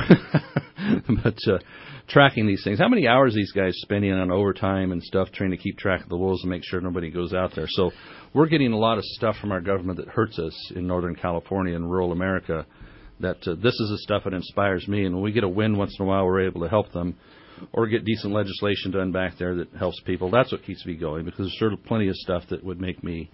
but... Uh, tracking these things. How many hours these guys spending on overtime and stuff trying to keep track of the wolves and make sure nobody goes out there. So we're getting a lot of stuff from our government that hurts us in Northern California and rural America. That uh, this is the stuff that inspires me. And when we get a win once in a while, we're able to help them or get decent legislation done back there that helps people. That's what keeps me going because there's sort of plenty of stuff that would make me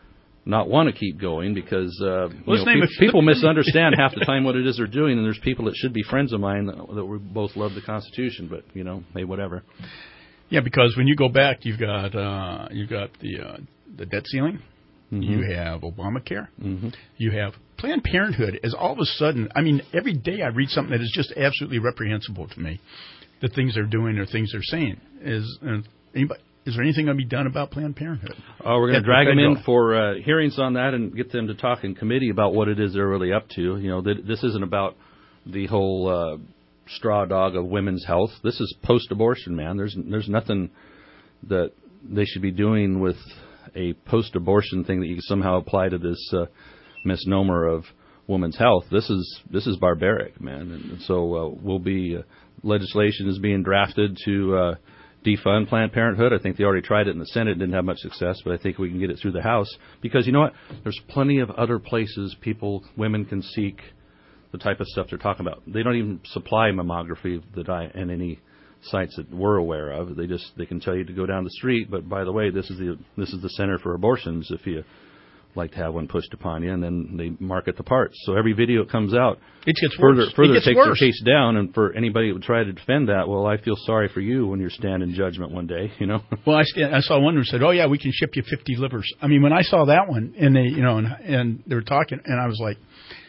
not want to keep going because uh, you know, pe- people misunderstand half the time what it is they're doing, and there's people that should be friends of mine that, that we both love the Constitution, but you know, hey, whatever. Yeah, because when you go back, you've got uh, you've got the uh, the debt ceiling, mm-hmm. you have Obamacare, mm-hmm. you have Planned Parenthood. Is all of a sudden, I mean, every day I read something that is just absolutely reprehensible to me. The things they're doing or things they're saying is uh, anybody. Is there anything going to be done about Planned Parenthood? Oh, we're going to drag them in for uh, hearings on that and get them to talk in committee about what it is they're really up to. You know, th- this isn't about the whole uh, straw dog of women's health. This is post-abortion, man. There's there's nothing that they should be doing with a post-abortion thing that you can somehow apply to this uh, misnomer of women's health. This is this is barbaric, man. And so uh, we'll be uh, legislation is being drafted to. Uh, defund Planned Parenthood. I think they already tried it in the Senate. It didn't have much success, but I think we can get it through the House. Because you know what? There's plenty of other places people, women can seek the type of stuff they're talking about. They don't even supply mammography that I, and any sites that we're aware of. They just they can tell you to go down the street, but by the way, this is the this is the center for abortions if you like to have one pushed upon you, and then they market the parts. So every video that comes out, it gets further, worse. further it gets takes worse. the case down. And for anybody that would try to defend that, well, I feel sorry for you when you're standing judgment one day. You know. Well, I, stand, I saw one who said, "Oh yeah, we can ship you fifty livers." I mean, when I saw that one, and they, you know, and, and they were talking, and I was like,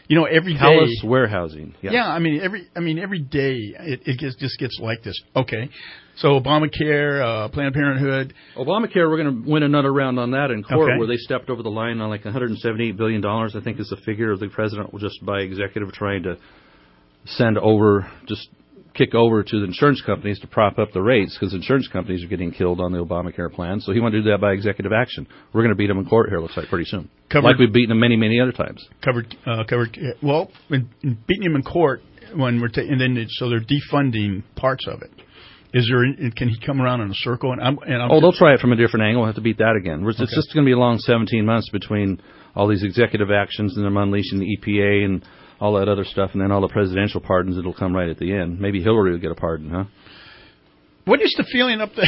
You know, every day. Palace warehousing. Yes. Yeah, I mean, every I mean every day it, it gets, just gets like this. Okay, so Obamacare, uh, Planned Parenthood. Obamacare, we're going to win another round on that in court, Okay. where they stepped over the line on like one hundred seventy-eight billion dollars, I think is the figure of the president, just by executive trying to send over, just kick over to the insurance companies to prop up the rates, because insurance companies are getting killed on the Obamacare plan. So he wanted to do that by executive action. We're going to beat him in court here, looks like, pretty soon. Covered, like we've beaten him many, many other times. Covered, uh, covered. Well, in, in beating him in court when we're ta- and then it, so they're defunding parts of it. Is there? Can he come around in a circle? And I'm, and I'm oh, they'll try it from a different angle. We'll have to beat that again. It's Okay. just going to be a long seventeen months between all these executive actions and them unleashing the E P A and all that other stuff, and then all the presidential pardons that'll come right at the end. Maybe Hillary will get a pardon, huh? What is the feeling up there?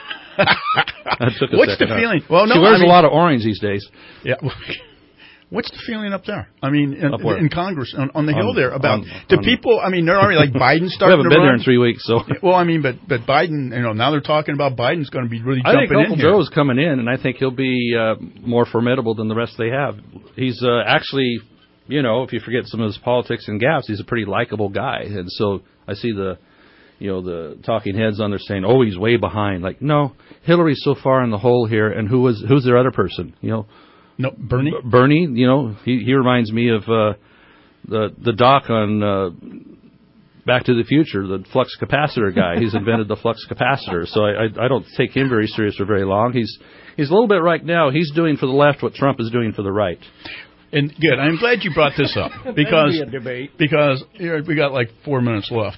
That took a What's second, the huh? feeling? Well, no, she wears I mean, a lot of orange these days. Yeah. What's the feeling up there? I mean, in, Up where? in Congress, on, on the Hill On- there, about on- do on- people? I mean, they're already like Biden We starting haven't to been run. there in three weeks, so. Well, I mean, but but Biden, you know, now they're talking about Biden's going to be really I jumping think Uncle in here. Joe's coming in, and I think he'll be uh, more formidable than the rest they have. He's uh, actually, you know, if you forget some of his politics and gaffes, he's a pretty likable guy. And so I see the, you know, the talking heads on there saying, "Oh, he's way behind." Like, no, Hillary's so far in the hole here, and who was who's their other person? You know, no, Bernie. B- Bernie, you know, he he reminds me of uh, the the doc on uh, Back to the Future, the flux capacitor guy. He's invented the flux capacitor, so I, I I don't take him very serious for very long. He's he's a little bit right now. He's doing for the left what Trump is doing for the right. And good. I'm glad you brought this up because That'd be a debate. because here, we got like four minutes left.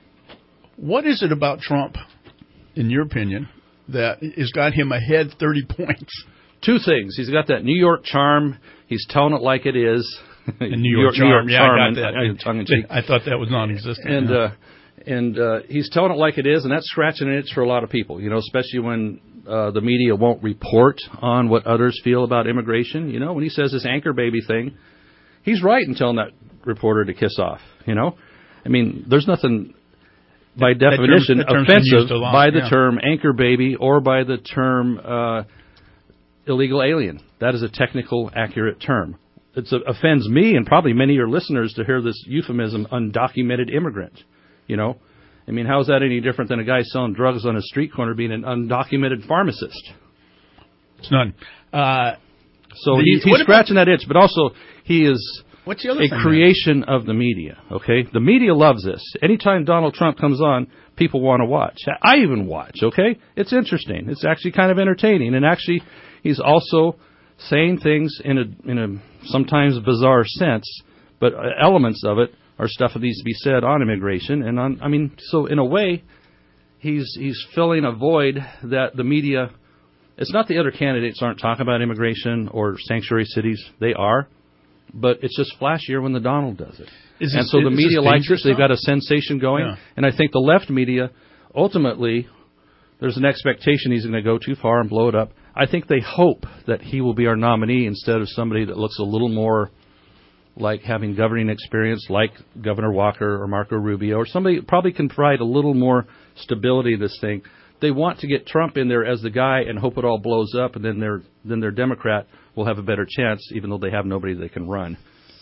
What is it about Trump, in your opinion, that has got him ahead thirty points? Two things. He's got that New York charm. He's telling it like it is. And New York, charm. New York yeah, charm. I got that. and- tongue in cheek. I thought that was non-existent. And yeah. uh, and uh, he's telling it like it is, and that's scratching an itch for a lot of people. You know, especially when uh, the media won't report on what others feel about immigration. You know, when he says this anchor baby thing, he's right in telling that reporter to kiss off. You know, I mean, there's nothing by That- that term- definition that term's been offensive used a lot, by the yeah. term anchor baby or by the term uh, illegal alien. That is a technical, accurate term. It offends me and probably many of your listeners to hear this euphemism, undocumented immigrant. You know, I mean, how is that any different than a guy selling drugs on a street corner being an undocumented pharmacist? It's none. Uh, so the- he, he's what about- scratching that itch, but also he is What's the other a thing, creation of the media. Okay, the media loves this. Anytime Donald Trump comes on, people want to watch. I even watch. Okay, it's interesting. It's actually kind of entertaining, and actually, he's also saying things in a in a sometimes bizarre sense, but elements of it are stuff that needs to be said on immigration and on. I mean, so in a way, he's he's filling a void that the media. It's not the other candidates aren't talking about immigration or sanctuary cities. They are, but it's just flashier when the Donald does it. Is and this- so the is this media likes it. dangerous, They've though? got a sensation going, Yeah. and I think the left media ultimately. There's an expectation he's going to go too far and blow it up. I think they hope that he will be our nominee instead of somebody that looks a little more like having governing experience, like Governor Walker or Marco Rubio, or somebody that probably can provide a little more stability to this thing. They want to get Trump in there as the guy and hope it all blows up, and then their then their Democrat will have a better chance, even though they have nobody they can run.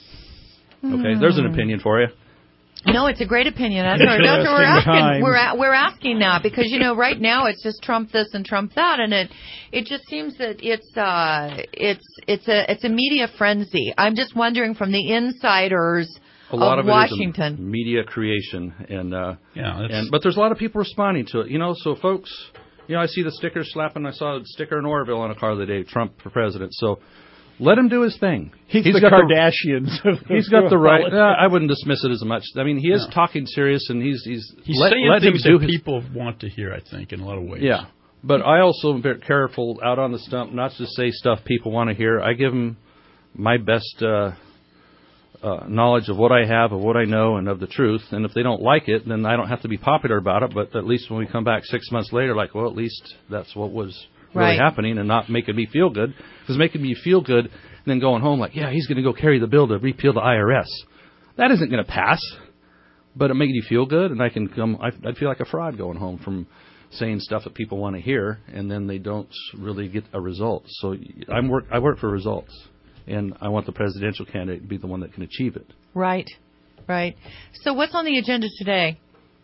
Okay, there's an opinion for you. No, it's a great opinion. That's what, that's what we're Interesting asking. times. We're a, we're asking now because you know right now it's just Trump this and Trump that, and it it just seems that it's uh it's it's a it's a media frenzy. I'm just wondering from the insiders A lot of of, Washington. it is a media creation, and uh, Yeah, that's- and but there's a lot of people responding to it. You know, so folks, you know, I see the stickers slapping. I saw a sticker in Oroville on a car the other day, Trump for president. So let him do his thing. He's, the got Kardashians. The, of- he's got the right. politics. Uh, I wouldn't dismiss it as much. I mean, he is No. talking serious, and he's he's He's let, saying let him things do that his. people want to hear, I think, in a lot of ways. Yeah, but I also am very careful out on the stump not to say stuff people want to hear. I give them my best uh, uh, knowledge of what I have, of what I know, and of the truth. And if they don't like it, then I don't have to be popular about it. But at least when we come back six months later, like, well, at least that's what was really Right. happening, and not making me feel good. Because making me feel good and then going home like, yeah, he's going to go carry the bill to repeal the I R S. That isn't going to pass. But it makes you feel good, and I can come. I, I'd feel like a fraud going home from saying stuff that people want to hear, and then they don't really get a result. So I'm work. I work for results. and I want the presidential candidate to be the one that can achieve it. Right, right. So what's on the agenda today?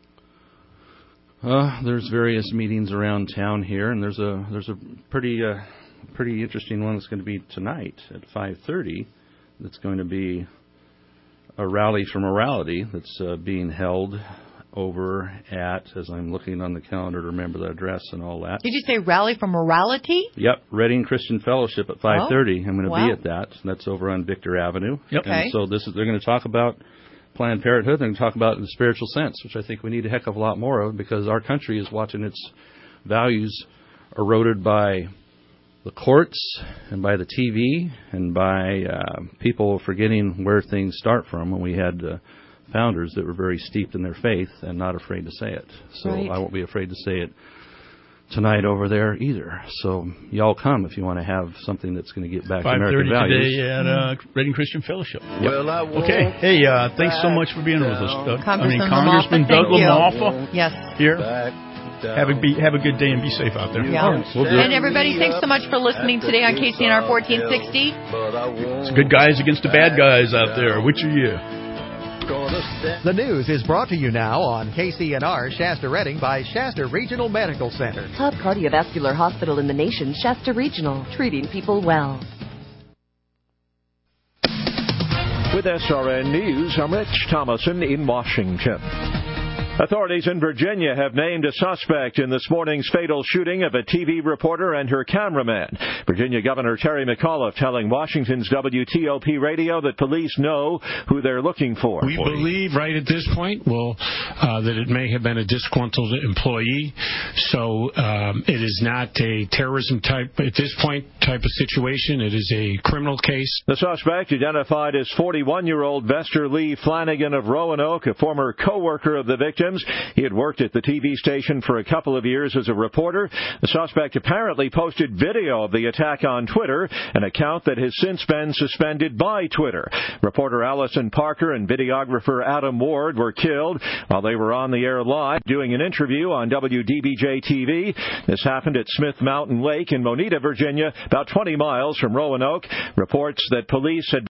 Uh, there's various meetings around town here, and there's a there's a pretty uh, pretty interesting one that's going to be tonight at five thirty. That's going to be a rally for morality that's uh, being held over at, as I'm looking on the calendar to remember the address and all that. Did you say Rally for Morality? Yep, Reading Christian Fellowship at five thirty. Oh, I'm going to wow. be at that. That's over on Victor Avenue. Yep. Okay. And so this is they're going to talk about Planned Parenthood. They're going to talk about it in the spiritual sense, which I think we need a heck of a lot more of because our country is watching its values eroded by the courts and by the T V and by uh, people forgetting where things start from. And we had uh, founders that were very steeped in their faith and not afraid to say it. So Right. I won't be afraid to say it tonight over there either. So y'all come if you want to have something that's going to get back to American values. today at uh, Reading Christian Fellowship. Well, I Okay. Hey, uh, thanks so much for being with us. Uh, I mean, Congressman Congressman Doug LaMalfa, thank LaMalfa Yes. here. Have a be have a good day and be safe out there. Yeah. We'll do And it. everybody, thanks so much for listening today on K C N R fourteen sixty. It's good guys against the bad guys out there. Which are you? The news is brought to you now on K C N R Shasta Redding by Shasta Regional Medical Center. Top cardiovascular hospital in the nation, Shasta Regional, treating people well. With S R N News, I'm Rich Thomason in Washington. Authorities in Virginia have named a suspect in this morning's fatal shooting of a T V reporter and her cameraman. Virginia Governor Terry McAuliffe telling Washington's W T O P radio that police know who they're looking for. We believe right at this point, well, uh, that it may have been a disgruntled employee. So um, it is not a terrorism type, at this point, type of situation. It is a criminal case. The suspect, identified as forty-one-year-old Vester Lee Flanagan of Roanoke, a former co-worker of the victim. He had worked at the T V station for a couple of years as a reporter. The suspect apparently posted video of the attack on Twitter, an account that has since been suspended by Twitter. Reporter Allison Parker and videographer Adam Ward were killed while they were on the air live doing an interview on W D B J T V. This happened at Smith Mountain Lake in Moneta, Virginia, about twenty miles from Roanoke. Reports that police had